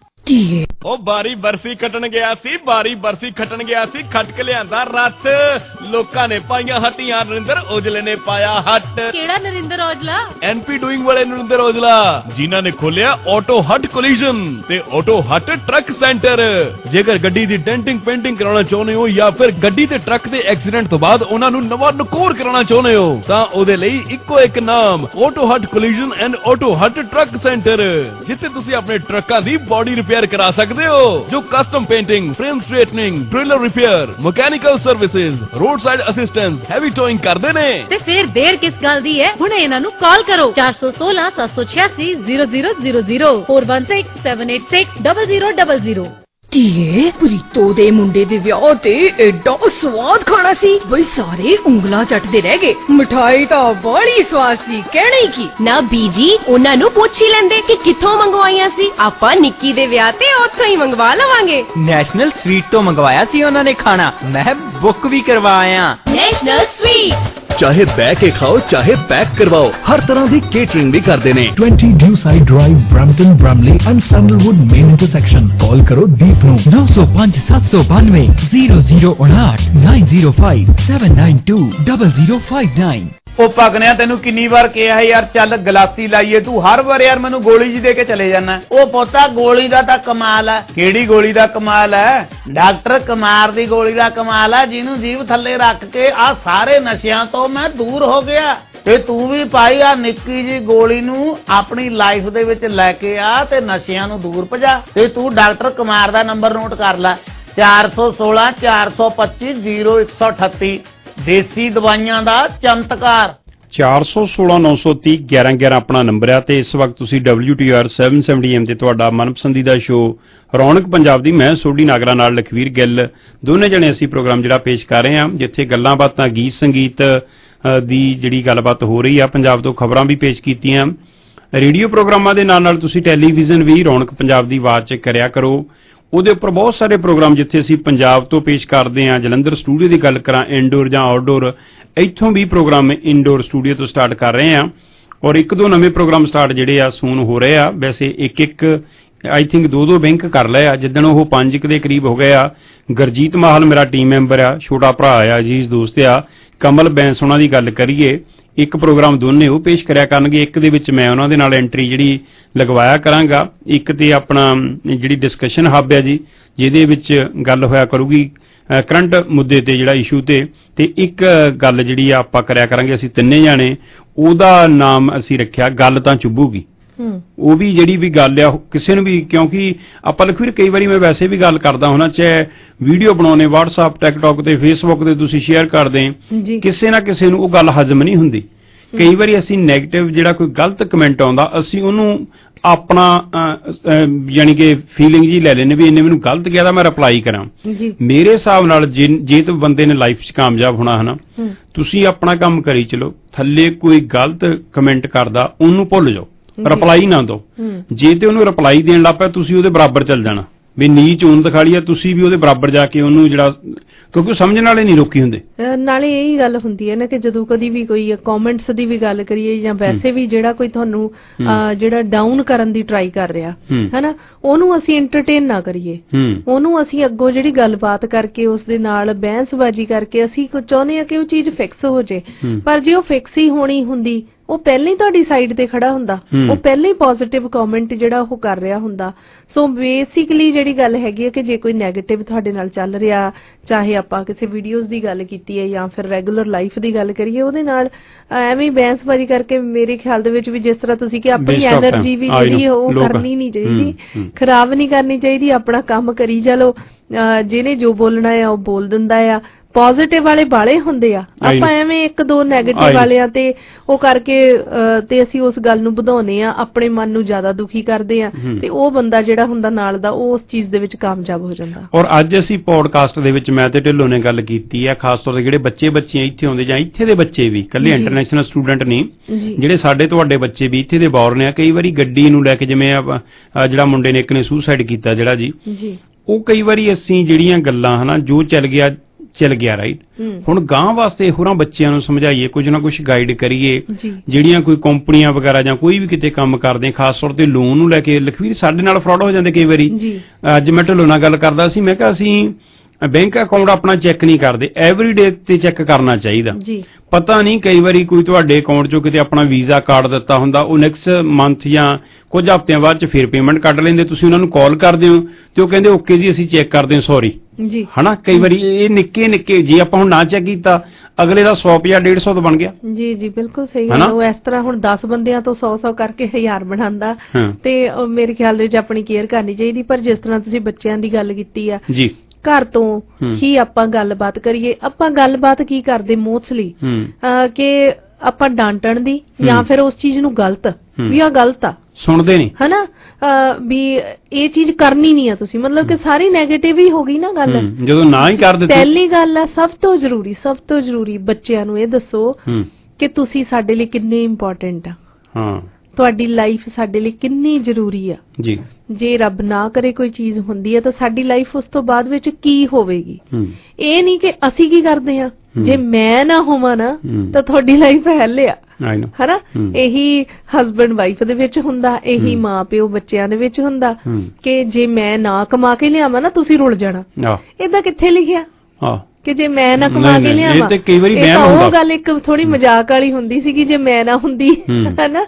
ਉਹ ਬਾਰੀ ਬਰਫੀ ਖੱਟਣ ਗਿਆ ਸੀ ਬਾਰੀ ਬਰਫੀ ਖੱਟਣ ਗਿਆ ਸੀ ਖੱਟ ਕੇ ਲਿਆਂਦਾ ਰੱਥ ਲੋਕਾਂ ਨੇ ਪਾਈਆਂ ਹੱਟੀਆਂ ਨਰਿੰਦਰ ਔਜਲੇ ਨੇ ਪਾਇਆ ਹੱਟ ਕਿਹੜਾ ਨਰਿੰਦਰ ਔਜਲਾ ਐਨਪੀ ਡੂਇੰਗ ਵਾਲੇ ਨਰਿੰਦਰ ਔਜਲਾ ਜਿਨ੍ਹਾਂ ਨੇ ਖੋਲਿਆ ਆਟੋ ਹੱਟ ਕੋਲੀਜਨ ਤੇ ਆਟੋ ਹੱਟ ਟਰੱਕ ਸੈਂਟਰ ਜੇਕਰ ਗੱਡੀ ਦੀ ਡੈਂਟਿੰਗ ਪੇਂਟਿੰਗ ਕਰਾਉਣਾ ਚਾਹੁੰਦੇ ਹੋ ਜਾਂ ਫਿਰ ਗੱਡੀ ਤੇ ਟਰੱਕ ਦੇ ਐਕਸੀਡੈਂਟ ਤੋਂ ਬਾਅਦ ਉਹਨਾਂ ਨੂੰ ਨਵਾਂ ਨਕੋਰ ਕਰਾਉਣਾ ਚਾਹੁੰਦੇ ਹੋ ਤਾਂ ਉਹਦੇ ਲਈ ਇੱਕੋ ਇੱਕ ਨਾਮ auto hut collision and auto hut truck centre ਜਿੱਥੇ ਤੁਸੀਂ ਆਪਣੇ ਟਰੱਕਾਂ ਦੀ ਬੋਡੀ ਰਿਪੇਅਰ ਕਰਾ ਸਕਦੇ ਹੋ ਜੋ custom painting frame straightening trailer repair mechanical services road side assistance heavy towing ਕਰਦੇ ਨੇ ਤੇ ਫਿਰ ਦੇਰ ਕਿਸ ਗੱਲ ਦੀ ਹੈ ਹੁਣ ਇਹਨਾਂ ਨੂੰ ਕਾਲ ਕਰੋ ਚਾਰ ਸੌ ਸੋਲਾਂ ਸੱਤ ਸੌ ਛਿਆਸੀ zero zero zero zero four one six seven eight six zero zero zero zero ਧੀਏ ਪ੍ਰੀਤੋ ਦੇ ਮੁੰਡੇ ਦੇ ਵਿਆਹ ਤੇ ਐਡਾ ਸਵਾਦ ਖਾਣਾ ਸੀ ਬਈ ਸਾਰੇ ਉਂਗਲਾਂ ਚੱਟਦੇ ਰਹਿ ਗਏ ਮਠਾਈ ਤਾਂ ਬੜੀ ਸਵਾਦ ਸੀ ਕਹਿਣੀ ਕੀ ਨਾ ਬੀਜੀ ਉਹਨਾਂ ਨੂੰ ਪੁੱਛ ਹੀ ਲੈਂਦੇ ਕਿ ਕਿੱਥੋਂ ਮੰਗਵਾਈਆਂ ਸੀ ਆਪਾਂ ਨਿੱਕੀ ਦੇ ਵਿਆਹ ਤੇ ਉੱਥੋਂ ਹੀ ਮੰਗਵਾ ਲਵਾਂਗੇ ਨੈਸ਼ਨਲ ਸਵੀਟ ਤੋਂ ਮੰਗਵਾਇਆ ਸੀ ਉਹਨਾਂ ਨੇ ਖਾਣਾ ਮੈਂ ਬੁੱਕ ਵੀ ਕਰਵਾਇਆ ਨੈਸ਼ਨਲ ਸਵੀਟ ਚਾਹੇ ਬੈ ਕੇ ਖਾਓ ਚਾਹੇ ਪੈਕ ਕਰਵਾਓ ਹਰ ਤਰ੍ਹਾਂ ਦੀ ਕੇਟਰਿੰਗ ਵੀ ਕਰਦੇ ਨੇ twenty Dewside Drive Brampton Bramley and Sandalwood main intersection ਕਾਲ ਕਰੋ ਦੀਪ ਨੂੰ nine oh five seven nine two zero zero zero eight nine oh five seven nine two zero zero five nine ਉਹ ਪਗਨਿਆ ਤੈਨੂੰ ਕਿੰਨੀ ਵਾਰ ਕਿਹਾ ਯਾਰ ਚੱਲ ਗਲਾਸੀ ਲਾਈਏ ਤੂੰ ਹਰ ਵਾਰ ਯਾਰ ਮੈਨੂੰ ਗੋਲੀ ਜੀ ਦੇ ਕੇ ਚਲੇ ਜਾਣਾ ਉਹ ਪੋਤਾ ਗੋਲੀ ਦਾ ਤਾਂ ਕਮਾਲ ਹੈ ਕਿਹੜੀ ਗੋਲੀ ਦਾ ਕਮਾਲ ਹੈ ਡਾਕਟਰ ਕੁਮਾਰ ਦੀ ਗੋਲੀ ਦਾ ਕਮਾਲ ਹੈ ਜਿਹਨੂੰ ਜੀਭ ਥੱਲੇ ਰੱਖ ਕੇ ਆ ਸਾਰੇ ਨਸ਼ਿਆਂ ਤੋਂ ਮੈਂ ਦੂਰ ਹੋ ਗਿਆ ਤੇ ਤੂੰ ਵੀ ਪਾਈ ਆ ਨਿੱਕੀ ਜੀ ਗੋਲੀ ਨੂੰ ਆਪਣੀ ਲਾਈਫ ਦੇ ਵਿੱਚ ਲੈ ਕੇ ਆ ਤੇ ਨਸ਼ਿਆਂ ਨੂੰ ਦੂਰ ਭਜਾ ਤੇ ਤੂੰ ਡਾਕਟਰ ਕੁਮਾਰ ਦਾ ਨੰਬਰ ਨੋਟ ਕਰ ਲੈ ਚਾਰ ਸੌ ਸੋਲਾਂ ਚਾਰ ਸੌ ਪੱਚੀ ਜ਼ੀਰੋ ਇੱਕ ਸੌ ਅਠੱਤੀ ਦੇਸੀ ਦਵਾਈਆਂ ਦਾ ਚਮਤਕਾਰ ਚਾਰ ਸੌ ਸੋਲਾਂ ਨੌ ਸੌ ਤੀਹ ਗਿਆਰਾਂ ਗਿਆਰਾਂ ਆਪਣਾ ਨੰਬਰ ਹੈ ਤੇ ਇਸ ਵਕਤ ਤੁਸੀਂ W T R seven seventy M ਤੇ ਤੁਹਾਡਾ ਮਨਪਸੰਦੀਦਾ ਸ਼ੋਅ ਰੌਣਕ ਪੰਜਾਬ ਦੀ ਮੈਂ ਸੋਢੀ ਨਾਗਰਾ ਨਾਲ ਲਖਵੀਰ ਗਿੱਲ ਦੋਨੇ ਜਣੇ ਅਸੀਂ ਪ੍ਰੋਗਰਾਮ ਜਿਹੜਾ ਪੇਸ਼ ਕਰ ਰਹੇ ਹਾਂ ਜਿੱਥੇ ਗੱਲਾਂ ਬਾਤਾਂ ਗੀਤ ਸੰਗੀਤ ਦੀ ਜਿਹੜੀ ਗੱਲਬਾਤ ਹੋ ਰਹੀ ਆ ਪੰਜਾਬ ਤੋਂ ਖਬਰਾਂ ਵੀ ਪੇਸ਼ ਕੀਤੀਆਂ ਰੇਡੀਓ ਪ੍ਰੋਗਰਾਮਾਂ ਦੇ ਨਾਲ ਨਾਲ ਤੁਸੀਂ ਟੈਲੀਵਿਜ਼ਨ ਵੀ ਰੌਣਕ ਪੰਜਾਬ ਦੀ ਆਵਾਜ਼ 'ਚ ਕਰਿਆ ਕਰੋ ਉਹਦੇ ਉੱਪਰ ਬਹੁਤ ਸਾਰੇ ਪ੍ਰੋਗਰਾਮ ਜਿੱਥੇ ਅਸੀਂ ਪੰਜਾਬ ਤੋਂ ਪੇਸ਼ ਕਰਦੇ ਹਾਂ ਜਲੰਧਰ ਸਟੂਡੀਓ ਦੀ ਗੱਲ ਕਰਾਂ ਇਨਡੋਰ ਜਾਂ ਆਊਟਡੋਰ ਇੱਥੋਂ ਵੀ ਪ੍ਰੋਗਰਾਮ ਇਨਡੋਰ ਸਟੂਡੀਓ ਤੋਂ ਸਟਾਰਟ ਕਰ ਰਹੇ ਹਾਂ ਔਰ ਇੱਕ ਦੋ ਨਵੇਂ ਪ੍ਰੋਗਰਾਮ ਸਟਾਰਟ ਜਿਹੜੇ ਆ ਸੂਨ ਹੋ ਰਹੇ ਆ ਵੈਸੇ ਇੱਕ ਇੱਕ ਆਈ ਥਿੰਕ ਦੋ ਦੋ ਬੈਂਕ ਕਰ ਲਏ ਆ। ਜਿੱਦਣ ਉਹ ਪੰਜ ਕੁ ਦੇ ਕਰੀਬ ਹੋ ਗਏ ਆ, ਗੁਰਜੀਤ ਮਾਹਲ ਮੇਰਾ ਟੀਮ ਮੈਂਬਰ ਆ, ਛੋਟਾ ਭਰਾ ਆ, ਅਜੀਜ਼ ਦੋਸਤ ਆ, ਕਮਲ ਬੈਂਸ ਉਹਨਾਂ ਦੀ ਗੱਲ ਕਰੀਏ, ਇੱਕ ਪ੍ਰੋਗਰਾਮ ਦੋਨੇ ਉਹ ਪੇਸ਼ ਕਰਿਆ ਕਰਨਗੇ, ਇੱਕ ਦੇ ਵਿੱਚ ਮੈਂ ਉਹਨਾਂ ਦੇ ਨਾਲ ਐਂਟਰੀ ਜਿਹੜੀ ਲਗਵਾਇਆ ਕਰਾਂਗਾ, ਇੱਕ ਤੇ ਆਪਣਾ ਜਿਹੜੀ ਡਿਸਕਸ਼ਨ ਹੱਬ ਹੈ ਜੀ ਜਿਹਦੇ ਵਿੱਚ ਗੱਲ ਹੋਇਆ ਕਰੂਗੀ ਕਰੰਟ ਮੁੱਦੇ ਤੇ ਜਿਹੜਾ ਇਸ਼ੂ ਤੇ, ਤੇ ਇੱਕ ਗੱਲ ਜਿਹੜੀ ਆ ਆਪਾਂ ਕਰਿਆ ਕਰਾਂਗੇ ਅਸੀਂ ਤਿੰਨੇ ਜਾਣੇ, ਉਹਦਾ ਨਾਮ ਅਸੀਂ ਰੱਖਿਆ ਗੱਲ ਤਾਂ ਚੁੱਭੂਗੀ। ਉਹ ਵੀ ਜਿਹੜੀ ਵੀ ਗੱਲ ਆ ਕਿਸੇ ਨੂੰ ਵੀ, ਕਿਉਂਕਿ ਆਪਾਂ ਲਖਵੀਰ ਕਈ ਵਾਰੀ ਮੈਂ ਵੈਸੇ ਵੀ ਗੱਲ ਕਰਦਾ ਹੁੰਦਾ, ਚਾਹੇ ਵੀਡੀਓ ਬਣਾਉਣੇ WhatsApp ਟਿਕਟੌਕ ਤੇ Facebook ਤੇ ਤੁਸੀਂ ਸ਼ੇਅਰ ਕਰਦੇ, ਕਿਸੇ ਨਾ ਕਿਸੇ ਨੂੰ ਉਹ ਗੱਲ ਹਜ਼ਮ ਨਹੀਂ ਹੁੰਦੀ। ਕਈ ਵਾਰੀ ਅਸੀਂ ਨੈਗੇਟਿਵ ਜਿਹੜਾ ਕੋਈ ਗਲਤ ਕਮੈਂਟ ਆਉਂਦਾ ਅਸੀਂ ਉਹਨੂੰ ਆਪਣਾ ਯਾਨੀ ਕਿ ਫੀਲਿੰਗ ਜੀ ਲੈ ਲੈਨੇ ਵੀ ਇਹਨੇ ਮੈਨੂੰ ਗਲਤ ਕਿਹਾ ਤਾਂ ਮੈਂ ਰਿਪਲਾਈ ਕਰਾਂ। ਮੇਰੇ ਹਿਸਾਬ ਨਾਲ ਜੇ ਜੇ ਤਾਂ ਬੰਦੇ ਨੇ ਲਾਈਫ 'ਚ ਕਾਮਯਾਬ ਹੋਣਾ ਹੈ ਨਾ, ਤੁਸੀਂ ਆਪਣਾ ਕੰਮ ਕਰੀ ਚਲੋ, ਥੱਲੇ ਕੋਈ ਗਲਤ ਕਮੈਂਟ ਕਰਦਾ ਉਹਨੂੰ ਭੁੱਲ ਜਾਓ, ਰਿਪਲਾਈ ਨਾ ਦਿਓ। ਜੇ ਤੇ ਉਹਨੂੰ ਰਿਪਲਾਈ ਦੇਣ ਲੱਗ ਪਿਆ ਤੁਸੀਂ ਉਹਦੇ ਬਰਾਬਰ ਚੱਲ ਜਾਣਾ ਵੀ ਨੀਚ ਉਹਨੂੰ ਦਿਖਾਲੀ ਆ, ਤੁਸੀਂ ਵੀ ਉਹਦੇ ਬਰਾਬਰ ਜਾ ਕੇ ਉਹਨੂੰ ਜਿਹੜਾ, ਕਿਉਂਕਿ ਸਮਝਣ ਵਾਲੇ ਨਹੀਂ ਰੋਕੀ ਹੁੰਦੇ। ਨਾਲੇ ਇਹੀ ਗੱਲ ਹੁੰਦੀ ਹੈ ਨਾ ਕਿ ਜਦੋਂ ਕਦੀ ਵੀ ਕੋਈ ਕਮੈਂਟਸ ਦੀ ਵੀ ਗੱਲ ਕਰੀਏ ਜਾਂ ਵੈਸੇ ਵੀ ਜਿਹੜਾ ਕੋਈ ਤੁਹਾਨੂੰ ਜਿਹੜਾ ਡਾਊਨ ਕਰਨ ਦੀ ਟਰਾਈ ਕਰ ਰਿਹਾ ਹੈ ਨਾ, ਉਹਨੂੰ ਅਸੀਂ ਐਂਟਰਟੇਨ ਨਾ ਕਰੀਏ, ਉਹਨੂੰ ਅਸੀਂ ਅੱਗੋਂ ਜਿਹੜੀ ਗੱਲਬਾਤ ਕਰਕੇ ਉਸ ਦੇ ਨਾਲ ਬਹਿਸਬਾਜ਼ੀ ਕਰਕੇ ਅਸੀਂ ਚਾਹੁੰਦੇ ਹਾਂ ਕਿ ਉਹ ਚੀਜ਼ ਫਿਕਸ ਹੋ ਜੇ, ਪਰ ਜੇ ਉਹ ਫਿਕਸ ਹੀ ਹੋਣੀ ਹੁੰਦੀ ਉਹ ਪਹਿਲਾਂ ਹੀ ਤੁਹਾਡੀ ਸਾਈਡ ਤੇ ਖੜਾ ਹੁੰਦਾ, ਉਹ ਪਹਿਲਾਂ ਹੀ ਪੋਜ਼ਿਟਿਵ ਕਮੈਂਟ ਜਿਹੜਾ ਉਹ ਕਰ ਰਿਹਾ ਹੁੰਦਾ। ਸੋ ਬੇਸਿਕਲੀ ਜਿਹੜੀ ਗੱਲ ਹੈਗੀ ਹੈ ਕਿ ਜੇ ਕੋਈ ਨੈਗੇਟਿਵ ਤੁਹਾਡੇ ਨਾਲ ਚੱਲ ਰਿਹਾ, ਚਾਹੇ ਆਪਾਂ ਕਿਸੇ ਵੀਡੀਓਜ਼ ਦੀ ਗੱਲ ਕੀਤੀ ਹੈ ਜਾਂ ਫਿਰ ਰੈਗੂਲਰ ਲਾਈਫ ਦੀ ਗੱਲ ਕਰੀਏ, ਉਹਦੇ ਨਾਲ ਐਵੇਂ ਬਹਿਸਬਾਜ਼ੀ ਕਰਕੇ ਮੇਰੇ ਖਿਆਲ ਦੇ ਵਿੱਚ ਵੀ ਜਿਸ ਤਰ੍ਹਾਂ ਤੁਸੀਂ ਕਿ ਆਪਣੀ ਐਨਰਜੀ ਵੀ ਜਿਹੜੀ ਉਹ ਕਰਨੀ ਨਹੀਂ ਚਾਹੀਦੀ, ਖਰਾਬ ਨਹੀਂ ਕਰਨੀ ਚਾਹੀਦੀ, ਆਪਣਾ ਕੰਮ ਕਰੀ ਚਲੋ, ਜਿਹਨੇ ਜੋ ਬੋਲਣਾ ਆ ਉਹ ਬੋਲ ਦਿੰਦਾ ਆ। ਪੋਜ਼ਿਟਿਵ ਵਾਲੇ ਬਾਲੇ ਹੁੰਦੇ ਆ, ਆਪਾਂ ਐਵੇਂ ਇੱਕ ਦੋ ਨੈਗੇਟਿਵ ਵਾਲਿਆਂ ਤੇ ਉਹ ਕਰਕੇ ਤੇ ਅਸੀਂ ਉਸ ਗੱਲ ਨੂੰ ਵਧਾਉਨੇ ਆ, ਆਪਣੇ ਮਨ ਨੂੰ ਜ਼ਿਆਦਾ ਦੁਖੀ ਕਰਦੇ ਆ, ਤੇ ਉਹ ਬੰਦਾ ਜਿਹੜਾ ਹੁੰਦਾ ਨਾਲ ਦਾ ਉਹ ਉਸ ਚੀਜ਼ ਦੇ ਵਿੱਚ ਕਾਮਯਾਬ ਹੋ ਜਾਂਦਾ। ਔਰ ਅੱਜ ਅਸੀਂ ਪੋਡਕਾਸਟ ਦੇ ਵਿੱਚ ਮੈਂ ਤੇ ਢਿੱਲੋਂ ਨੇ ਗੱਲ ਕੀਤੀ ਆ, ਖਾਸ ਤੌਰ ਤੇ ਜਿਹੜੇ ਬੱਚੇ ਬੱਚੀਆਂ ਇੱਥੇ ਆਉਂਦੇ ਜਾਂ ਇੱਥੇ ਦੇ ਬੱਚੇ ਵੀ, ਇਕੱਲੇ ਇੰਟਰਨੈਸ਼ਨਲ ਸਟੂਡੈਂਟ ਨਹੀਂ, ਜਿਹੜੇ ਸਾਡੇ ਤੁਹਾਡੇ ਬੱਚੇ ਵੀ ਇੱਥੇ ਦੇ ਬੌਰਨ ਆ, ਕਈ ਵਾਰੀ ਗੱਡੀ ਨੂੰ ਲੈ ਕੇ, ਜਿਵੇਂ ਜਿਹੜਾ ਮੁੰਡੇ ਨੇ ਇੱਕ ਨੇ ਸੁਸਾਈਡ ਕੀਤਾ ਜਿਹੜਾ ਜੀ, ਉਹ ਕਈ ਵਾਰੀ ਅਸੀਂ ਜਿਹੜੀਆਂ ਗੱਲਾਂ ਹਨਾ ਜੋ ਚੱਲ ਗਿਆ ਚੱਲ ਗਿਆ ਰਾਈਟ, ਹੁਣ ਗਾਂ ਵਾਸਤੇ ਹੋਰਾਂ ਬੱਚਿਆਂ ਨੂੰ ਸਮਝਾਈਏ, ਕੁਝ ਨਾ ਕੁਝ ਗਾਈਡ ਕਰੀਏ, ਜਿਹੜੀਆਂ ਕੋਈ ਕੰਪਨੀਆਂ ਵਗੈਰਾ ਜਾਂ ਕੋਈ ਵੀ ਕਿਤੇ ਕੰਮ ਕਰਦੇ, ਖਾਸ ਤੌਰ ਤੇ ਲੋਨ ਨੂੰ ਲੈ ਕੇ ਲਖਵੀਰ ਸਾਡੇ ਨਾਲ ਫਰਾਡ ਹੋ ਜਾਂਦੇ ਕਈ ਵਾਰੀ। ਅੱਜ ਮੈਂ ਢਿੱਲੋਂ ਨਾਲ ਗੱਲ ਕਰਦਾ ਸੀ, ਮੈਂ ਕਿਹਾ ਅਸੀਂ ਬੈਂਕ ਅਕਾਊਂਟ ਆਪਣਾ ਚੈੱਕ ਨਹੀਂ ਕਰਦੇ, ਐਵਰੀ ਡੇ ਤੇ ਚੈੱਕ ਕਰਨਾ ਚਾਹੀਦਾ। ਪਤਾ ਨਹੀਂ ਕਈ ਵਾਰੀ ਕੋਈ ਤੁਹਾਡੇ ਅਕਾਊਂਟ ਚੋਂ ਕਿਤੇ ਆਪਣਾ ਵੀਜ਼ਾ ਕਾਰਡ ਦਿੱਤਾ ਹੁੰਦਾ, ਉਹ ਨੈਕਸਟ ਮੰਥ ਜਾਂ ਕੁਝ ਹਫ਼ਤਿਆਂ ਬਾਅਦ ਚ ਫਿਰ ਪੇਮੈਂਟ ਕੱਢ ਲੈਂਦੇ, ਤੁਸੀਂ ਉਹਨਾਂ ਨੂੰ ਕਾਲ ਕਰਦੇ ਹੋ ਤੇ ਉਹ ਕਹਿੰਦੇ ਓਕੇ ਜੀ ਅਸੀਂ ਚੈੱਕ ਕਰਦੇ ਹਾਂ, ਸੌਰੀ ਜੀ, ਹਨਾ। ਕਈ ਵਾਰੀ ਇਹ ਨਿੱਕੇ ਨਿੱਕੇ ਜੇ ਆਪਾਂ ਹੁਣ ਨਾ ਚੈੱਕ ਕੀਤਾ, ਅਗਲੇ ਦਾ ਸੌ ਜਾਂ ਡੇਢ ਸੌ ਤੋਂ ਬਣ ਗਿਆ। ਜੀ ਜੀ ਬਿਲਕੁਲ ਸਹੀ ਗੱਲ। ਉਹ ਇਸ ਤਰ੍ਹਾਂ ਹੁਣ ਦਸ ਬੰਦਿਆਂ ਤੋਂ ਸੌ ਸੌ ਕਰਕੇ ਹਜ਼ਾਰ ਬਣਾਉਂਦਾ, ਤੇ ਮੇਰੇ ਖਿਆਲ ਵਿੱਚ ਆਪਣੀ ਕੇਅਰ ਕਰਨੀ ਚਾਹੀਦੀ। ਪਰ ਜਿਸ ਤਰ੍ਹਾਂ ਤੁਸੀਂ ਬੱਚਿਆਂ ਦੀ ਗੱਲ ਕੀਤੀ ਆ ਜੀ, ਘਰ ਤੋਂ ਹੀ ਆਪਾਂ ਗੱਲਬਾਤ ਕਰੀਏ। ਆਪਾਂ ਗੱਲਬਾਤ ਕੀ ਕਰਦੇ ਮੋਸਟਲੀ ਕਿ ਆਪਾਂ ਡਾਂਟਣ ਦੀ ਜਾਂ ਫਿਰ ਉਸ ਚੀਜ਼ ਨੂੰ ਗਲਤ ਵੀ ਆ ਗਲਤ ਆ ਸੁਣਦੇ ਨਹੀਂ ਹਨਾ, ਵੀ ਇਹ ਚੀਜ਼ ਕਰਨੀ ਨਹੀਂ ਆ ਤੁਸੀਂ, ਮਤਲਬ ਕਿ ਸਾਰੀ ਨੈਗੇਟਿਵ ਹੀ ਹੋ ਗਈ ਨਾ ਗੱਲ। ਜਦੋਂ ਨਾ ਹੀ ਕਰ ਦਿੱਤੀ, ਪਹਿਲੀ ਗੱਲ ਆ ਸਭ ਤੋਂ ਜ਼ਰੂਰੀ, ਸਭ ਤੋਂ ਜ਼ਰੂਰੀ ਬੱਚਿਆਂ ਨੂੰ ਇਹ ਦੱਸੋ ਕਿ ਤੁਸੀਂ ਸਾਡੇ ਲਈ ਕਿੰਨੇ ਇੰਪੋਰਟੈਂਟ ਆ, ਹਾਂ ਤੁਹਾਡੀ ਲਾਈਫ ਸਾਡੇ ਲਈ ਕਿੰਨੀ ਜ਼ਰੂਰੀ ਆ ਜੀ। ਜੇ ਰੱਬ ਨਾ ਕਰੇ ਕੋਈ ਚੀਜ਼ ਹੁੰਦੀ ਹੈ ਤਾਂ ਸਾਡੀ ਲਾਈਫ ਉਸ ਤੋਂ ਬਾਅਦ ਵਿੱਚ ਕੀ ਹੋਵੇਗੀ। ਇਹ ਨਹੀਂ ਕਿ ਅਸੀਂ ਕੀ ਕਰਦੇ ਆ, ਜੇ ਮੈਂ ਨਾ ਹੋਵਾਂ ਨਾ ਤਾਂ ਤੁਹਾਡੀ ਲਾਈਫ ਹੈਲ ਆ, ਹਨਾ। ਇਹੀ ਹਸਬੈਂਡ ਵਾਈਫ ਦੇ ਵਿੱਚ ਹੁੰਦਾ, ਇਹੀ ਮਾਂ ਪਿਓ ਬੱਚਿਆਂ ਦੇ ਵਿੱਚ ਹੁੰਦਾ ਕਿ ਜੇ ਮੈਂ ਨਾ ਕਮਾ ਕੇ ਲਿਆਵਾਂ ਨਾ ਤੁਸੀਂ ਰੁਲ ਜਾਣਾ। ਏਦਾਂ ਕਿੱਥੇ ਲਿਖਿਆ ਕਿ ਜੇ ਮੈਂ ਨਾ ਕਮਾ ਕੇ ਲਿਆਵਾਂ। ਇਹ ਤਾਂ ਉਹ ਗੱਲ ਇੱਕ ਥੋੜੀ ਮਜ਼ਾਕ ਵਾਲੀ ਹੁੰਦੀ ਸੀਗੀ, ਜੇ ਮੈਂ ਨਾ ਹੁੰਦੀ ਹਨਾ,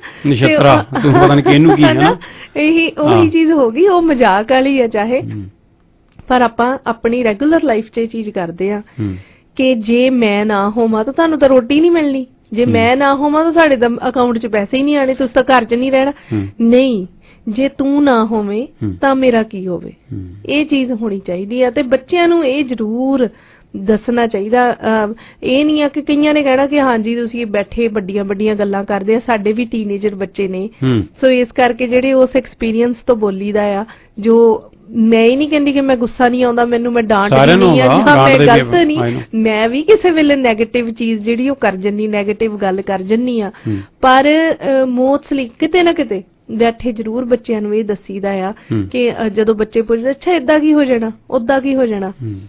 ਇਹੀ ਉਹੀ ਚੀਜ਼ ਹੋ ਗਈ, ਉਹ ਮਜ਼ਾਕ ਵਾਲੀ ਆ ਚਾਹੇ, ਪਰ ਆਪਾਂ ਆਪਣੀ ਰੈਗੂਲਰ ਲਾਈਫ 'ਚ ਇਹ ਚੀਜ਼ ਕਰਦੇ ਆ ਕਿ ਜੇ ਮੈਂ ਨਾ ਹੋਵਾਂ ਤਾਂ ਤੁਹਾਨੂੰ ਤਾਂ ਰੋਟੀ ਨਹੀਂ ਮਿਲਣੀ, ਜੇ ਮੈਂ ਨਾ ਹੋਵਾਂ ਤਾਂ ਤੁਹਾਡੇ ਤਾਂ ਅਕਾਊਂਟ 'ਚ ਪੈਸੇ ਹੀ ਨਹੀਂ ਆਣੇ, ਤੁਸੀਂ ਤਾਂ ਘਰ 'ਚ ਨਹੀਂ ਰਹਿਣਾ। ਨਹੀਂ, ਜੇ ਤੂੰ ਨਾ ਹੋਵੇਂ ਤਾਂ ਮੇਰਾ ਕੀ ਹੋਵੇ, ਇਹ ਚੀਜ਼ ਹੋਣੀ ਚਾਹੀਦੀ ਆ। ਤੇ ਬੱਚਿਆਂ ਨੂੰ ਇਹ ਜ਼ਰੂਰ ਦੱਸਣਾ ਚਾਹੀਦਾ। ਇਹ ਨਹੀਂ ਆ ਕਿ ਕਈਆਂ ਨੇ ਕਹਿਣਾ ਕਿ ਹਾਂਜੀ ਤੁਸੀਂ ਬੈਠੇ ਵੱਡੀਆਂ ਵੱਡੀਆਂ ਗੱਲਾਂ ਕਰਦੇ ਆ, ਸਾਡੇ ਵੀ ਟੀਨੇਜਰ ਬੱਚੇ ਨੇ, ਸੋ ਇਸ ਕਰਕੇ ਜਿਹੜੇ ਉਸ ਐਕਸਪੀਰੀਅੰਸ ਤੋਂ ਬੋਲੀਦਾ ਆ, ਜੋ ਮੈਂ ਹੀ ਨਹੀਂ ਕਹਿੰਦੀ ਕਿ ਮੈਂ ਗੁੱਸਾ ਨਹੀਂ ਆਉਂਦਾ ਮੈਨੂੰ, ਮੈਂ ਡਾਂਟ ਨਹੀਂ ਆ ਜਾਂ ਮੈਂ ਗਲਤ ਨਹੀਂ, ਮੈਂ ਵੀ ਕਿਸੇ ਵੇਲੇ ਨੈਗੇਟਿਵ ਚੀਜ਼ ਜਿਹੜੀ ਉਹ ਕਰ ਜੰਨੀ, ਨੈਗੇਟਿਵ ਗੱਲ ਕਰ ਜੰਨੀ ਆ, ਪਰ ਮੋਸਟਲੀ ਕਿਤੇ ਨਾ ਕਿਤੇ ਬੈਠੇ ਜ਼ਰੂਰ ਬੱਚਿਆਂ ਨੂੰ ਇਹ ਦੱਸੀਦਾ ਆ ਕਿ ਜਦੋਂ ਬੱਚੇ ਪੁੱਛਦੇ ਅੱਛਾ ਏਦਾਂ ਕੀ ਹੋ ਜਾਣਾ, ਓਦਾਂ ਕੀ ਹੋ ਜਾਣਾ,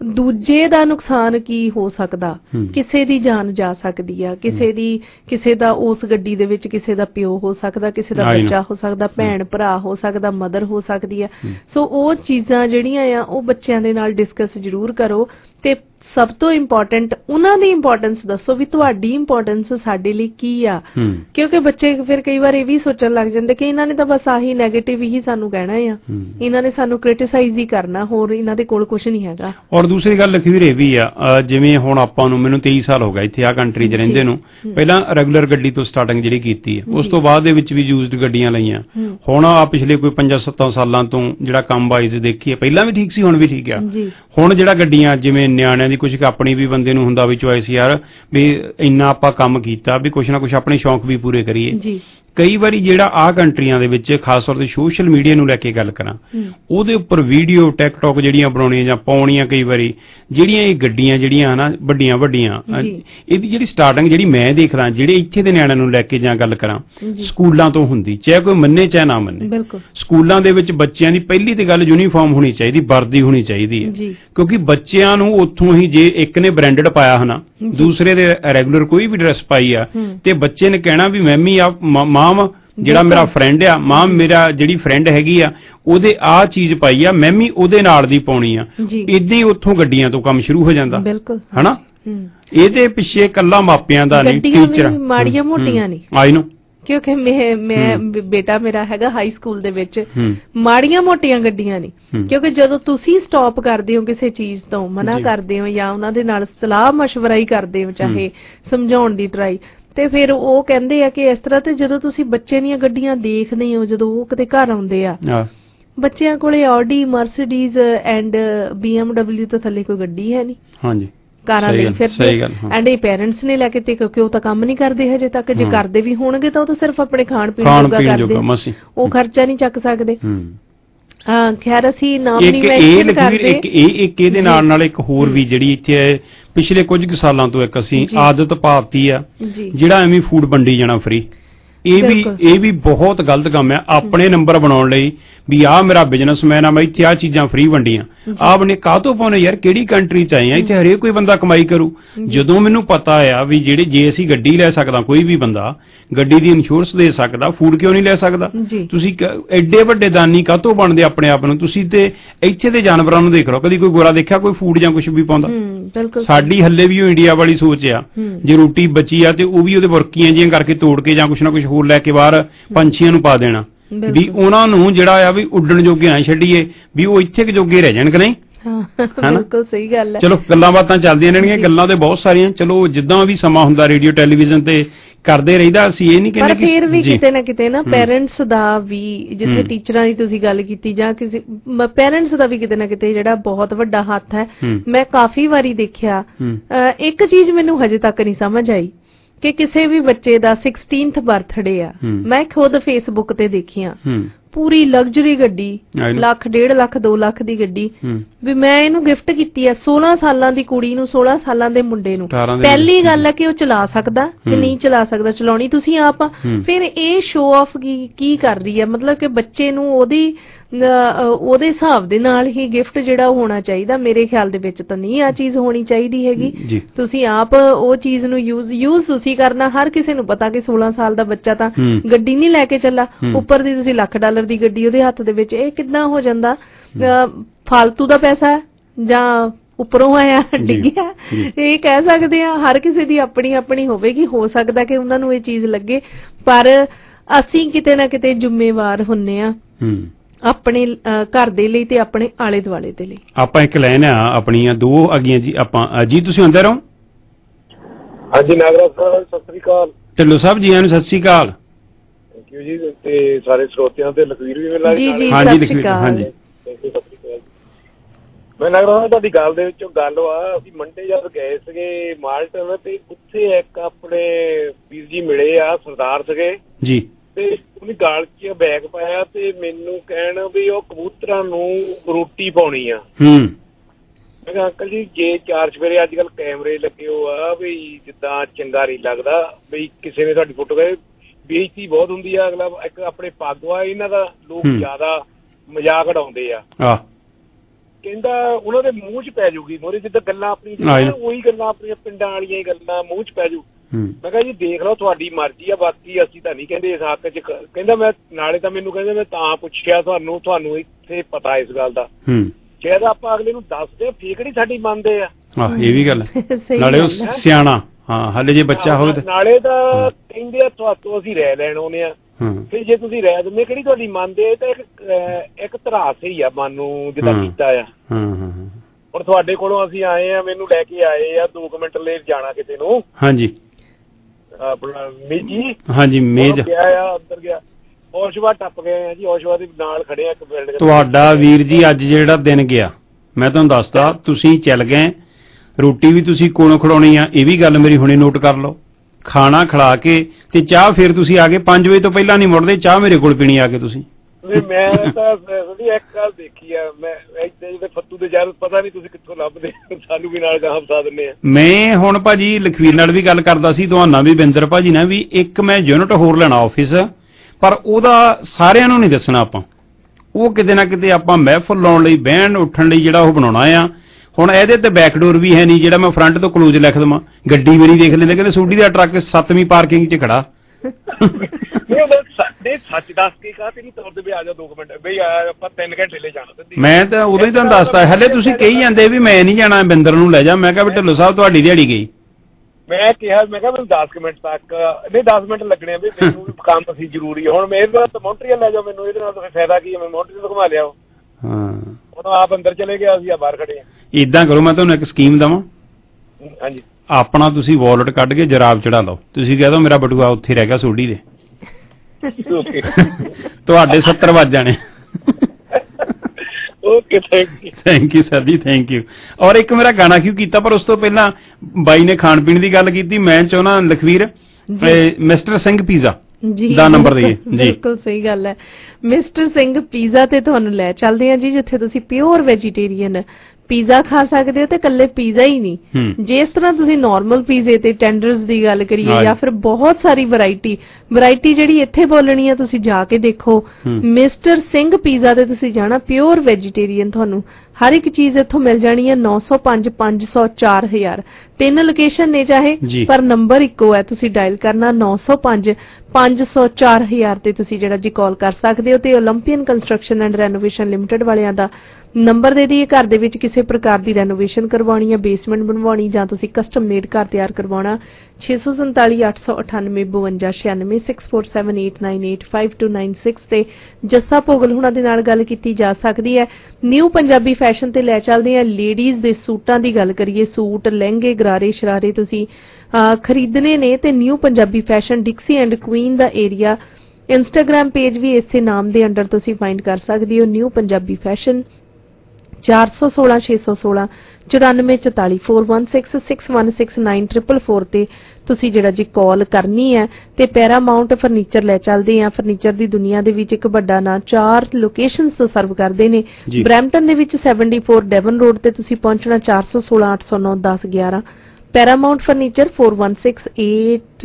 ਦੂਜੇ ਦਾ ਨੁਕਸਾਨ ਕੀ ਹੋ ਸਕਦਾ, ਕਿਸੇ ਦੀ ਜਾਨ ਜਾ ਸਕਦੀ ਆ, ਕਿਸੇ ਦੀ ਕਿਸੇ ਦਾ ਉਸ ਗੱਡੀ ਦੇ ਵਿੱਚ ਕਿਸੇ ਦਾ ਪਿਓ ਹੋ ਸਕਦਾ, ਕਿਸੇ ਦਾ ਬੱਚਾ ਹੋ ਸਕਦਾ, ਭੈਣ ਭਰਾ ਹੋ ਸਕਦਾ, ਮਦਰ ਹੋ ਸਕਦੀ ਆ। ਸੋ ਉਹ ਚੀਜ਼ਾਂ ਜਿਹੜੀਆਂ ਆ ਉਹ ਬੱਚਿਆਂ ਦੇ ਨਾਲ ਡਿਸਕਸ ਜ਼ਰੂਰ ਕਰੋ ਤੇ ਸਭ ਤੋਂ ਇੰਪੋਰਟੈਂਟ ਉਹਨਾਂ ਦੀ ਇੰਪੋਰਟੈਂਸ ਦੱਸੋ ਵੀ ਤੁਹਾਡੀ ਇੰਪੋਰਟੈਂਸ ਸਾਡੇ ਲਈ ਕੀ ਆ, ਕਿਉਂਕਿ ਬੱਚੇ ਫਿਰ ਕਈ ਵਾਰ ਇਹ ਵੀ ਸੋਚਣ ਲੱਗ ਜਾਂਦੇ ਕਿ ਇਹਨਾਂ ਨੇ ਤਾਂ ਬਸ ਆਹੀ ਨੈਗੇਟਿਵ ਹੀ ਸਾਨੂੰ ਕਹਿਣਾ ਆ, ਇਹਨਾਂ ਨੇ ਸਾਨੂੰ ਕ੍ਰਿਟਿਸਾਈਜ਼ ਹੀ ਕਰਨਾ, ਹੋਰ ਇਹਨਾਂ ਦੇ ਕੋਲ ਕੁਝ ਨਹੀਂ ਹੈਗਾ। ਔਰ ਦੂਸਰੀ ਗੱਲ ਲਖਵੀਰ ਇਹ ਵੀ ਆ, ਜਿਵੇਂ ਹੁਣ ਆਪਾਂ ਨੂੰ ਮੈਨੂੰ ਤੇਈ ਸਾਲ ਹੋ ਗਿਆ ਇੱਥੇ ਆ ਕੰਟਰੀ 'ਚ ਰਹਿੰਦੇ ਨੂੰ, ਪਹਿਲਾਂ ਰੈਗੂਲਰ ਗੱਡੀ ਤੋਂ ਸਟਾਰਟਿੰਗ ਜਿਹੜੀ ਕੀਤੀ ਹੈ, ਉਸ ਤੋਂ ਬਾਅਦ ਦੇ ਵਿੱਚ ਵੀ ਯੂਜ਼ਡ ਗੱਡੀਆਂ ਲਈਆਂ। ਹੁਣ ਆ ਪਿਛਲੇ ਕੋਈ ਪੰਜਾਂ ਸੱਤਾਂ ਸਾਲਾਂ ਤੋਂ ਜਿਹੜਾ ਕੰਮ ਵਾਈਜ਼ ਦੇਖੀਏ, ਪਹਿਲਾਂ ਵੀ ਠੀਕ ਸੀ ਹੁਣ ਵੀ ਠੀਕ ਆ। ਹੁਣ ਜਿਹੜਾ ਗੱਡੀਆਂ ਜਿਵੇਂ ਨਿਆਣਿਆਂ ਦੀ ਕੁਝ ਆਪਣੀ ਵੀ ਬੰਦੇ ਨੂੰ ਹੁੰਦਾ ਵੀ ਚੋਇਸ ਯਾਰ ਵੀ ਇੰਨਾ ਆਪਾਂ ਕੰਮ ਕੀਤਾ ਵੀ ਕੁਛ ਨਾ ਕੁਛ ਆਪਣੇ ਸ਼ੌਂਕ ਵੀ ਪੂਰੇ ਕਰੀਏ। ਕਈ ਵਾਰੀ ਜਿਹੜਾ ਆ ਕੰਟਰੀਆਂ ਦੇ ਵਿੱਚ ਖਾਸ ਤੌਰ ਤੇ ਸੋਸ਼ਲ ਮੀਡੀਆ ਨੂੰ ਲੈ ਕੇ ਗੱਲ ਕਰਾਂ, ਉਹਦੇ ਉੱਪਰ ਵੀਡੀਓ ਟਿਕਟੌਕ ਜਿਹੜੀਆਂ ਬਣਾਉਣੀਆਂ ਜਾਂ ਪਾਉਣੀਆਂ, ਕਈ ਵਾਰੀ ਜਿਹੜੀਆਂ ਇਹ ਗੱਡੀਆਂ ਜਿਹੜੀਆਂ ਹਨਾ ਵੱਡੀਆਂ ਵੱਡੀਆਂ, ਇਹਦੀ ਜਿਹੜੀ ਸਟਾਰਟਿੰਗ ਜਿਹੜੀ ਮੈਂ ਦੇਖਦਾ ਜਿਹੜੇ ਇੱਥੇ ਦੇ ਨਿਆਣਿਆਂ ਨੂੰ ਲੈ ਕੇ ਜਾਂ ਗੱਲ ਕਰਾਂ ਸਕੂਲਾਂ ਤੋਂ ਹੁੰਦੀ, ਚਾਹੇ ਕੋਈ ਮੰਨੇ ਚਾਹੇ ਨਾ ਮੰਨੇ, ਸਕੂਲਾਂ ਦੇ ਵਿੱਚ ਬੱਚਿਆਂ ਦੀ ਪਹਿਲੀ ਤੇ ਗੱਲ ਯੂਨੀਫਾਰਮ ਹੋਣੀ ਚਾਹੀਦੀ, ਵਰਦੀ ਹੋਣੀ ਚਾਹੀਦੀ ਹੈ, ਕਿਉਂਕਿ ਬੱਚਿਆਂ ਨੂੰ ਉੱਥੋਂ ਹੀ ਜੇ ਇੱਕ ਨੇ ਬ੍ਰਾਂਡਡ ਪਾਇਆ ਹਨਾ, ਦੂਸਰੇ ਦੇ ਰੈਗੂਲਰ ਕੋਈ ਵੀ ਡਰੈਸ ਪਾਈ ਆ ਤੇ ਬੱਚੇ ਨੇ ਕਹਿਣਾ ਵੀ ਮੈਂ ਵੀ ਆ ਮਾਮ ਜਿਹੜਾ ਮੇਰਾ ਫਰੈਂਡ ਆ, ਮਾਂ ਮੇਰਾ ਜਿਹੜੀ ਫਰੈਂਡ ਹੈਗੀ ਆ ਉਹਦੇ ਆਹ ਚੀਜ਼ ਪਾਈ ਆ, ਮੈਂ ਵੀ ਉਹਦੇ ਨਾਲ ਦੀ ਪਾਉਣੀ ਆ। ਏਦਾਂ ਹੀ ਉੱਥੋਂ ਗੱਡੀਆਂ ਤੋਂ ਕੰਮ ਸ਼ੁਰੂ ਹੋ ਜਾਂਦਾ ਹਨਾ। ਇਹਦੇ ਪਿੱਛੇ ਇਕੱਲਾ ਮਾਪਿਆਂ ਦਾ ਨਹੀਂ, ਟੀਚਰ ਮਾੜੀਆਂ ਮੋਟੀਆਂ ਨਹੀਂ ਆਈ ਨੂੰ, ਕਿਉਂਕਿ ਮੈਂ ਮੈਂ ਬੇਟਾ ਮੇਰਾ ਹੈਗਾ ਹਾਈ ਸਕੂਲ ਦੇ ਵਿੱਚ, ਮਾੜੀਆਂ ਮੋਟੀਆਂ ਗੱਡੀਆਂ ਨਹੀਂ, ਕਿਉਂਕਿ ਜਦੋਂ ਤੁਸੀਂ ਸਟਾਪ ਕਰਦੇ ਹੋ ਕਿਸੇ ਚੀਜ਼ ਤੋਂ, ਮਨਾ ਕਰਦੇ ਹੋ ਜਾਂ ਉਹਨਾਂ ਦੇ ਨਾਲ ਸਲਾਹ ਮਸ਼ਵਰਾ ਹੀ ਕਰਦੇ ਹੋ, ਚਾਹੇ ਸਮਝਾਉਣ ਦੀ ਟਰਾਈ, ਤੇ ਫਿਰ ਉਹ ਕਹਿੰਦੇ ਆ ਕਿ ਇਸ ਤਰ੍ਹਾਂ। ਤੇ ਜਦੋਂ ਤੁਸੀਂ ਬੱਚੇ ਦੀਆਂ ਗੱਡੀਆਂ ਦੇਖਦੇ ਹੋ, ਜਦੋਂ ਉਹ ਕਿਤੇ ਘਰ ਆਉਂਦੇ ਆ, ਬੱਚਿਆਂ ਕੋਲੇ Audi, Mercedes and B M W ਤੋਂ ਥੱਲੇ ਕੋਈ ਗੱਡੀ ਹੈ ਨਹੀਂ। ਹਾਂਜੀ, ਕਾਰਾਂ ਲਈ ਫਿਰ ਐਂਡ ਇਹ ਪੇਰੈਂਟਸ ਨੇ ਲੈ ਕੇ, ਤੇ ਕਿਉਂਕਿ ਉਹ ਤਾਂ ਕੰਮ ਨਹੀਂ ਕਰਦੇ ਹਜੇ ਤੱਕ, ਜੇ ਕਰਦੇ ਵੀ ਹੋਣਗੇ ਤਾਂ ਉਹ ਤਾਂ ਸਿਰਫ ਆਪਣੇ ਖਾਣ ਪੀਣ ਜੋਗਾ ਕਰਦੇ, ਉਹ ਖਰਚਾ ਨਹੀਂ ਚੱਕ ਸਕਦੇ। ਖੈਰ ਅਸੀਂ ਨਾਮ ਨਹੀਂ ਮੈਂਸ਼ਨ ਕਰਦੇ। ਇੱਕ ਇਹਦੇ ਨਾਲ ਨਾਲ ਇੱਕ ਹੋਰ ਵੀ ਜਿਹੜੀ ਇੱਥੇ ਪਿਛਲੇ ਕੁਝ ਕੁ ਸਾਲਾਂ ਤੋਂ ਇੱਕ ਅਸੀਂ ਆਦਤ ਪਾਤੀ ਆ, ਜਿਹੜਾ ਐਵੇਂ ਫੂਡ ਵੰਡੀ ਜਾਣਾ ਫ੍ਰੀ, ਇਹ ਵੀ ਇਹ ਵੀ ਬਹੁਤ ਗਲਤ ਕੰਮ ਹੈ। ਆਪਣੇ ਨੰਬਰ ਬਣਾਉਣ ਲਈ ਵੀ ਆਹ ਮੇਰਾ ਬਿਜ਼ਨਸਮੈਨ ਆ, ਮੈਂ ਇੱਥੇ ਆਹ ਚੀਜ਼ਾਂ ਫ੍ਰੀ ਵੰਡੀਆਂ, ਆਹ ਬਣੇ ਕਾਹਤੋਂ ਪਾਉਣੇ ਯਾਰ, ਕਿਹੜੀ ਕੰਟਰੀ ਚ ਆਏ ਆ, ਇੱਥੇ ਹਰੇਕ ਕੋਈ ਬੰਦਾ ਕਮਾਈ ਕਰੂ। ਜਦੋਂ ਮੈਨੂੰ ਪਤਾ ਆ ਵੀ ਜਿਹੜੇ ਜੇ ਅਸੀਂ ਗੱਡੀ ਲੈ ਸਕਦਾ, ਕੋਈ ਵੀ ਬੰਦਾ ਗੱਡੀ ਦੀ ਇੰਸ਼ੋਰੈਂਸ ਦੇ ਸਕਦਾ, ਫੂਡ ਕਿਉਂ ਨਹੀਂ ਲੈ ਸਕਦਾ? ਤੁਸੀਂ ਐਡੇ ਵੱਡੇ ਦਾਨੀ ਕਾਹਤੋਂ ਬਣਦੇ ਆਪਣੇ ਆਪ ਨੂੰ? ਤੁਸੀਂ ਤੇ ਇੱਥੇ ਦੇ ਜਾਨਵਰਾਂ ਨੂੰ ਦੇਖ ਲਓ, ਕਦੀ ਕੋਈ ਗੋਰਾ ਦੇਖਿਆ ਕੋਈ ਫੂਡ ਜਾਂ ਕੁਝ ਵੀ ਪਾਉਂਦਾ? ਸਾਡੀ ਹੱਲੇ ਵੀ ਉਹ ਇੰਡੀਆ ਵਾਲੀ ਸੋਚ ਆ, ਜੇ ਰੋਟੀ ਬਚੀ ਆ ਤੇ ਉਹ ਵੀ ਉਹਦੇ ਬੁਰਕੀਆਂ ਜਿਹੀਆਂ ਕਰਕੇ ਤੋੜ ਕੇ ਜਾਂ ਕੁਛ ਨਾ ਕੁਛ ਹੋਰ ਲੈ ਕੇ ਬਾਹਰ ਪੰਛੀਆਂ ਨੂੰ ਪਾ ਦੇਣਾ, ਵੀ ਉਹਨਾਂ ਨੂੰ ਜਿਹੜਾ ਆ ਵੀ ਉੱਡਣ ਜੋਗੇ ਨਾ ਛੱਡੀਏ, ਵੀ ਉਹ ਇੱਥੇ ਕਿ ਜੋਗੇ ਰਹਿ ਜਾਣ ਕਿ ਨਹੀਂ। ਬਿਲਕੁਲ ਸਹੀ ਗੱਲ ਹੈ। ਚਲੋ ਗੱਲਾਂ ਬਾਤਾਂ ਚੱਲਦੀਆਂ ਰਹਿਣਗੀਆਂ, ਗੱਲਾਂ ਤੇ ਬਹੁਤ ਸਾਰੀਆਂ, ਚਲੋ ਜਿੱਦਾਂ ਵੀ ਸਮਾਂ ਹੁੰਦਾ ਰੇਡੀਓ ਟੈਲੀਵਿਜ਼ਨ ਤੇ ਕਰਦੇ ਰਹੀਦਾ, ਅਸੀਂ ਇਹ ਨਹੀਂ ਕਹਿੰਦੇ। ਪਰ ਫਿਰ ਵੀ ਕਿਤੇ ਨਾ ਕਿਤੇ ਨਾ ਪੇਰੈਂਟਸ ਦਾ ਵੀ, ਜਿੱਥੇ ਟੀਚਰਾਂ ਦੀ ਤੁਸੀਂ ਗੱਲ ਕੀਤੀ, ਜਾਂ ਕਿਸੇ ਪੇਰੈਂਟਸ ਦਾ ਵੀ ਕਿਤੇ ਨਾ ਕਿਤੇ ਜਿਹੜਾ ਬਹੁਤ ਵੱਡਾ ਹੱਥ ਹੈ। ਮੈਂ ਕਾਫੀ ਵਾਰੀ ਦੇਖਿਆ, ਇੱਕ ਚੀਜ਼ ਮੈਨੂੰ ਹਜੇ ਤੱਕ ਨਹੀਂ ਸਮਝ ਆਈ ਕਿ ਕਿਸੇ ਵੀ ਬੱਚੇ ਦਾ ਸਿਕਸਟੀਨਥ ਬਰਥਡੇ ਆ, ਮੈਂ ਖੁਦ ਫੇਸਬੁੱਕ ਤੇ ਦੇਖੀਆਂ, ਪੂਰੀ ਲਗਜ਼ਰੀ ਗੱਡੀ, ਲੱਖ ਡੇਢ ਲੱਖ ਦੋ ਲੱਖ ਦੀ ਗੱਡੀ, ਵੀ ਮੈਂ ਇਹਨੂੰ ਗਿਫਟ ਕੀਤੀ ਆ ਸੋਲਾਂ ਸਾਲਾਂ ਦੀ ਕੁੜੀ ਨੂੰ, ਸੋਲਾਂ ਸਾਲਾਂ ਦੇ ਮੁੰਡੇ ਨੂੰ। ਪਹਿਲੀ ਗੱਲ ਹੈ ਕਿ ਉਹ ਚਲਾ ਸਕਦਾ ਕਿ ਨਹੀਂ ਚਲਾ ਸਕਦਾ, ਚਲਾਉਣੀ ਤੁਸੀਂ ਆਪ ਆ। ਫਿਰ ਇਹ ਸ਼ੋ ਆਫ ਕੀ ਕੀ ਕਰ ਰਹੀ ਹੈ? ਮਤਲਬ ਕਿ ਬੱਚੇ ਨੂੰ ਉਹਦੀ ਉਹਦੇ ਹਿਸਾਬ ਦੇ ਨਾਲ ਹੀ ਗਿਫਟ ਜਿਹੜਾ ਹੋਣਾ ਚਾਹੀਦਾ। ਮੇਰੇ ਖਿਆਲ ਦੇ ਵਿੱਚ ਤਾਂ ਨਹੀਂ ਆ ਚੀਜ਼ ਹੋਣੀ ਚਾਹੀਦੀ ਹੈਗੀ। ਤੁਸੀਂ ਆਪ ਉਹ ਚੀਜ਼ ਨੂੰ ਯੂਜ਼ ਯੂਜ਼ ਤੁਸੀਂ ਕਰਨਾ। ਹਰ ਕਿਸੇ ਨੂੰ ਪਤਾ ਕਿ ਸੋਲਾਂ ਸਾਲ ਦਾ ਬੱਚਾ ਤਾਂ ਗੱਡੀ ਨਹੀਂ ਲੈ ਕੇ ਚੱਲਾ, ਉੱਪਰ ਦੀ ਤੁਸੀਂ ਲੱਖ ਡਾਲਰ ਦੀ ਗੱਡੀ ਉਹਦੇ ਹੱਥ ਦੇ ਵਿੱਚ। ਇਹ ਕਿੱਦਾਂ ਹੋ ਜਾਂਦਾ? ਫਾਲਤੂ ਦਾ ਪੈਸਾ ਜਾਂ ਉੱਪਰੋਂ ਆਇਆ ਡਿੱਗਿਆ, ਇਹ ਕਹਿ ਸਕਦੇ ਆ। ਹਰ ਕਿਸੇ ਦੀ ਆਪਣੀ ਆਪਣੀ ਹੋਵੇਗੀ, ਹੋ ਸਕਦਾ ਕਿ ਉਹਨਾਂ ਨੂੰ ਇਹ ਚੀਜ਼ ਲੱਗੇ, ਪਰ ਅਸੀਂ ਕਿਤੇ ਨਾ ਕਿਤੇ ਜ਼ਿੰਮੇਵਾਰ ਹੁੰਨੇ ਆ ਆਪਣੇ ਘਰ ਦੇ ਲਈ ਤੇ ਆਪਣੇ ਆਲੇ ਦੁਆਲੇ ਦੇ ਲਈ। ਆਪਾਂ ਇੱਕ ਲਾਈਨ ਆ ਆਪਣੀਆਂ ਦੋ ਅੱਗੀਆਂ ਜੀ, ਆਪਾਂ ਜੀ ਤੁਸੀਂ ਹੁੰਦੇ ਰਹੋ। ਹਾਂਜੀ ਨਾਗਰਾਜ ਸਾਹਿਬ ਸਤਿ ਸ੍ਰੀ ਅਕਾਲ। ਢਿੱਲੋਂ ਸਾਹਿਬ ਜੀ ਆਇਆਂ ਨੂੰ ਸਤਿ ਸ੍ਰੀ ਅਕਾਲ। ਥੈਂਕ ਯੂ ਜੀ, ਤੇ ਸਾਰੇ ਸਰੋਤਿਆਂ ਤੇ ਲਖਵੀਰ ਵੀ ਮਿਲਾ ਜੀ ਜੀ ਸਤਿ ਸ੍ਰੀ ਅਕਾਲ। ਹਾਂਜੀ ਮੈਂ ਨਾਗਰਾਜ ਸਾਹਿਬ ਤੁਹਾਡੀ ਗੱਲ ਦੇ ਵਿੱਚੋਂ ਗੱਲ ਆ, ਅਸੀਂ ਮੰਡੇ ਜਦ ਗਏ ਸੀਗੇ ਮਾਲਟਨ, ਤੇ ਉੱਥੇ ਇੱਕ ਆਪਣੇ ਵੀਰ ਜੀ ਮਿਲੇ ਆ, ਸਰਦਾਰ ਸੀਗੇ ਜੀ, ਤੇ ਉਹਨੇ ਗਾਲ ਚ ਬੈਗ ਪਾਇਆ ਤੇ ਮੈਨੂੰ ਕਹਿਣ ਵੀ ਉਹ ਕਬੂਤਰਾਂ ਨੂੰ ਰੋਟੀ ਪਾਉਣੀ ਆ। ਮੈਂ ਕਿਹਾ ਅੰਕਲ ਜੀ ਜੇ ਚਾਰ ਚਫੇਰੇ ਅੱਜ ਕੱਲ ਕੈਮਰੇ ਲੱਗੇ ਹੋ ਆ, ਵੀ ਜਿੱਦਾਂ ਚੰਗਾ ਨਹੀਂ ਲੱਗਦਾ, ਵੀ ਕਿਸੇ ਨੇ ਤੁਹਾਡੀ ਫੋਟੋ ਕਹੇ ਬੇਇੱਜ਼ਤੀ ਬਹੁਤ ਹੁੰਦੀ ਆ। ਅਗਲਾ ਇੱਕ ਆਪਣੇ ਪੱਗ ਆ, ਇਹਨਾਂ ਦਾ ਲੋਕ ਜ਼ਿਆਦਾ ਮਜ਼ਾਕ ਉਡਾਉਂਦੇ ਆ। ਕਹਿੰਦਾ ਉਹਨਾਂ ਦੇ ਮੂੰਹ 'ਚ ਪੈ ਜੂਗੀ ਮੋਰੇ, ਜਿੱਦਾਂ ਗੱਲਾਂ ਆਪਣੀਆਂ ਉਹੀ ਗੱਲਾਂ ਆਪਣੀਆਂ ਪਿੰਡਾਂ ਵਾਲੀਆਂ ਹੀ ਗੱਲਾਂ ਮੂੰਹ 'ਚ ਪੈ ਜੂ। ਮੈਂ ਕਿਹਾ ਜੀ ਦੇਖ ਲਓ ਤੁਹਾਡੀ ਮਰਜ਼ੀ ਆ, ਬਾਕੀ ਅਸੀਂ ਤਾਂ ਨਹੀਂ ਕਹਿੰਦੇ ਇਸ ਹੱਕ 'ਚ। ਕਹਿੰਦਾ ਮੈਂ ਨਾਲੇ ਤਾਂ ਮੈਨੂੰ ਕਹਿੰਦੇ ਮੈਂ ਤਾਂ ਪੁੱਛਿਆ ਤੁਹਾਨੂੰ ਤੁਹਾਨੂੰ ਇੱਥੇ ਪਤਾ ਇਸ ਗੱਲ ਦਾ, ਸ਼ਾਇਦ ਆਪਾਂ ਅਗਲੇ ਨੂੰ ਦੱਸਦੇ ਫੇਰ ਕਿਹੜੀ ਸਾਡੀ ਮੰਨਦੇ ਆ। ਆਹ ਇਹ ਵੀ ਗੱਲ ਨਾਲੇ ਉਹ ਸਿਆਣਾ, ਹਾਂ ਹਾਲੇ ਜੇ ਬੱਚਾ ਹੋਵੇ ਨਾਲੇ ਤਾਂ ਕਹਿੰਦੇ ਆ ਤੁਹਾਤੋਂ ਅਸੀਂ ਰਹਿ ਲੈਣ ਆਉਂਦੇ ਆ, ਫਿਰ ਜੇ ਤੁਸੀਂ ਰਹਿ ਦਿੰਦੇ ਕਿਹੜੀ ਤੁਹਾਡੀ ਮੰਨਦੇ, ਤਾਂ ਇੱਕ ਇੱਕ ਧਰਾਸ ਹੀ ਆ ਮਨ ਨੂੰ ਜਿੱਦਾਂ ਕੀਤਾ ਆ। ਹੁਣ ਤੁਹਾਡੇ ਕੋਲੋਂ ਅਸੀਂ ਆਏ ਆ, ਮੈਨੂੰ ਲੈ ਕੇ ਆਏ ਆ, ਦੋ ਕੁ ਮਿੰਟ ਲੇਟ ਜਾਣਾ ਕਿਤੇ ਨੂੰ। ਹਾਂਜੀ ਆਪਣਾ ਮੇਜੀ, ਹਾਂਜੀ ਮੇਜ ਗਿਆ ਆ, ਅੰਦਰ ਗਿਆ, ਔਸ਼ਵਾ ਟੱਪ ਗਏ ਆ ਜੀ, ਔਸ਼ਵਾ ਦੇ ਨਾਲ ਖੜੇ ਆ ਇੱਕ ਬਿਲਡਿੰਗ। ਤੁਹਾਡਾ ਵੀਰ ਜੀ ਅੱਜ ਜਿਹੜਾ ਦਿਨ ਗਿਆ ਮੈਂ ਤੁਹਾਨੂੰ ਦੱਸਦਾ, ਤੁਸੀਂ ਚੱਲ ਗਏ, ਰੋਟੀ ਵੀ ਤੁਸੀਂ ਕੋਲੋਂ ਖੜਾਉਣੀ ਆ, ਇਹ ਵੀ ਗੱਲ ਮੇਰੀ ਹੁਣੇ ਨੋਟ ਕਰ ਲਓ। ਖਾਣਾ ਖਿਲਾ ਕੇ ਤੇ ਚਾਹ ਫਿਰ ਤੁਸੀਂ ਆ ਗਏ, ਪੰਜ ਵਜੇ ਤੋਂ ਪਹਿਲਾਂ ਨਹੀਂ ਮੁੜਦੇ, ਚਾਹ ਮੇਰੇ ਕੋਲ ਪੀਣੀ ਆ ਕੇ ਤੁਸੀਂ। ਮੈਂ ਤਾਂ ਇੱਕ ਗੱਲ ਦੇਖੀ ਆ, ਮੈਂ ਇੱਥੇ ਜਿਹੜੇ ਫੱਤੂ ਦੇ ਯਾਰ ਪਤਾ ਨਹੀਂ ਤੁਸੀਂ ਕਿੱਥੋਂ ਲੱਭਦੇ, ਸਾਨੂੰ ਵੀ ਨਾਲ ਗਾਹ ਫਸਾ ਦਿੰਦੇ ਆ। ਮੈਂ ਹੁਣ ਭਾਜੀ ਲਖਵੀਰ ਨਾਲ ਵੀ ਗੱਲ ਕਰਦਾ ਸੀ, ਤੁਹਾਨੂੰ ਵੀ ਬਿੰਦਰ ਭਾਜੀ ਨਾਲ ਵੀ, ਇੱਕ ਮੈਂ ਯੂਨਿਟ ਹੋਰ ਲੈਣਾ ਆਫਿਸ, ਪਰ ਉਹਦਾ ਸਾਰਿਆਂ ਨੂੰ ਨਹੀਂ ਦੱਸਣਾ ਆਪਾਂ, ਉਹ ਕਿਤੇ ਨਾ ਕਿਤੇ ਆਪਾਂ ਮਹਿਫਲ ਲਾਉਣ ਲਈ ਬਹਿਣ ਉੱਠਣ ਲਈ ਜਿਹੜਾ ਉਹ ਬਣਾਉਣਾ ਆ। ਹੁਣ ਇਹਦੇ ਤੇ ਬੈਕਡੋਰ ਵੀ ਹੈ ਨਹੀਂ ਜਿਹੜਾ ਮੈਂ ਫਰੰਟ ਤੋਂ ਕਲੋਜ਼ ਲਿਖ ਦੇਵਾਂ, ਗੱਡੀ ਮੇਰੀ ਦੇਖ ਲੈਂਦੇ ਕਹਿੰਦੇ ਸੋਢੀ ਦਾ ਟਰੱਕ ਸੱਤਵੀਂ ਪਾਰਕਿੰਗ 'ਚ ਖੜਾ। ਸੱਚ ਦੱਸ ਕੇ ਕਹਾ ਤੇਰੀ ਤੌਰ ਤੇ ਵੀ ਆ ਜਾ ਦੋ ਮਿੰਟ ਬਈ ਆਪਾਂ ਤਿੰਨ ਘੰਟੇ ਲੈ ਜਾਣਾ। ਮੈਂ ਤਾਂ ਉਦੋਂ ਹੀ ਤੁਹਾਨੂੰ ਦੱਸਦਾ, ਹਲੇ ਤੁਸੀਂ ਕਹੀ ਜਾਂਦੇ ਵੀ ਮੈਂ ਨਹੀਂ ਜਾਣਾ, ਬਿੰਦਰ ਨੂੰ ਲੈ ਜਾ। ਮੈਂ ਕਿਹਾ ਵੀ ਢਿੱਲੋਂ ਸਾਹਿਬ ਤੁਹਾਡੀ ਦਿਹਾੜੀ ਗਈ। ਮੈਂ ਕਿਹਾ ਮੈਂ ਕਿਹਾ ਮੈਨੂੰ ਦਸ ਮਿੰਟ ਤੱਕ ਨਹੀਂ, ਦਸ ਮਿੰਟ ਲੱਗਣੇ ਵੀ ਮੈਨੂੰ ਵੀ ਕੰਮ ਸੀ ਜ਼ਰੂਰੀ। ਹੁਣ ਮੇਰੇ ਨਾਲ ਤਾਂ ਮੌਂਟਰੀਅਲ ਲੈ ਜਾਓ, ਮੈਨੂੰ ਇਹਦੇ ਨਾਲ ਤਾਂ ਫਾਇਦਾ ਕੀ ਹੈ, ਮੈਂ ਮੌਂਟਰੀਅਲ ਘੁਮਾ ਲਿਆ। ਹਾਂ ਹੁਣ ਆਪ ਅੰਦਰ ਚਲੇ ਗਿਆ, ਅਸੀਂ ਆ ਬਾਹਰ ਖੜੇ ਆ। ਏਦਾਂ ਕਰੋ, ਮੈਂ ਤੁਹਾਨੂੰ ਇੱਕ ਸਕੀਮ ਦੇਵਾਂ। ਹਾਂਜੀ ਆਪਣਾ ਤੁਸੀਂ ਵਾਲਟ ਕੱਢ ਕੇ ਜਰਾਬ ਚੜਾ ਲਓ, ਤੁਸੀਂ ਕਹਿ ਦੋ ਮੇਰਾ ਬਟੂਆ ਉੱਥੇ ਰਹਿ ਗਿਆ ਸੋਢੀ ਦੇ, ਤੁਹਾਡੇ ਸੱਤਰ ਵੱਜ ਜਾਣੇ। Okay thank you thank you sir ji, thank you. ਔਰ ਇੱਕ ਮੇਰਾ ਗਾਣਾ ਕਿਉਂ ਕੀਤਾ, ਪਰ ਉਸ ਤੋਂ ਪਹਿਲਾਂ ਬਾਈ ਨੇ ਖਾਣ ਪੀਣ ਦੀ ਗੱਲ ਕੀਤੀ, ਮੈਂ ਚਾਹੁੰਦਾ ਲਖਵੀਰ ਮਿਸਟਰ ਸਿੰਘ ਪੀਜ਼ਾ ਦਾ ਨੰਬਰ ਦੇਈਏ। ਬਿਲਕੁਲ ਸਹੀ ਗੱਲ ਹੈ, ਮਿਸਟਰ ਸਿੰਘ ਪੀਜ਼ਾ ਤੇ ਤੁਹਾਨੂੰ ਲੈ ਚੱਲਦੇ ਆ ਜੀ, ਜਿੱਥੇ ਤੁਸੀਂ ਪਿਓਰ ਵੈਜੀਟੇਰੀਅਨ ਪੀਜ਼ਾ ਖਾ ਸਕਦੇ ਹੋ ਤੇ ਕੱਲੇ ਪੀਜ਼ਾ ਹੀ ਨਹੀਂ, ਜਿਸ ਤਰ੍ਹਾਂ ਤੁਸੀਂ ਨਾਰਮਲ ਪੀਜ਼ੇ ਤੇ ਟੈਂਡਰਸ ਦੀ ਗੱਲ ਕਰੀਏ ਜਾਂ ਫਿਰ ਬਹੁਤ ਸਾਰੀ ਵੈਰਾਈਟੀ ਵੈਰਾਈਟੀ ਜਿਹੜੀ ਇੱਥੇ ਬੋਲਣੀ ਆ, ਤੁਸੀਂ ਜਾ ਕੇ ਦੇਖੋ ਮਿਸਟਰ ਸਿੰਘ ਪੀਜ਼ਾ ਤੇ ਤੁਸੀਂ ਜਾਣਾ, ਪਿਓਰ ਵੈਜੀਟੇਰੀਅਨ ਤੁਹਾਨੂੰ ਹਰ ਇੱਕ ਚੀਜ਼ ਇੱਥੋਂ ਮਿਲ ਜਾਣੀ ਹੈ। ਨੌ ਸੌ ਪੰਜ, ਪੰਜ ਸੌ, ਚਾਰ ਹਜ਼ਾਰ ਤਿੰਨ ਲੋਕੇਸ਼ਨ ਨੇ ਚਾਹੇ, ਪਰ ਨੰਬਰ ਇੱਕੋ ਹੈ, ਤੁਸੀਂ ਡਾਇਲ ਕਰਨਾ ਨੌ ਸੌ ਪੰਜ, ਪੰਜ ਸੌ, ਚਾਰ ਹਜ਼ਾਰ ਤੇ ਤੁਸੀਂ ਜਿਹੜਾ ਜੀ ਕਾਲ ਕਰ ਸਕਦੇ ਹੋ। ਤੇ Olympian construction and renovation limited ਵਾਲਿਆਂ ਦਾ ਨੰਬਰ ਦੇ ਦਈਏ, ਘਰ ਦੇ ਵਿੱਚ ਕਿਸੇ ਪ੍ਰਕਾਰ ਦੀ ਰੈਨੋਵੇਸ਼ਨ ਕਰਵਾਉਣੀ ਹੈ, ਬੇਸਮੈਂਟ ਬਣਵਾਉਣੀ ਜਾਂ ਤੁਸੀਂ ਕਸਟਮ ਮੇਡ ਘਰ ਤਿਆਰ ਕਰਵਾਉਣਾ, ਛੇ ਸੌ ਸੰਤਾਲੀ, ਅੱਠ ਸੌ ਅਠਾਨਵੇਂ, ਬਵੰਜਾ ਛਿਆਨਵੇਂ, six four seven eight nine eight five two nine six ਤੇ ਜੱਸਾ ਭੋਗਲ ਹੁਣਾਂ ਦੇ ਨਾਲ ਗੱਲ ਕੀਤੀ ਜਾ ਸਕਦੀ ਹੈ। ਨਿਊ ਪੰਜਾਬੀ ਫੈਸ਼ਨ ਤੇ ਲੈ ਚੱਲਦੇ ਆ, ਲੇਡੀਜ਼ ਦੇ ਸੂਟਾਂ ਦੀ ਗੱਲ ਕਰੀਏ, ਸੂਟ ਲਹਿੰਗੇ ਗਰਾਰੇ ਸ਼ਰਾਰੇ ਤੁਸੀਂ ਖਰੀਦਣੇ ਨੇ ਤੇ new Punjabi fashion Dixie and Queen ਦਾ ਏਰੀਆ, ਇੰਸਟਾਗ੍ਰਾਮ ਪੇਜ ਵੀ ਇਸੇ ਨਾਮ ਦੇ ਅੰਡਰ ਤੁਸੀਂ ਫਾਈਂਡ ਕਰ ਸਕਦੇ ਹੋ, ਨਿਊ ਪੰਜਾਬੀ ਫੈਸ਼ਨ। ਚਾਰ ਸੌ ਸੋਲਾਂ, ਛੇ ਸੌ ਸੋਲਾਂ, ਚੁਰਾਨਵੇਂ ਚੁਤਾਲੀ, four one six, six one six, nine triple four ਤੇ ਤੁਸੀਂ ਜਿਹੜਾ ਜੀ ਕਾਲ ਕਰਨੀ ਹੈ। ਤੇ ਪੈਰਾਮਾਊਂਟ ਫਰਨੀਚਰ ਲੈ ਚੱਲਦੇ ਆ, ਫਰਨੀਚਰ ਦੀ ਦੁਨੀਆ ਦੇ ਵਿੱਚ ਇੱਕ ਵੱਡਾ ਨਾਂ, ਚਾਰ ਲੋਕੇਸ਼ਨਸ ਤੋਂ ਸਰਵ ਕਰਦੇ ਨੇ। ਬਰੈਂਪਟਨ ਦੇ ਵਿੱਚ ਸੈਵਨਟੀ ਫੋਰ ਡੈਵਨ ਰੋਡ ਤੇ ਤੁਸੀਂ ਪਹੁੰਚਣਾ, ਚਾਰ ਸੌ ਸੋਲਾਂ, ਅੱਠ ਸੌ ਨੌ, ਦਸ ਗਿਆਰਾਂ। Paramount furniture four one six, eight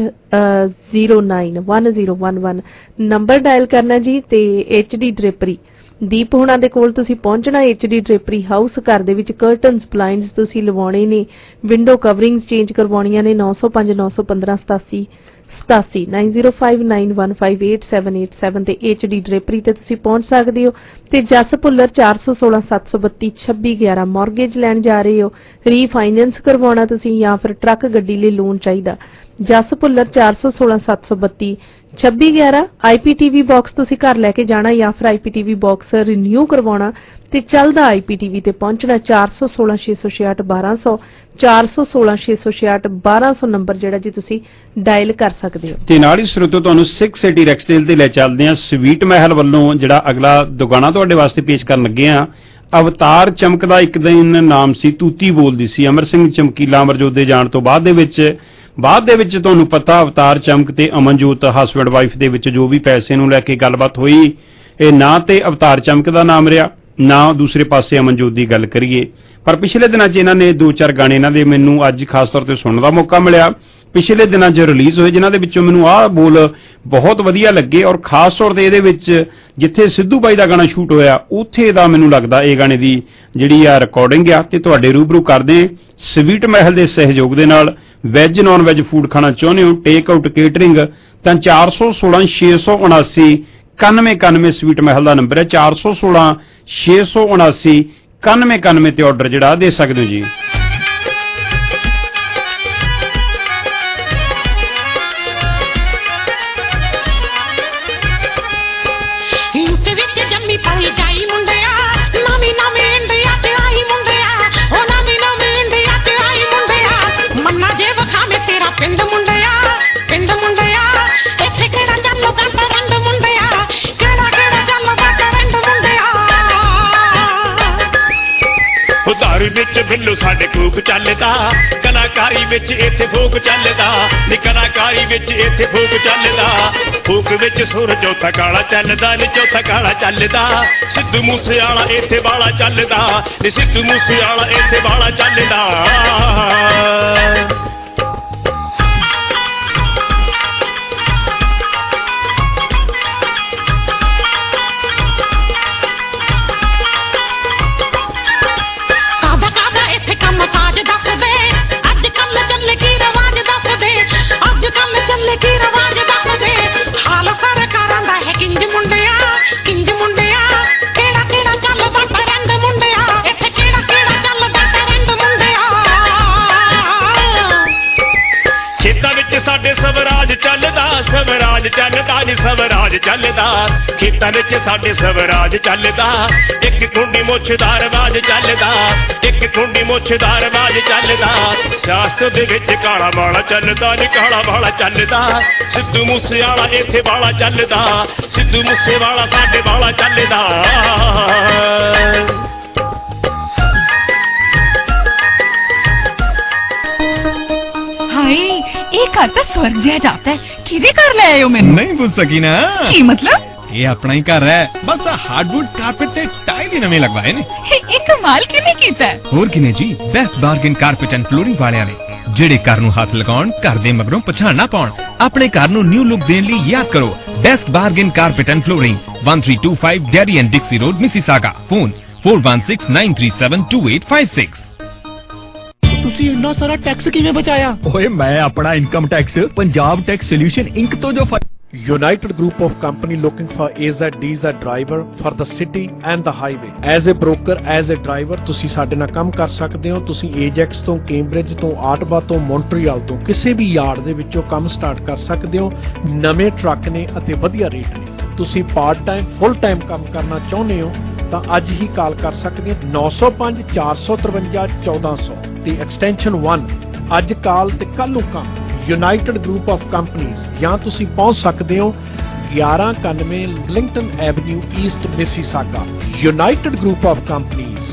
zero nine, one zero one one number dial ਕਰਨਾ ਜੀ। ਤੇ ਐਚ ਡੀ ਡ੍ਰੇਪਰੀ ਦੀਪ ਹੁਣਾਂ ਦੇ ਕੋਲ ਤੁਸੀਂ ਪਹੁੰਚਣਾ, ਐਚ ਡੀ ਡ੍ਰੇਪਰੀ ਹਾਊਸ, ਘਰ ਦੇ ਵਿੱਚ ਕਰਟਨਸ ਬਲਾਈਂਡਸ ਤੁਸੀਂ ਲਵਾਉਣੇ ਨੇ, ਵਿੰਡੋ ਕਵਰਿੰਗਸ ਚੇਂਜ ਕਰਵਾਉਣੀਆਂ ਨੇ। ਨੌ ਸੌ ਪੰਜ, ਨੌ ਸੌ ਪੰਦਰਾਂ, ਸਤਾਸੀ ਸਤਾਸੀ, nine zero five nine one five eight seven eight seven ਤੇ ਐਚ ਡੀ ਡ੍ਰੇਪਰੀ ਤੇ ਤੁਸੀਂ ਪਹੁੰਚ ਸਕਦੇ ਹੋ। ਤੇ ਜਸ ਭੁੱਲਰ ਚਾਰ ਸੌ ਸੋਲਾਂ, ਸੱਤ ਸੌ ਬੱਤੀ, ਛੱਬੀ ਗਿਆਰਾਂ ਮਾਰਗੇਜ ਲੈਣ ਜਾ ਰਹੇ ਹੋ, ਰੀਫਾਈਨੈਂਸ ਕਰਵਾਉਣਾ ਤੁਸੀਂ ਜਾਂ ਫਿਰ ਟਰੱਕ ਗੱਡੀ ਲਈ ਲੋਨ ਚਾਹੀਦਾ, ਜਸ ਭੁੱਲਰ ਚਾਰ ਸੌ ਸੋਲਾਂ, ਸੱਤ ਸੌ ਬੱਤੀ, ਛੱਬੀ ਗਿਆਰਾਂ। ਆਈਪੀਟੀਵੀ ਬਾਕਸ ਤੁਸੀਂ ਘਰ ਲੈ ਕੇ ਜਾਣਾ ਜਾਂ ਫਿਰ ਆਈਪੀਟੀਵੀ ਬਾਕਸ ਰੀਨਿਊ ਕਰਵਾਉਣਾ ਤੇ ਚੱਲਦਾ ਆਈਪੀਟੀਵੀ ਤੇ ਪਹੁੰਚਣਾ, ਚਾਰ ਸੌ ਸੋਲਾਂ, ਛੇ ਸੌ ਛਿਆਹਠ, ਬਾਰਾਂ ਸੌ, ਚਾਰ ਸੌ ਸੋਲਾਂ, ਛੇ ਸੌ ਛਿਆਹਠ, ਬਾਰਾਂ ਸੌ ਨੰਬਰ ਜਿਹੜਾ ਜੀ ਤੁਸੀਂ ਡਾਇਲ ਕਰ ਸਕਦੇ ਹੋ। ਤੇ ਨਾਲ ਹੀ ਸਰੋਤੋ ਤੁਹਾਨੂੰ ਸਿਕਸ ਸਿਟੀ ਰੈਕਸਟੇਲ ਤੇ ਲੈ ਚੱਲਦੇ ਆ, ਸਵੀਟ ਮਹਿਲ ਵੱਲੋਂ ਜਿਹੜਾ ਅਗਲਾ ਦੁਕਾਨਾ ਤੁਹਾਡੇ ਵਾਸਤੇ ਪੇਸ਼ ਕਰਨ ਲੱਗੇ ਆ। ਅਵਤਾਰ ਚਮਕ ਦਾ ਇੱਕ ਦਿਨ ਨਾਮ ਸੀ, ਤੂਤੀ ਬੋਲਦੀ ਸੀ, ਅਮਰ ਸਿੰਘ ਚਮਕੀਲਾ ਅਮਰਜੋਤ ਦੇ ਜਾਣ ਤੋਂ ਬਾਅਦ ਦੇ ਵਿੱਚ ਬਾਅਦ ਦੇ ਵਿੱਚ ਤੁਹਾਨੂੰ ਪਤਾ ਅਵਤਾਰ ਚਮਕ ਤੇ ਅਮਨਜੋਤ ਹਸਬੈਂਡ ਵਾਈਫ ਦੇ ਵਿੱਚ ਜੋ ਵੀ ਪੈਸੇ ਨੂੰ ਲੈ ਕੇ ਗੱਲਬਾਤ ਹੋਈ, ਇਹ ਨਾ ਤੇ ਅਵਤਾਰ ਚਮਕ ਦਾ ਨਾਮ ਰਿਹਾ, ਨਾ ਦੂਸਰੇ ਪਾਸੇ ਅਮਨਜੋਤ ਦੀ ਗੱਲ ਕਰੀਏ। ਪਰ ਪਿਛਲੇ ਦਿਨਾਂ 'ਚ ਇਹਨਾਂ ਨੇ ਦੋ ਚਾਰ ਗਾਣੇ ਇਹਨਾਂ ਦੇ ਮੈਨੂੰ ਅੱਜ ਖਾਸ ਤੌਰ ਤੇ ਸੁਣਨ ਦਾ ਮੌਕਾ ਮਿਲਿਆ। ਪਿਛਲੇ ਦਿਨਾਂ 'ਚ ਰਿਲੀਜ਼ ਹੋਏ, ਜਿਨ੍ਹਾਂ ਦੇ ਵਿੱਚੋਂ ਮੈਨੂੰ ਆਹ ਬੋਲ ਬਹੁਤ ਵਧੀਆ ਲੱਗੇ। ਔਰ ਖਾਸ ਤੌਰ ਤੇ ਇਹਦੇ ਵਿੱਚ ਜਿੱਥੇ ਸਿੱਧੂ ਬਾਈ ਦਾ ਗਾਣਾ ਸ਼ੂਟ ਹੋਇਆ ਉੱਥੇ ਦਾ ਮੈਨੂੰ ਲੱਗਦਾ ਇਹ ਗਾਣੇ ਦੀ ਜਿਹੜੀ ਆ ਰਿਕਾਰਡਿੰਗ ਆ। ਤੇ ਤੁਹਾਡੇ ਰੂਬਰੂ ਕਰਦੇ ਸਵੀਟ ਮਹਿਲ ਦੇ ਸਹਿਯੋਗ ਦੇ ਨਾਲ ਵੈਜ ਨੌਨ ਵੈਜ ਫੂਡ ਖਾਣਾ ਚਾਹੁੰਦੇ ਹੋ, ਟੇਕ ਆਊਟ ਕੇਟਰਿੰਗ, ਤਾਂ ਚਾਰ ਸੌ ਸੋਲਾਂ ਛੇ ਸੌ ਉਨਾਸੀ ਇਕਾਨਵੇਂ ਇਕਾਨਵੇਂ ਸਵੀਟ ਮਹਿਲ ਦਾ ਨੰਬਰ ਹੈ। ਚਾਰ ਸੌ ਸੋਲਾਂ ਛੇ ਸੌ ਉਨਾਸੀ ਇਕਾਨਵੇਂ ਇਕਾਨਵੇਂ ਤੇ ਆਰਡਰ ਜਿਹੜਾ ਦੇ ਸਕਦੇ ਹੋ ਜੀ। ਘਰ ਵਿੱਚ ਬਿੱਲੂ ਸਾਡੇ ਖੂਬ ਚੱਲਦਾ, ਕਲਾਕਾਰੀ ਵਿੱਚ ਇੱਥੇ ਫੂਕ ਚੱਲਦਾ, ਨੀ ਕਲਾਕਾਰੀ ਵਿੱਚ ਇੱਥੇ ਫੂਕ ਚੱਲਦਾ, ਫੂਕ ਵਿੱਚ ਸੁਰ ਚੌਥਾ ਕਾਲਾ ਚੱਲਦਾ, ਨੀ ਚੌਥਾ ਕਾਲਾ ਚੱਲਦਾ, ਸਿੱਧੂ ਮੂਸੇ ਵਾਲਾ ਇੱਥੇ ਵਾਲਾ ਚੱਲਦਾ, ਨੀ ਸਿੱਧੂ ਮੂਸੇ ਵਾਲਾ ਇੱਥੇ ਵਾਲਾ ਚੱਲਦਾ। ਸਾਡੇ ਸਵਰਾਜ ਚੱਲਦਾ, ਸਵਰਾਜ ਚੱਲਦਾ ਨੀ ਸਵਰਾਜ ਚੱਲਦਾ, ਖੇਤਾਂ ਵਿੱਚ ਸਾਡੇ ਸਵਰਾਜ ਚੱਲਦਾ, ਇੱਕ ਕੁੰਡੀ ਮੁੱਛਦਾਰ ਆਵਾਜ਼ ਚੱਲਦਾ, ਇੱਕ ਕੁੰਡੀ ਮੁੱਛਦਾਰ ਆਵਾਜ਼ ਚੱਲਦਾ, ਸਿਆਸਤ ਦੇ ਵਿੱਚ ਕਾਲਾ ਵਾਲਾ ਚੱਲਦਾ, ਨੀ ਕਾਲਾ ਵਾਲਾ ਚੱਲਦਾ, ਸਿੱਧੂ ਮੂਸੇ ਵਾਲਾ ਇੱਥੇ ਵਾਲਾ ਚੱਲਦਾ, ਸਿੱਧੂ ਮੂਸੇ ਵਾਲਾ ਸਾਡੇ ਵਾਲਾ ਚੱਲਦਾ। ਇਹ ਘਰ ਤਾਂ ਸਵਰਗ ਜਿਹਾ ਜਾਪਦਾ ਹੈ, ਕਿਹਦੇ ਘਰ ਲੈ ਆਏ ਹੋ ਮੈਨੂੰ? ਨਹੀਂ ਪੁੱਛ ਸਕੀ ਨਾ। ਕੀ ਮਤਲਬ? ਇਹ ਆਪਣਾ ਹੀ ਘਰ ਹੈ, ਬਸ ਹਾਰਡਵੁੱਡ ਕਾਰਪੇਟ ਤੇ ਟਾਈਲ ਹੀ ਨਵੇਂ ਲਗਵਾਏ ਨੇ। ਇਹ ਕਮਾਲ ਕਿਵੇਂ ਕੀਤਾ? ਹੋਰ ਕਿਨੇ ਜੀ, best bargain carpet and flooring ਵਾਲਿਆਂ ਨੇ, ਜਿਹੜੇ ਘਰ ਨੂੰ ਹੱਥ ਲਗਾਉਣ, ਘਰ ਦੇ ਮਗਰੋਂ ਪਛਾਣ ਨਾ ਪਾਉਣ। ਆਪਣੇ ਘਰ ਨੂੰ ਨਿਊ ਲੁੱਕ ਦੇਣ ਲਈ ਯਾਦ ਕਰੋ best bargain carpet and flooring, one three two five Derry and Dixie road, Mississauga. Phone four one six nine three seven two eight five six। ਤੁਸੀਂ ਇੰਨਾ ਸਾਰਾ ਟੈਕਸ ਕਿਵੇਂ ਬਚਾਇਆ? ਓਏ ਮੈਂ ਆਪਣਾ income tax Punjab tax solution inc ਤੋਂ ਜੋ United Group of Company looking for A Z D Z driver for the city and the highway. As a broker, as a driver, ਤੁਸੀਂ ਸਾਡੇ ਨਾਲ ਕੰਮ ਕਰ ਸਕਦੇ ਹੋ। ਤੁਸੀਂ ਏਜੈਕਸ ਤੋਂ, ਕੈਂਬਰਿਜ ਤੋਂ, ਆਟਵਾ ਤੋਂ, ਮੌਂਟਰੀਅਲ ਤੋਂ ਕਿਸੇ ਵੀ ਯਾਰਡ ਦੇ ਵਿੱਚੋਂ ਕੰਮ ਸਟਾਰਟ ਕਰ ਸਕਦੇ ਹੋ। ਨਵੇਂ ਟਰੱਕ ਨੇ ਅਤੇ ਵਧੀਆ ਰੇਟ ਨੇ। ਤੁਸੀਂ ਪਾਰਟ ਟਾਈਮ, ਫੁੱਲ ਟਾਈਮ ਕੰਮ ਕਰਨਾ ਚਾਹੁੰਦੇ ਹੋ ਤਾਂ ਅੱਜ ਹੀ ਕਾਲ ਕਰ ਸਕਦੇ ਹੋ ਨੌ ਸੌ ਪੰਜ ਚਾਰ ਸੌ ਤਰਵੰਜਾ ਚੌਦਾਂ ਸੌ ਤੇ ਐਕਸਟੈਂਸ਼ਨ ਇੱਕ। ਅੱਜ ਕਾਲ ਤੇ ਕੱਲ ਨੂੰ ਕੰਮ। ਯੂਨਾਈਟਿਡ ਗਰੁੱਪ ਆਫ ਕੰਪਨੀਜ਼, ਜਾਂ ਤੁਸੀਂ ਪਹੁੰਚ ਸਕਦੇ ਹੋ ਗਿਆਰਾਂ ਇਕਾਨਵੇਂ Eglinton avenue east, Mississauga. United group of companies.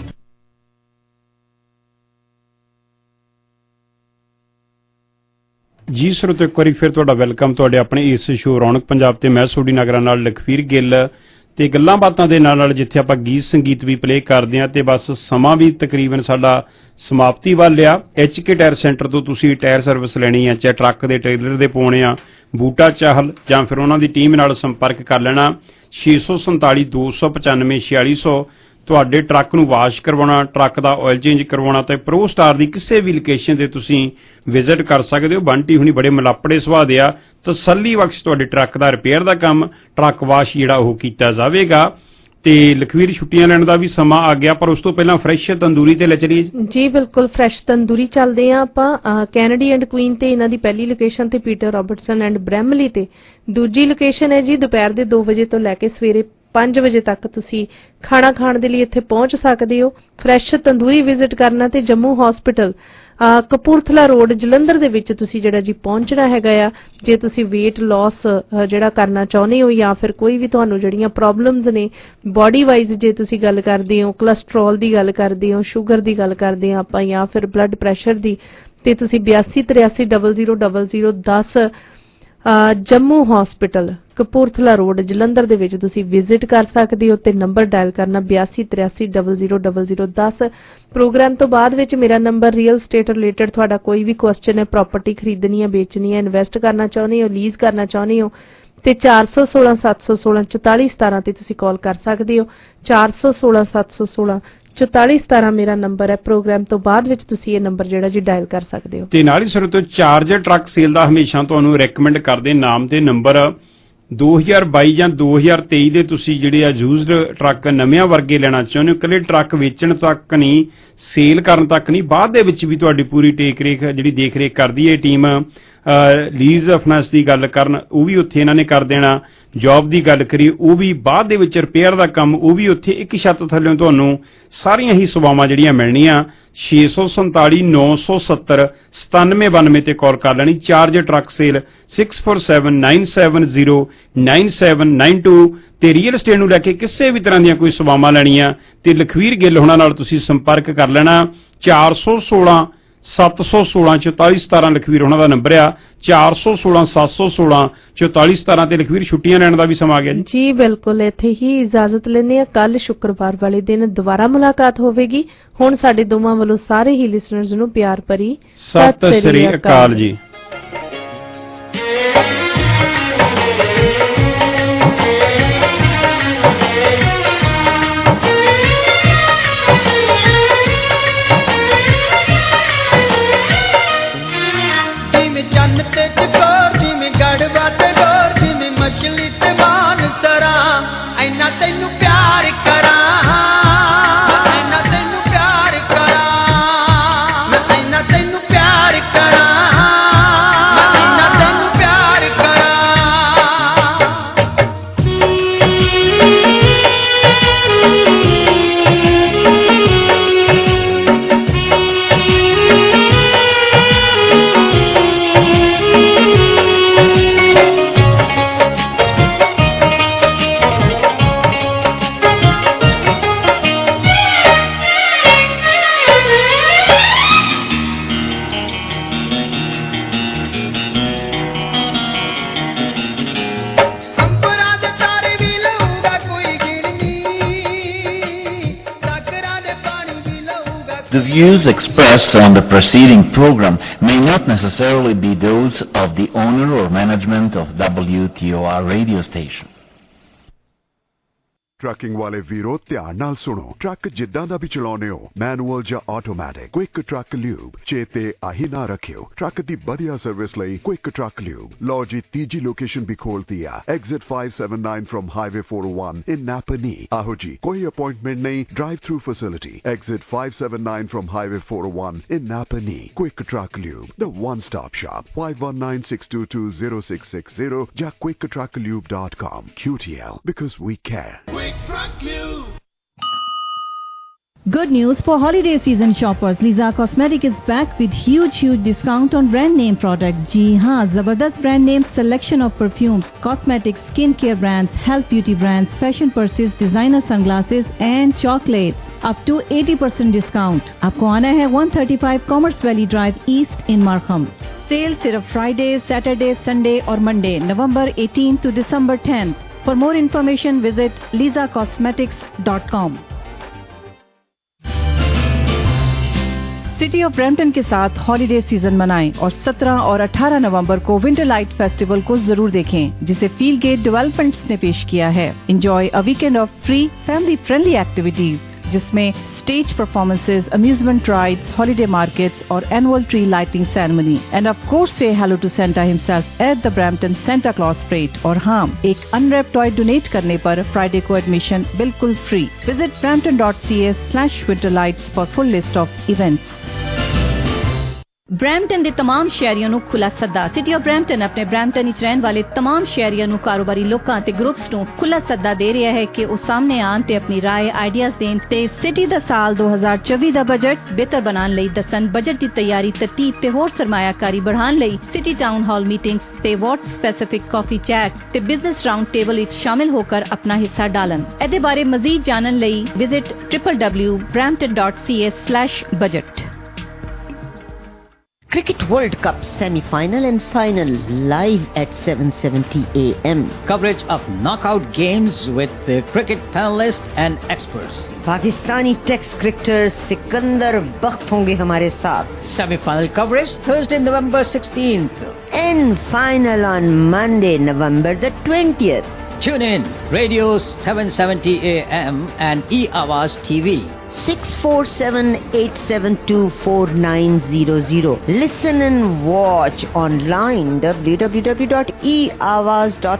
ਜੀ ਸਰੋਤੋ, ਇੱਕ ਵਾਰੀ ਫਿਰ ਤੁਹਾਡਾ ਵੈਲਕਮ ਤੁਹਾਡੇ ਆਪਣੇ ਇਸ ਸ਼ੋਅ ਰੌਣਕ ਪੰਜਾਬ ਤੇ। ਮੈਂ ਸੋਡੀ ਨਗਰਾਂ ਨਾਲ ਲਖਵੀਰ ਗਿੱਲ ਤੇ ਗੱਲਾਂ ਬਾਤਾਂ ਦੇ ਨਾਲ ਨਾਲ ਜਿੱਥੇ ਆਪਾਂ ਗੀਤ ਸੰਗੀਤ ਵੀ ਪਲੇ ਕਰਦੇ ਹਾਂ ਤੇ ਬਸ ਸਮਾਂ ਵੀ ਤਕਰੀਬਨ ਸਾਡਾ ਸਮਾਪਤੀ ਵੱਲ ਆ। ਐਚ ਕੇ ਟਾਇਰ ਸੈਂਟਰ ਤੋਂ ਤੁਸੀਂ ਟਾਇਰ ਸਰਵਿਸ ਲੈਣੀ ਆ, ਚਾਹੇ ਟਰੱਕ ਦੇ, ਟ੍ਰੇਲਰ ਦੇ ਪਾਉਣੇ ਆ, ਬੂਟਾ ਚਾਹਲ, ਜਾਂ ਫਿਰ ਉਹਨਾਂ ਦੀ ਟੀਮ ਨਾਲ ਸੰਪਰਕ ਕਰ ਲੈਣਾ। ਛੇ ਸੌ ਸੰਤਾਲੀ ਦੋ ਸੌ ਪਚਾਨਵੇਂ ਛਿਆਲੀ ਸੌ। ਤੁਹਾਡੇ ਟਰੱਕ ਨੂੰ ਵਾਸ਼ ਕਰਵਾਉਣਾ, ਟਰੱਕ ਦਾ ਆਇਲ ਚੇਂਜ ਕਰਵਾਉਣਾ ਤੇ ਪ੍ਰੋ ਸਟਾਰ ਦੀ ਕਿਸੇ ਵੀ ਲੋਕੇਸ਼ਨ ਤੇ ਤੁਸੀਂ ਵਿਜ਼ਿਟ ਕਰ ਸਕਦੇ ਹੋ। ਬੰਟੀ ਹੁਣੀ ਬੜੇ ਮਲਾਪੜੇ ਸੁਭਾਅ ਦੇ ਆ, ਤਸੱਲੀ ਬਖਸ਼ ਤੁਹਾਡੇ ਟਰੱਕ ਦਾ ਰਿਪੇਅਰ ਦਾ ਕੰਮ, ਟਰੱਕ ਵਾਸ਼ ਜਿਹੜਾ ਉਹ ਕੀਤਾ ਜਾਵੇਗਾ। ਤੇ ਲਖਵੀਰ, ਛੁੱਟੀਆਂ ਲੈਣ ਦਾ ਵੀ ਸਮਾਂ ਆ ਗਿਆ, ਪਰ ਉਸ ਤੋਂ ਪਹਿਲਾਂ ਫਰੈਸ਼ ਤੰਦੂਰੀ ਤੇ ਲੈ ਚਲੀਏ ਜੀ। ਬਿਲਕੁਲ, ਫਰੈਸ਼ ਤੰਦੂਰੀ ਚੱਲਦੇ ਆ ਆਪਾਂ। ਕੈਨੇਡੀ ਐਂਡ ਕੁਈਨ ਤੇ ਇਹਨਾਂ ਦੀ ਪਹਿਲੀ ਲੋਕੇਸ਼ਨ ਤੇ ਪੀਟਰ ਰਾਬਰਟਸਨ ਐਂਡ ਬ੍ਰੈਮਲੀ ਤੇ ਦੂਜੀ ਲੋਕੇਸ਼ਨ ਹੈ ਜੀ ਦੁਪਹਿਰ ਦੇ ਦੋ ਵਜੇ ਤੋਂ ਲੈ ਕੇ ਸਵੇਰੇ ਪੰਜ ਵਜੇ ਤੱਕ ਤੁਸੀਂ ਖਾਣਾ ਖਾਣ ਦੇ ਲਈ ਇੱਥੇ ਪਹੁੰਚ ਸਕਦੇ ਹੋ। ਫਰੈਸ਼ ਤੰਦੂਰੀ ਵਿਜ਼ਿਟ ਕਰਨਾ ਤੇ ਜੰਮੂ ਹਸਪੀਟਲ ਕਪੂਰਥਲਾ ਰੋਡ ਜਲੰਧਰ ਦੇ ਵਿੱਚ ਤੁਸੀਂ ਜਿਹੜਾ ਜੀ ਪਹੁੰਚਣਾ ਹੈਗਾ ਆ। ਜੇ ਤੁਸੀਂ weight loss ਜਿਹੜਾ ਕਰਨਾ ਚਾਹੁੰਦੇ ਹੋ ਜਾਂ ਫਿਰ ਕੋਈ ਵੀ ਤੁਹਾਨੂੰ ਜਿਹੜੀਆਂ ਪ੍ਰੋਬਲਮਸ ਨੇ ਬੋਡੀ ਵਾਈਜ਼, ਜੇ ਤੁਸੀਂ ਗੱਲ ਕਰਦੇ ਹੋ ਕੋਲੈਸਟਰੋਲ ਦੀ ਗੱਲ ਕਰਦੇ ਹੋ, ਸ਼ੂਗਰ ਦੀ ਗੱਲ ਕਰਦੇ ਹਾਂ ਆਪਾਂ, ਜਾਂ ਫਿਰ ਬਲੱਡ ਪ੍ਰੈਸ਼ਰ ਦੀ, ਤੇ ਤੁਸੀਂ ਬਿਆਸੀ ਤਰਿਆਸੀ ਡਬਲ ਜ਼ੀਰੋ ਡਬਲ ਜ਼ੀਰੋ ਦਸ ਜੰਮੂ ਹਸਪੀਟਲ ਕਪੂਰਥਲਾ ਰੋਡ ਜਲੰਧਰ ਦੇ ਵਿੱਚ ਤੁਸੀਂ ਵਿਜ਼ਿਟ ਕਰ ਸਕਦੇ ਹੋ ਤੇ ਨੰਬਰ ਡਾਇਲ ਕਰਨਾ ਬਿਆਸੀ ਤਰਿਆਸੀ ਜ਼ੀਰੋ ਜ਼ੀਰੋ ਜ਼ੀਰੋ ਜ਼ੀਰੋ ਦਸ। ਪ੍ਰੋਗਰਾਮ ਤੋਂ ਬਾਅਦ ਵਿੱਚ ਮੇਰਾ ਨੰਬਰ ਰੀਅਲ ਸਟੇਟ ਰਿਲੇਟਡ ਤੁਹਾਡਾ ਕੋਈ ਵੀ ਕੁਐਸਚਨ ਹੈ, ਪ੍ਰਾਪਰਟੀ ਖਰੀਦਣੀ ਹੈ, ਵੇਚਣੀ ਹੈ, ਇਨਵੈਸਟ ਕਰਨਾ ਚਾਹੁੰਦੇ ਹੋ, ਲੀਜ਼ ਕਰਨਾ ਚਾਹੁੰਦੇ ਹੋ ਤੇ ਚਾਰ ਸੌ ਸੋਲਾਂ ਸੱਤ ਸੌ ਸੋਲਾਂ ਚੁਤਾਲੀ ਸਤਾਰਾਂ ਤੇ ਤੁਸੀਂ ਕਾਲ ਕਰ ਸਕਦੇ ਹੋ। ਚਾਰ ਸੌ ਸੋਲਾਂ ਸੱਤ ਸੌ ਸੋਲਾਂ ਚੁਤਾਲੀ ਸਤਾਰਾਂ ਮੇਰਾ ਨੰਬਰ ਹੈ। ਪ੍ਰੋਗਰਾਮ ਤੋਂ ਬਾਅਦ ਵਿੱਚ ਤੁਸੀਂ ਇਹ ਨੰਬਰ ਜਿਹੜਾ ਜੀ ਡਾਇਲ ਕਰ ਸਕਦੇ ਹੋ। ਤੇ ਨਾਲ ਹੀ ਸਰੋਤੋ ਚਾਰਜਰ ਟਰੱਕ ਸੇਲ ਦਾ ਹਮੇਸ਼ਾ ਤੁਹਾਨੂੰ ਰეკਮੈਂਡ ਕਰਦੇ ਨਾਮ ਤੇ ਨੰਬਰ ਦੋ ਹਜ਼ਾਰ ਬਾਈ ਜਾਂ ਦੋ ਹਜ਼ਾਰ ਤੇਈ ਦੇ ਤੁਸੀਂ ਜਿਹੜੇ ਆ ਯੂਜ਼ਡ ਟਰੱਕ ਨਵਿਆਂ ਵਰਗੇ ਲੈਣਾ ਚਾਹੁੰਦੇ ਹੋ, ਇਕੱਲੇ ਟਰੱਕ ਵੇਚਣ ਤੱਕ ਨਹੀਂ, ਸੇਲ ਕਰਨ ਤੱਕ ਨਹੀਂ, ਬਾਅਦ ਦੇ ਵਿੱਚ ਵੀ ਤੁਹਾਡੀ ਪੂਰੀ ਟੇਕ ਰੇਖ ਜਿਹੜੀ ਦੇਖ ਰੇਖ ਕਰਦੀ ਹੈ ਟੀਮ। ਲੀਜ਼ ਫਾਈਨਾਂਸ ਦੀ ਗੱਲ ਕਰਨ ਉਹ ਵੀ ਉੱਥੇ ਇਹਨਾਂ ਨੇ ਕਰ ਦੇਣਾ, ਜੌਬ ਦੀ ਗੱਲ ਕਰੀ ਉਹ ਵੀ, ਬਾਅਦ ਦੇ ਵਿੱਚ ਰਿਪੇਅਰ ਦਾ ਕੰਮ ਉਹ ਵੀ ਉੱਥੇ, ਇੱਕ ਛੱਤ ਥੱਲੇ ਤੁਹਾਨੂੰ ਸਾਰੀਆਂ ਹੀ ਸੇਵਾਵਾਂ ਜਿਹੜੀਆਂ ਮਿਲਣੀਆਂ। ਛੇ ਸੌ ਸੰਤਾਲੀ ਨੌ ਸੌ ਸੱਤਰ ਸਤਾਨਵੇਂ ਬਾਨਵੇਂ ਤੇ ਕਾਲ ਕਰ ਲੈਣੀ। Charge truck sale six four seven nine seven zero nine seven nine two ਤੇ ਰੀਅਲ estate ਨੂੰ ਲੈ ਕੇ ਕਿਸੇ ਵੀ ਤਰ੍ਹਾਂ ਦੀਆਂ ਕੋਈ ਸੇਵਾਵਾਂ ਲੈਣੀਆਂ ਤੇ ਲਖਵੀਰ ਗਿੱਲ ਹੋਣਾ ਨਾਲ ਤੁਸੀਂ ਸੰਪਰਕ ਕਰ ਲੈਣਾ। ਚਾਰ ਸੌ ਸੋਲਾਂ ਸੱਤ ਸੌ ਸੋਲਾਂ ਚੁਤਾਲੀ ਸਤਾਰਾਂ ਲਖਵੀਰ ਹੋਣਾ ਦਾ ਨੰਬਰ ਆ। ਚਾਰ ਸੌ ਸੋਲਾਂ ਸੱਤ ਸੌ ਸੋਲਾਂ ਚੁਤਾਲੀ ਸਤਾਰਾਂ ਤੇ ਲਖਵੀਰ ਛੁੱਟੀਆਂ ਲੈਣ ਦਾ ਵੀ ਸਮਾਂ ਆ ਗਿਆ ਜੀ। ਜੀ ਬਿਲਕੁਲ, ਇੱਥੇ ਹੀ ਇਜਾਜ਼ਤ ਲੈਂਦੇ ਆ। ਕੱਲ ਸ਼ੁੱਕਰਵਾਰ ਵਾਲੇ ਦਿਨ ਦੁਬਾਰਾ ਮੁਲਾਕਾਤ ਹੋਵੇਗੀ। ਹੁਣ ਸਾਡੇ ਦੋਵਾਂ ਵੱਲੋਂ ਸਾਰੇ ਹੀ ਲਿਸਨਰਜ਼ ਨੂੰ ਪਿਆਰ ਭਰੀ ਸਤਿ ਸ੍ਰੀ ਅਕਾਲ ਜੀ। The views expressed on the preceding program may not necessarily be those of the owner or management of W T O R radio station. Trucking ਵਾਲੇ ਵੀਰੋ ਧਿਆਨ ਨਾਲ ਸੁਣੋ। ਟਰੱਕ ਜਿੱਦਾਂ ਦਾ ਵੀ ਚਲਾਉਨੇ ਹੋ, ਮੈਨੂਅਲ ਜਾਂ ਆਟੋਮੈਟਿਕ, ਕੁਇਕ ਟਰੱਕ ਲਿਊਬ ਚੇਤੇ ਆਹੀ ਨਾ ਰੱਖਿਓ। ਟਰੱਕ ਦੀ ਵਧੀਆ ਸਰਵਿਸ ਲਈ ਕੁਇਕ ਟਰੱਕ ਲਿਊਬ। ਲਓ ਜੀ ਤੀਜੀ ਲੋਕੇਸ਼ਨ ਵੀ ਖੋਲਤੀ ਆ, exit five seventy-nine from highway four oh one in Napanee. ਆਹੋ ਜੀ, ਕੋਈ ਅਪਾਇੰਟਮੈਂਟ ਨਹੀਂ, drive through facility. Exit five seventy-nine from highway four oh one in Napanee. Quick truck lube, the one stop shop. five one nine six two two zero six six zero ਜਾਂ quick truck lube dot com। Q T L, because we care. Good news for holiday season shoppers. Liza Cosmetic is back with huge, huge discount on brand name products. जी हाँ, जबरदस्त brand name selection of perfumes, cosmetics, skincare brands, health beauty brands, fashion purses, designer sunglasses and chocolates. Up to eighty percent discount. आपको आना है one thirty-five Commerce Valley Drive East in Markham. Sale सिर्फ Friday, Saturday, Sunday और Monday, November eighteenth to December tenth. For more information, visit liza cosmetics dot com. City of Brampton के साथ holiday season मनाएं और सत्रह और अठारह नवंबर को विंटर लाइट फेस्टिवल को जरूर देखें, जिसे फील गेट डेवलपमेंट्स ने पेश किया है। Enjoy a weekend of free family friendly activities, जिसमें stage performances, amusement rides, holiday markets और annual tree lighting ceremony. And of course से hello to Santa himself at the Brampton Santa Claus parade. और हाँ, एक unwrap toy donate करने पर Friday को admission बिल्कुल free. Visit Brampton dot C A slash winter lights for full list of events. Brampton ਦੇ तमाम ਸ਼ਹਿਰੀਆਂ ਨੂੰ ਖੁੱਲਾ ਸੱਦਾ। ਸਿਟੀ ਆਫ ਬ੍ਰੈਂਪਟਨ ਆਪਣੇ ਬ੍ਰੈਂਪਟਨ ਵਿੱਚ ਰਹਿਣ ਵਾਲੇ तमाम ਸ਼ਹਿਰੀਆਂ ਨੂੰ, ਕਾਰੋਬਾਰੀ ਲੋਕਾਂ ਤੇ ਗਰੁੱਪਸ ਨੂੰ ਖੁੱਲਾ ਸੱਦਾ ਦੇ ਰਿਹਾ ਹੈ ਕਿ ਉਹ ਸਾਹਮਣੇ ਆਉਣ ਤੇ ਆਪਣੀ ਰਾਏ, ਆਈਡੀਆਜ਼ ਦੇਣ ਤੇ ਸਿਟੀ ਦਾ ਸਾਲ ਦੋ ਹਜ਼ਾਰ ਚੌਵੀ ਦਾ ਬਜਟ ਬਿਹਤਰ ਬਣਾਉਣ ਲਈ ਦੱਸਣ। ਬਜਟ ਦੀ ਤਿਆਰੀ, ਤਰਤੀਬ ਤੇ ਹੋਰ ਸਰਮਾਇਆਕਾਰੀ बढ़ाਉਣ ਲਈ ਸਿਟੀ ਟਾਊਨ ਹਾਲ ਮੀਟਿੰਗਸ ਤੇ ਵਾਰਡ ਸਪੈਸੀਫਿਕ ਕਾਫੀ ਚੈਟਸ ਤੇ ਬਿਜ਼ਨਸ ਰਾਉਂਡ ਟੇਬਲ ਵਿੱਚ ਸ਼ਾਮਿਲ ਹੋ ਕਰ ਆਪਣਾ ਹਿੱਸਾ ਡਾਲਣ। ਇਹਦੇ ਬਾਰੇ ਮਜ਼ੀਦ ਜਾਣਨ ਲਈ visit w w w dot brampton dot c a slash budget। Cricket World Cup semi-final and final live at seven seventy a m Coverage of knockout games with the cricket panelists and experts. Pakistani Test cricketers Sikandar Bakht honge hamare saath. Semi-final coverage Thursday, November sixteenth. And final on Monday, November the twentieth. Tune in, Radio seven seventy a m and eAwaaz T V. six four seven, eight seven two, four nine zero zero. Listen and watch online w w w dot e awaaz dot